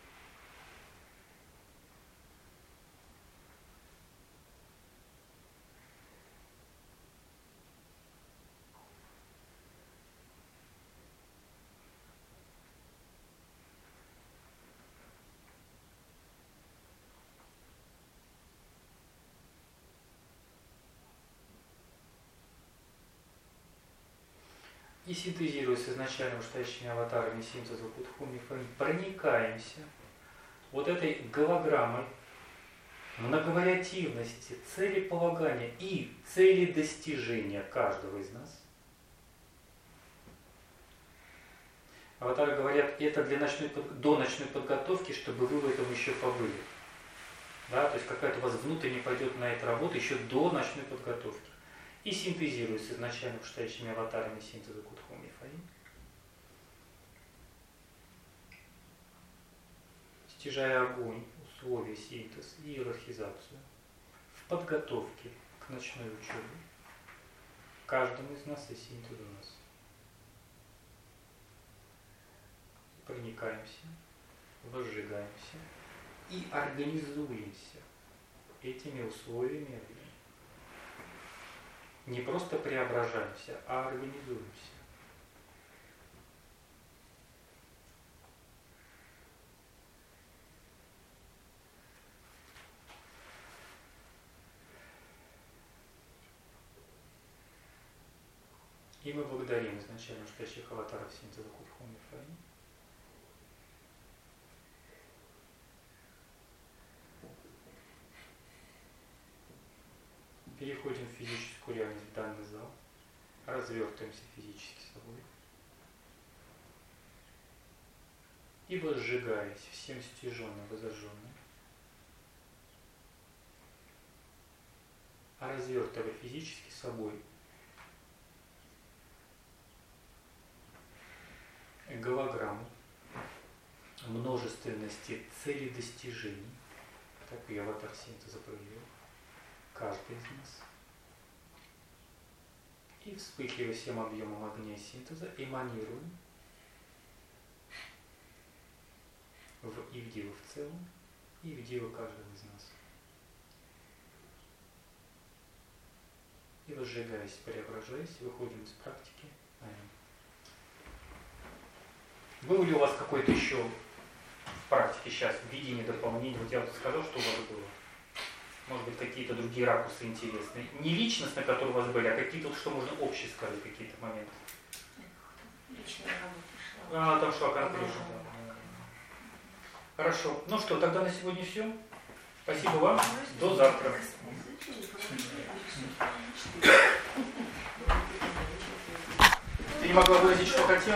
И синтезируя с изначально вышестоящими аватарами синтеза Будху Мифаим, проникаемся вот этой голограммой многовариативности, целеполагания и цели достижения каждого из нас. Аватары говорят, это для ночной, до ночной подготовки, чтобы вы в этом еще побыли. Да, то есть какая-то у вас внутренне пойдет на эту работу еще до ночной подготовки. И синтезирует с изначально вышестоящими аватарами синтеза Будху Мифаим. Стяжая огонь, условия, синтез и иерархизацию в подготовке к ночной учебе каждому из нас и синтезу нас. Проникаемся, возжигаемся и организуемся этими условиями. Не просто преображаемся, а организуемся. И мы благодарим изначально вышестоящих аватаров синтеза Будху Мифаим. Переходим в физическую реальность, в данный зал, развертываемся физически собой и возжигаясь всем стяженным, возожженным, а развертывая физически собой голограмму множественности целей достижений, так и аватар синтеза проявил. Каждый из нас. И вспыхивая всем объемом огня синтеза, эманируем в Ивдиву в целом и Ивдиву каждого из нас. И возжигаясь, преображаясь, выходим из практики. Аминь. Было ли у вас какое-то еще в практике сейчас видение, дополнение? Вот я вот сказал, что у вас было. Может быть, какие-то другие ракурсы интересные. Не личностно, которые у вас были, а какие-то, что можно общие сказать, какие-то моменты. Личная работа шла. А, там шла конкретно. Хорошо. Ну что, тогда на сегодня все. Спасибо вам. До завтра. Ты не могла выразить, что хотела?